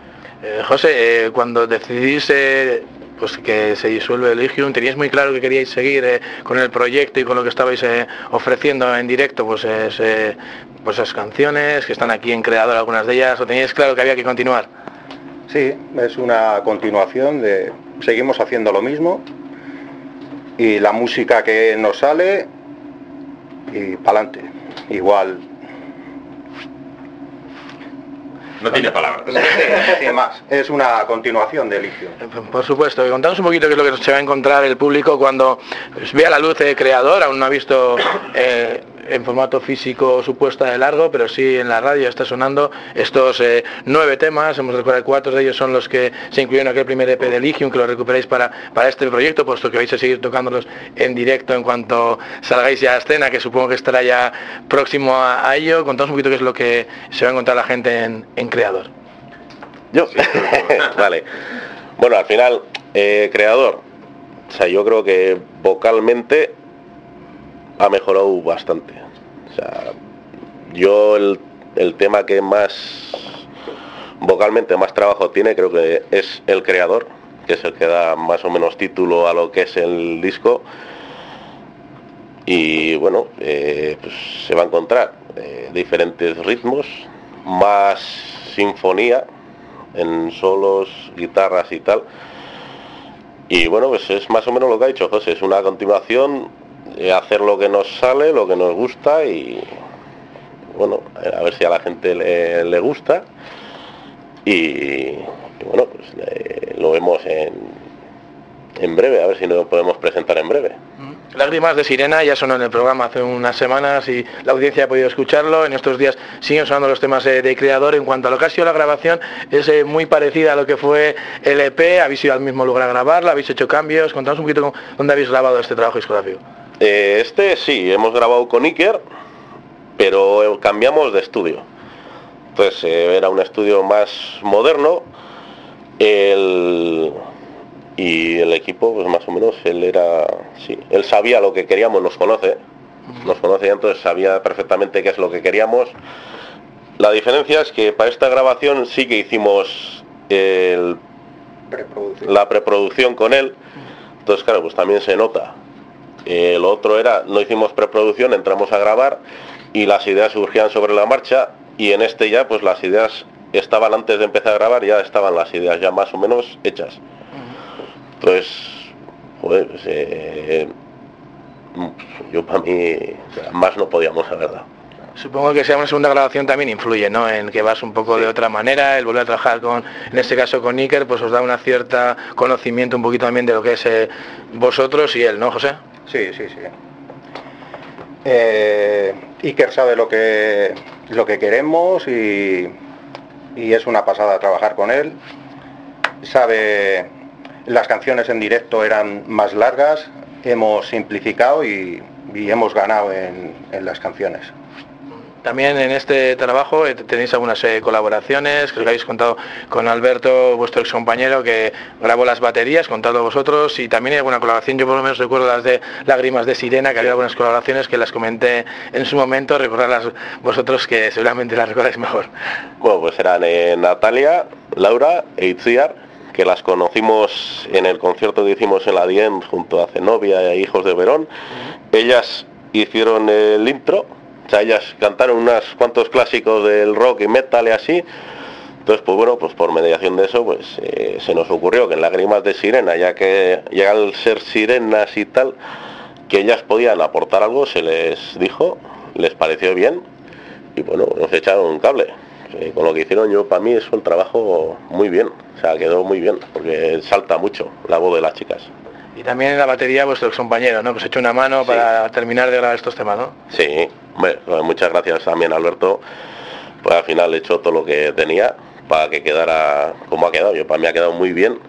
[SPEAKER 1] Eh, José, eh, cuando decidís eh, pues que se disuelve Legion, ¿teníais muy claro que queríais seguir eh, con el proyecto y con lo que estabais eh, ofreciendo en directo, pues, es, eh, pues esas canciones que están aquí en Creador, algunas de ellas, o teníais claro que había que continuar?
[SPEAKER 10] Sí, es una continuación de... Seguimos haciendo lo mismo, y la música que nos sale y pa'lante, igual.
[SPEAKER 9] No tiene palabras.
[SPEAKER 10] Sin más, es una continuación de Legion.
[SPEAKER 1] Por supuesto, contamos un poquito qué es lo que se va a encontrar el público cuando pues, vea la luz eh, Creador. Aún no ha visto eh, en formato físico su puesta de largo, pero sí en la radio está sonando estos eh, nueve temas. Hemos recordado cuatro de ellos son los que se incluyeron en aquel primer E P de Legion, que lo recuperáis para, para este proyecto, puesto que vais a seguir tocándolos en directo en cuanto salgáis ya a escena, que supongo que estará ya próximo a, a ello. Contamos un poquito qué es lo que se va a encontrar la gente en, en Creador.
[SPEAKER 8] Yo, vale. Bueno, al final, eh, Creador, o sea, yo creo que vocalmente ha mejorado bastante. O sea, yo el, el tema que más vocalmente más trabajo tiene creo que es El Creador, que es el que da más o menos título a lo que es el disco. Y bueno, eh, pues se va a encontrar eh, diferentes ritmos, más sinfonía en solos, guitarras y tal. Y bueno, pues es más o menos lo que ha dicho José, es una continuación, eh, hacer lo que nos sale, lo que nos gusta, y bueno, a ver si a la gente le, le gusta. Y, y bueno, pues eh, lo vemos en, en breve, a ver si nos podemos presentar en breve.
[SPEAKER 1] Lágrimas de Sirena ya sonó en el programa hace unas semanas y la audiencia ha podido escucharlo. En estos días siguen sonando los temas eh, de Creador. En cuanto a lo que ha sido la grabación, es eh, muy parecida a lo que fue el E P. Habéis ido al mismo lugar a grabarla, habéis hecho cambios. Contanos un poquito con, dónde habéis grabado este trabajo discográfico.
[SPEAKER 8] Eh, este sí, hemos grabado con Iker, pero cambiamos de estudio. Entonces eh, era un estudio más moderno. El... Y el equipo, pues más o menos, él era, sí, él sabía lo que queríamos, nos conoce, nos conoce, entonces sabía perfectamente qué es lo que queríamos. La diferencia es que para esta grabación sí que hicimos el, preproducción. la preproducción con él, entonces claro, pues también se nota. Eh, lo otro era, no hicimos preproducción, entramos a grabar y las ideas surgían sobre la marcha, y en este ya, pues las ideas estaban antes de empezar a grabar, ya estaban las ideas ya más o menos hechas. Pues, joder, pues, eh, yo para mí, más no podíamos haber dado.
[SPEAKER 1] Supongo que sea una segunda grabación también influye, ¿no? En que vas un poco sí. de otra manera, el volver a trabajar con, en este caso con Iker, pues os da una cierta conocimiento un poquito también de lo que es eh, vosotros y él, ¿no, José?
[SPEAKER 10] Sí, sí, sí. Eh, Iker sabe lo que lo que queremos y, y es una pasada trabajar con él. Sabe, las canciones en directo eran más largas, hemos simplificado y, y hemos ganado en, en las canciones.
[SPEAKER 1] También en este trabajo eh, tenéis algunas eh, colaboraciones, creo que habéis contado con Alberto, vuestro ex compañero, que grabó las baterías, contado vosotros, y también hay alguna colaboración, yo por lo menos recuerdo las de Lágrimas de Sirena, que había algunas colaboraciones que las comenté en su momento, recordadlas vosotros que seguramente las recordáis mejor.
[SPEAKER 8] Bueno, pues eran eh, Natalia, Laura e Itziar, que las conocimos en el concierto que hicimos en la Dien junto a Zenobia e Hijos de Verón. Uh-huh. Ellas hicieron el intro. O sea, ellas cantaron unos cuantos clásicos del rock y metal y así. Entonces, pues bueno, pues por mediación de eso, pues eh, se nos ocurrió que en Lágrimas de Sirena, ya que ya al ser sirenas y tal, que ellas podían aportar algo, se les dijo, les pareció bien, y bueno, nos echaron un cable. Eh, con lo que hicieron, yo para mí es un trabajo muy bien, o sea, quedó muy bien, porque salta mucho la voz de las chicas.
[SPEAKER 1] Y también en la batería vuestro ex compañero, ¿no? Pues echó una mano sí. para terminar de grabar estos temas, ¿no?
[SPEAKER 8] Sí, hombre, muchas gracias también a Alberto, pues al final echó todo lo que tenía para que quedara como ha quedado. Yo para mí ha quedado muy bien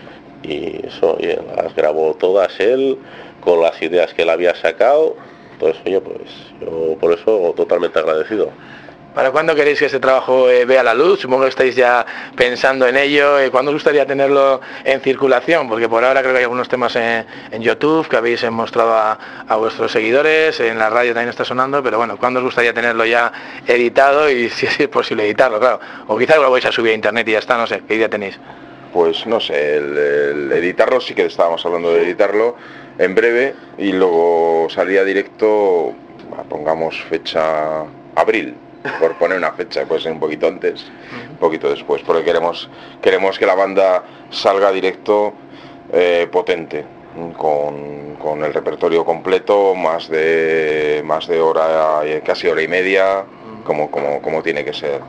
[SPEAKER 8] y eso, oye, las grabó todas él con las ideas que él había sacado. Entonces, oye, pues yo por eso totalmente agradecido.
[SPEAKER 1] ¿Para cuándo queréis que este trabajo eh, vea la luz? Supongo que estáis ya pensando en ello. Eh, ¿Cuándo os gustaría tenerlo en circulación? Porque por ahora creo que hay algunos temas en, en YouTube que habéis mostrado a, a vuestros seguidores, en la radio también está sonando, pero bueno, ¿cuándo os gustaría tenerlo ya editado y si es posible editarlo, claro? O quizás lo vais a subir a internet y ya está, no sé, ¿qué idea tenéis?
[SPEAKER 9] Pues no sé, el, el editarlo, sí que estábamos hablando de editarlo en breve y luego salía directo, pongamos fecha abril. Por poner una fecha, puede ser un poquito antes, un poquito después, porque queremos queremos que la banda salga directo eh, potente, con, con el repertorio completo, más de más de hora, casi hora y media, como como como tiene que ser,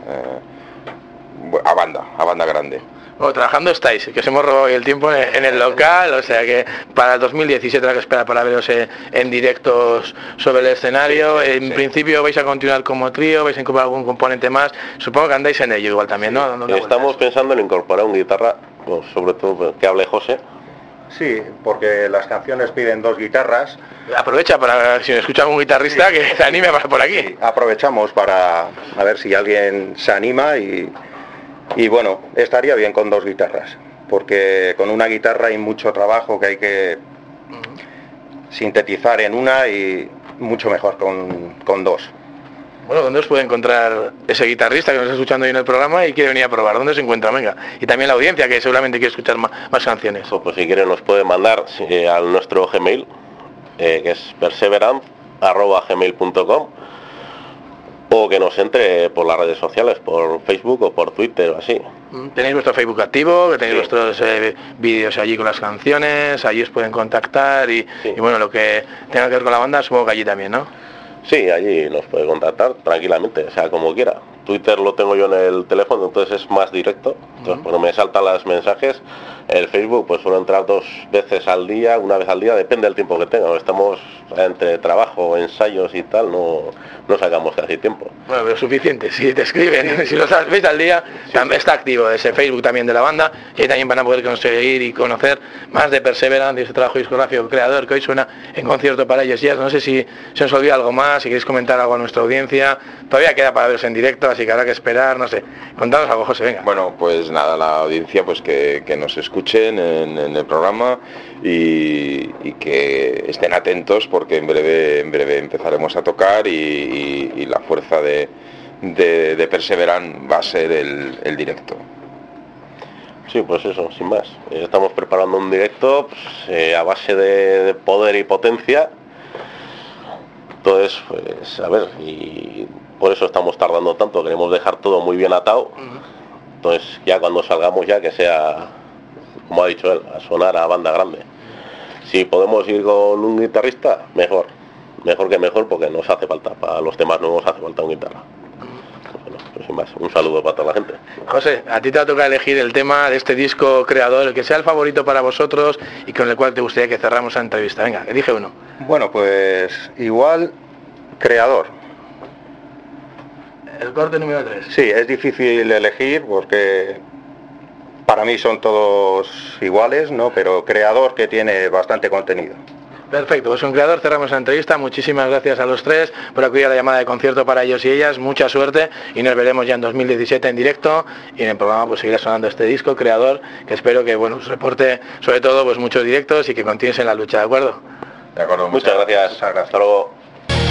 [SPEAKER 9] eh, a banda, a banda grande.
[SPEAKER 1] Bueno, trabajando estáis, que os hemos robado el tiempo en el local, o sea que para el dos mil diecisiete habrá que esperar para veros en directos sobre el escenario. Sí, en sí. principio vais a continuar como trío, vais a incorporar algún componente más, supongo que andáis en ello igual también, ¿no?
[SPEAKER 8] Sí, estamos pensando en incorporar una guitarra, pues, sobre todo que hable José.
[SPEAKER 10] Sí, porque las canciones piden dos guitarras.
[SPEAKER 1] Aprovecha para, si me escucha algún guitarrista, sí. que se anime para por aquí.
[SPEAKER 10] Sí, aprovechamos para a ver si alguien se anima y... Y bueno, estaría bien con dos guitarras, porque con una guitarra hay mucho trabajo que hay que sintetizar en una y mucho mejor con, con dos.
[SPEAKER 1] Bueno, ¿dónde os puede encontrar ese guitarrista que nos está escuchando hoy en el programa y quiere venir a probar? ¿Dónde se encuentra? Venga. Y también la audiencia que seguramente quiere escuchar más, más canciones.
[SPEAKER 8] Pues, pues si quiere nos puede mandar eh, a nuestro Gmail, eh, que es perseverance arroba gmail punto com. O que nos entre por las redes sociales, por Facebook o por Twitter o así.
[SPEAKER 1] Tenéis vuestro Facebook activo, que tenéis sí. vuestros eh, vídeos allí con las canciones, allí os pueden contactar y, sí. y bueno, lo que tenga que ver con la banda, supongo que allí también, ¿no?
[SPEAKER 8] Sí, allí nos puede contactar tranquilamente, o sea, como quiera. Twitter lo tengo yo en el teléfono, entonces es más directo, entonces uh-huh. pues no me saltan los mensajes. El Facebook pues suelo entrar dos veces al día, una vez al día, depende del tiempo que tenga. Estamos entre trabajo, ensayos y tal, no, no sacamos casi tiempo.
[SPEAKER 1] Bueno, pero suficiente, si te escriben, si lo veis al día, sí, también sí. está activo ese Facebook también de la banda, y ahí también van a poder conseguir y conocer más de Perseverance y ese trabajo discográfico creador que hoy suena en concierto para ellos. Ya no sé si se os olvida algo más, si queréis comentar algo a nuestra audiencia, todavía queda para verse en directo, así que habrá que esperar, no sé. Contanos algo, José, venga.
[SPEAKER 9] Bueno, pues nada, la audiencia pues que, que nos escuchen en, en el programa y, y que estén atentos porque en breve en breve empezaremos a tocar y, y, y la fuerza de, de, de Perseverance va a ser el, el directo.
[SPEAKER 8] Sí, pues eso, sin más. Estamos preparando un directo pues, eh, a base de, de poder y potencia. Entonces, pues a ver, y por eso estamos tardando tanto, queremos dejar todo muy bien atado. Entonces ya cuando salgamos ya que sea, como ha dicho él, a sonar a banda grande. si podemos ir con un guitarrista, mejor. Mejor que mejor, porque nos hace falta. Para los temas nuevos hace falta un guitarra. Bueno, pues sin más, un saludo para toda la gente.
[SPEAKER 1] José, a ti te toca elegir el tema de este disco creador, el que sea el favorito para vosotros y con el cual te gustaría que cerramos la entrevista. Venga, elige uno.
[SPEAKER 10] Bueno, pues igual, creador.
[SPEAKER 1] El corte número tres.
[SPEAKER 10] Sí, es difícil elegir porque para mí son todos iguales, ¿no? Pero creador, que tiene bastante contenido.
[SPEAKER 1] Perfecto, pues con Creador cerramos la entrevista. Muchísimas gracias a los tres por acudir a la llamada de concierto para ellos y ellas. Mucha suerte y nos veremos ya en dos mil diecisiete en directo, y en el programa pues seguirá sonando este disco Creador, que espero que bueno os reporte sobre todo pues muchos directos y que continúes en la lucha, ¿de acuerdo?
[SPEAKER 9] De acuerdo,
[SPEAKER 8] muchas, muchas gracias. Muchas gracias. Hasta luego.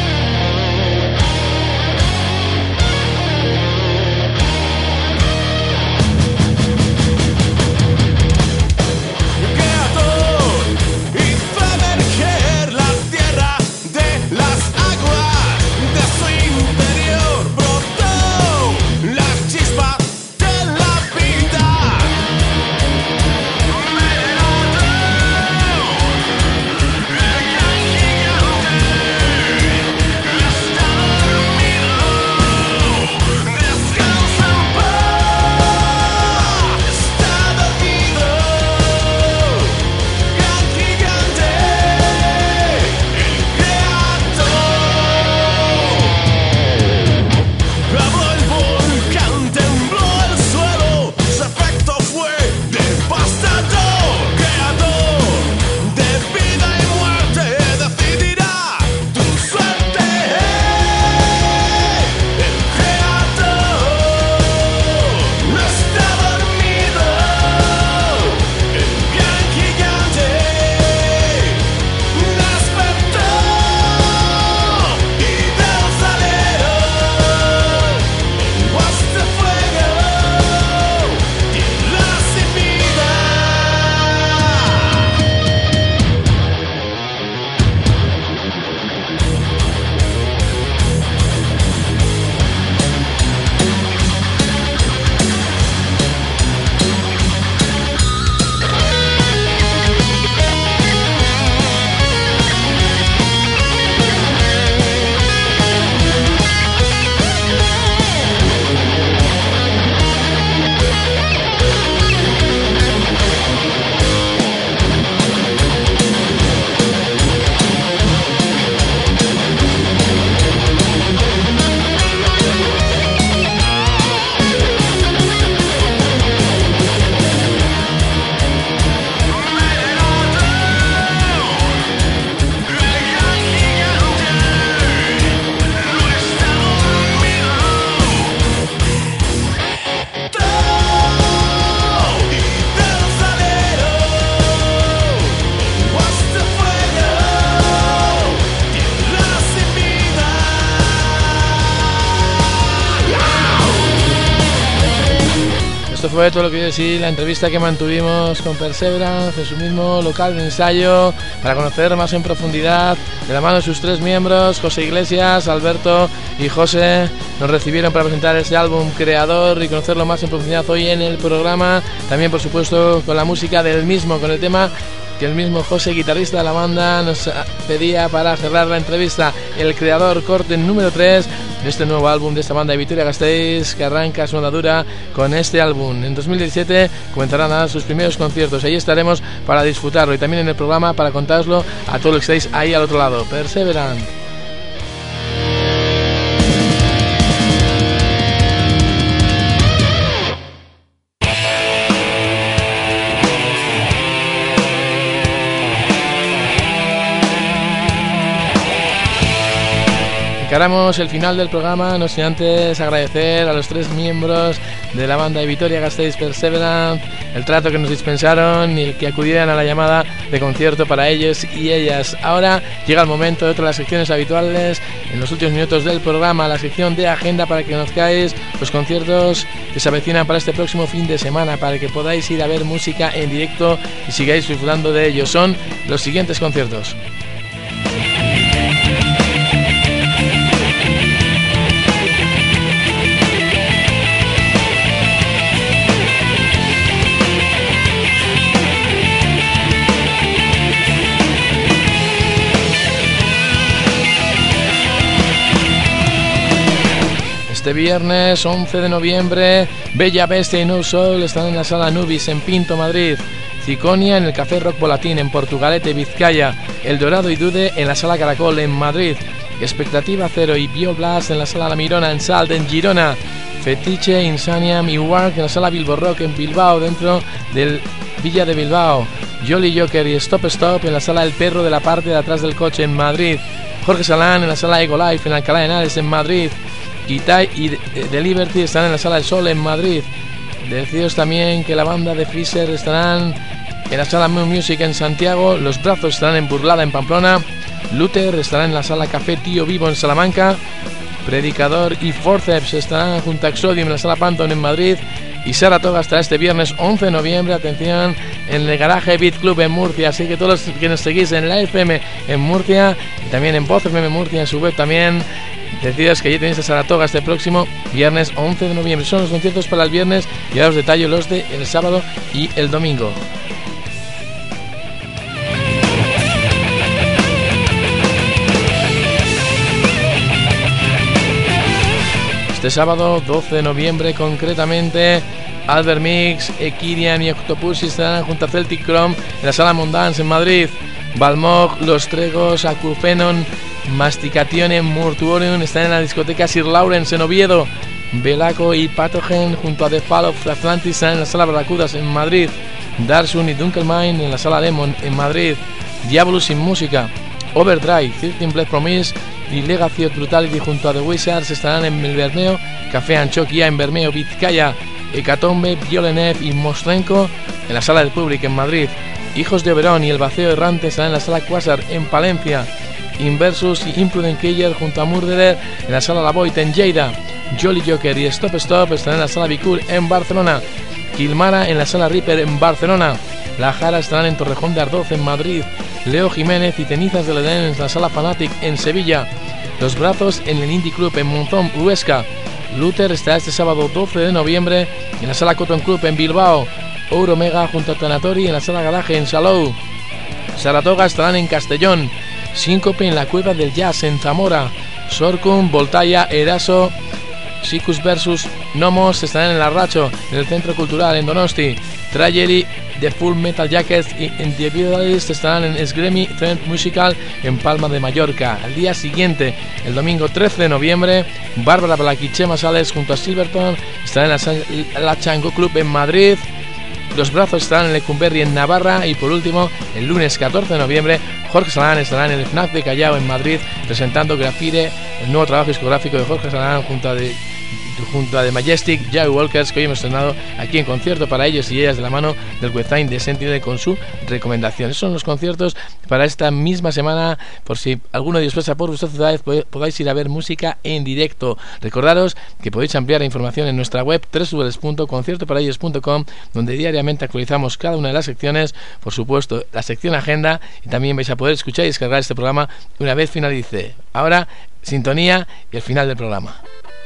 [SPEAKER 1] Esto fue todo lo que quiero decir, la entrevista que mantuvimos con Perseverance en su mismo local de ensayo para conocer más en profundidad de la mano de sus tres miembros, José Iglesias, Alberto y José. Nos recibieron para presentar este álbum Creador y conocerlo más en profundidad hoy en el programa. También, por supuesto, con la música del mismo, con el tema que el mismo José, guitarrista de la banda, nos pedía para cerrar la entrevista. El Creador, corte número tres de este nuevo álbum de esta banda de Vitoria-Gasteiz, que arranca su andadura con este álbum. En dos mil diecisiete comenzarán a dar sus primeros conciertos. Ahí estaremos para disfrutarlo y también en el programa para contároslo a todos los que estáis ahí al otro lado. Perseverance. Encaramos el final del programa, no sin antes agradecer a los tres miembros de la banda de Vitoria-Gasteiz Perseverance el trato que nos dispensaron y el que acudieran a la llamada de concierto para ellos y ellas. Ahora llega el momento de otras secciones habituales en los últimos minutos del programa, la sección de agenda para que conozcáis los conciertos que se avecinan para este próximo fin de semana, para que podáis ir a ver música en directo y sigáis disfrutando de ellos. Son los siguientes conciertos. Este viernes once de noviembre, Bella Bestia y No Soul están en la Sala Nubis en Pinto, Madrid. Ciconia en el Café Rock Volatín en Portugalete, Vizcaya. El Dorado y Dude en la Sala Caracol en Madrid. Expectativa Cero y Bioblast en la Sala La Mirona en Salt en Girona. Fetiche, Insaniam y Work en la Sala Bilbo Rock en Bilbao, dentro del Villa de Bilbao. Jolly Joker y Stop Stop en la Sala El Perro de la parte de atrás del coche en Madrid. Jorge Salán en la Sala Ego Life en Alcalá de Henares en Madrid. Gitai y The Liberty están en la Sala El Sol en Madrid. Deciros también que la banda de Freezer estarán en la Sala Moon Music en Santiago. Los Brazos estarán en Burlada en Pamplona. Luther estará en la Sala Café Tío Vivo en Salamanca. Predicador y Forceps estarán junto a Exodium en la Sala Phantom en Madrid. Y Saratoga estará este viernes once de noviembre, atención, en el Garaje Beat Club en Murcia. Así que todos los que nos seguís en la F M en Murcia y también en Voz F M Murcia en su web también, deciros que ya tenéis a Saratoga este próximo viernes once de noviembre. Son los conciertos para el viernes y ahora os detallo los de el sábado y el domingo. Este sábado doce de noviembre concretamente, Albert Mix, Ekirian y Octopus estarán junto a Celtic Chrome en la Sala Mondance en Madrid. Balmog, Los Tregos, Acufenon, Masticatione, Mortuorium están en la discoteca Sir Lawrence en Oviedo. Belaco y Pathogen junto a The Fall of Atlantis están en la Sala Barracudas en Madrid. Darsun y Dunkelmine en la Sala Demon en Madrid. Diabolus sin música. Overdrive, thirteen Blood Promise y Legacy of Brutality junto a The Wizards estarán en el Bermeo. Café Anchoquia en Bermeo, Vizcaya. Hecatombe, Violenev y Mostrenko en la Sala del Public en Madrid. Hijos de Oberón y El Vacío Errante estarán en la Sala Quasar en Palencia. Inversus y Imprudent Killer junto a Murderer en la Sala La Void en Lleida. Jolly Joker y Stop Stop estarán en la Sala Bicul en Barcelona. Kilmara en la Sala Reaper en Barcelona. La Jara estarán en Torrejón de Ardoz en Madrid. Leo Jiménez y Cenizas del Edén en la Sala Fanatic en Sevilla. Los Brazos en el Indie Club en Monzón, Huesca. Luther estará este sábado doce de noviembre en la Sala Cotton Club en Bilbao. Euromega junto a Tanatori en la Sala Garaje en Salou. Saratoga estarán en Castellón. Síncope en la Cueva del Jazz en Zamora. Sorcum, Voltaya, Eraso, Sicus versus Nomos estarán en Larracho, en el Centro Cultural en Donosti. Tragedy, The Full Metal Jackets y Individualist estarán en Esgremi Trend Musical en Palma de Mallorca. Al día siguiente, el domingo trece de noviembre, Bárbara Black y Chema Sales junto a Silverton estarán en la, la Chango Club en Madrid. Los Brazos estarán en Lecumberri en Navarra. Y por último, el lunes catorce de noviembre, Jorge Salán estará en el F N A C de Callao en Madrid presentando Grafire, el nuevo trabajo discográfico de Jorge Salán junto a de junto a The Majestic, Joey Walkers, que hoy hemos estrenado aquí en concierto para ellos y ellas de la mano del website de Sentinel con su recomendación. Esos son los conciertos para esta misma semana, por si alguno de ellos pasa por vuestras ciudades, podáis ir a ver música en directo. Recordaros que podéis ampliar la información en nuestra web doble u doble u doble u punto concierto para ellos punto com, donde diariamente actualizamos cada una de las secciones, por supuesto la sección agenda, y también vais a poder escuchar y descargar este programa una vez finalice. Ahora, sintonía y el final del programa.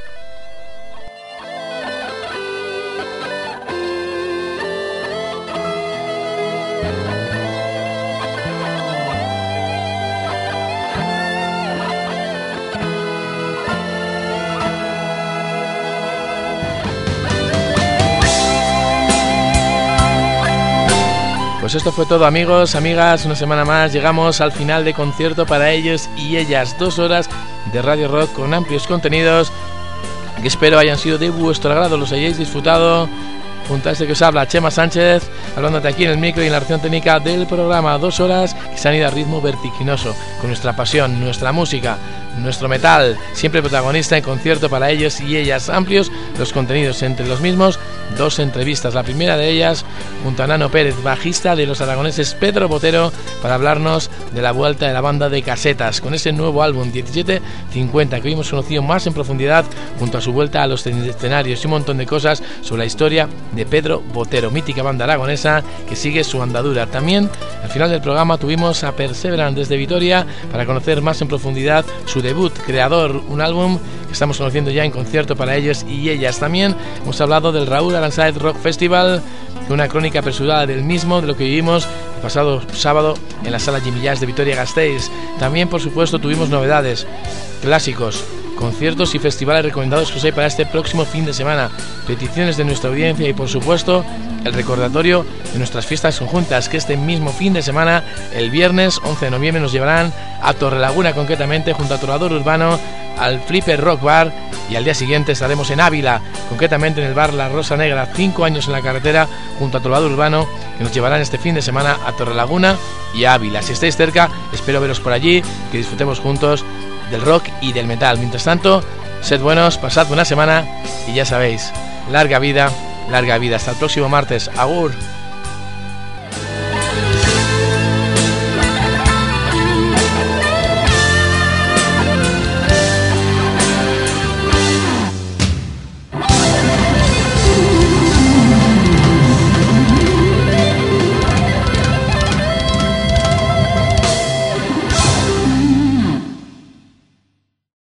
[SPEAKER 1] Pues esto fue todo, amigos, amigas, una semana más llegamos al final de concierto para ellos y ellas, dos horas de Radio Rock con amplios contenidos que espero hayan sido de vuestro agrado, los hayáis disfrutado. Junto a este que os habla, Chema Sánchez, hablándote aquí en el micro y en la versión técnica del programa, dos horas que se han ido a ritmo vertiginoso, con nuestra pasión, nuestra música, nuestro metal, siempre protagonista en concierto para ellos y ellas. Amplios los contenidos, entre los mismos dos entrevistas, la primera de ellas junto a Nano Pérez, bajista de los aragoneses Pedro Botero, para hablarnos de la vuelta de la banda de Casetas, con ese nuevo álbum diecisiete cincuenta que hoy hemos conocido más en profundidad, junto a su vuelta a los escenarios y un montón de cosas sobre la historia de Pedro Botero, mítica banda aragonesa que sigue su andadura. También al final del programa tuvimos a Perseverance desde Vitoria para conocer más en profundidad su debut, Creador, un álbum que estamos conociendo ya en concierto para ellos y ellas. También hemos hablado del Raúl Aranzáez Rock Festival, una crónica apresurada del mismo, de lo que vivimos el pasado sábado en la Sala Jimmy Jazz de Vitoria-Gasteiz. También, por supuesto, tuvimos novedades, clásicos, conciertos y festivales recomendados que os hay para este próximo fin de semana, peticiones de nuestra audiencia y por supuesto el recordatorio de nuestras fiestas conjuntas que este mismo fin de semana, el viernes once de noviembre, nos llevarán a Torrelaguna, concretamente junto a Trovador Urbano, al Flipper Rock Bar, y al día siguiente estaremos en Ávila, concretamente en el bar La Rosa Negra, cinco años en la carretera, junto a Trovador Urbano, que nos llevarán este fin de semana a Torrelaguna y a Ávila. Si estáis cerca, espero veros por allí, que disfrutemos juntos del rock y del metal. Mientras tanto, sed buenos, pasad una semana y ya sabéis, larga vida, larga vida. Hasta el próximo martes. Agur.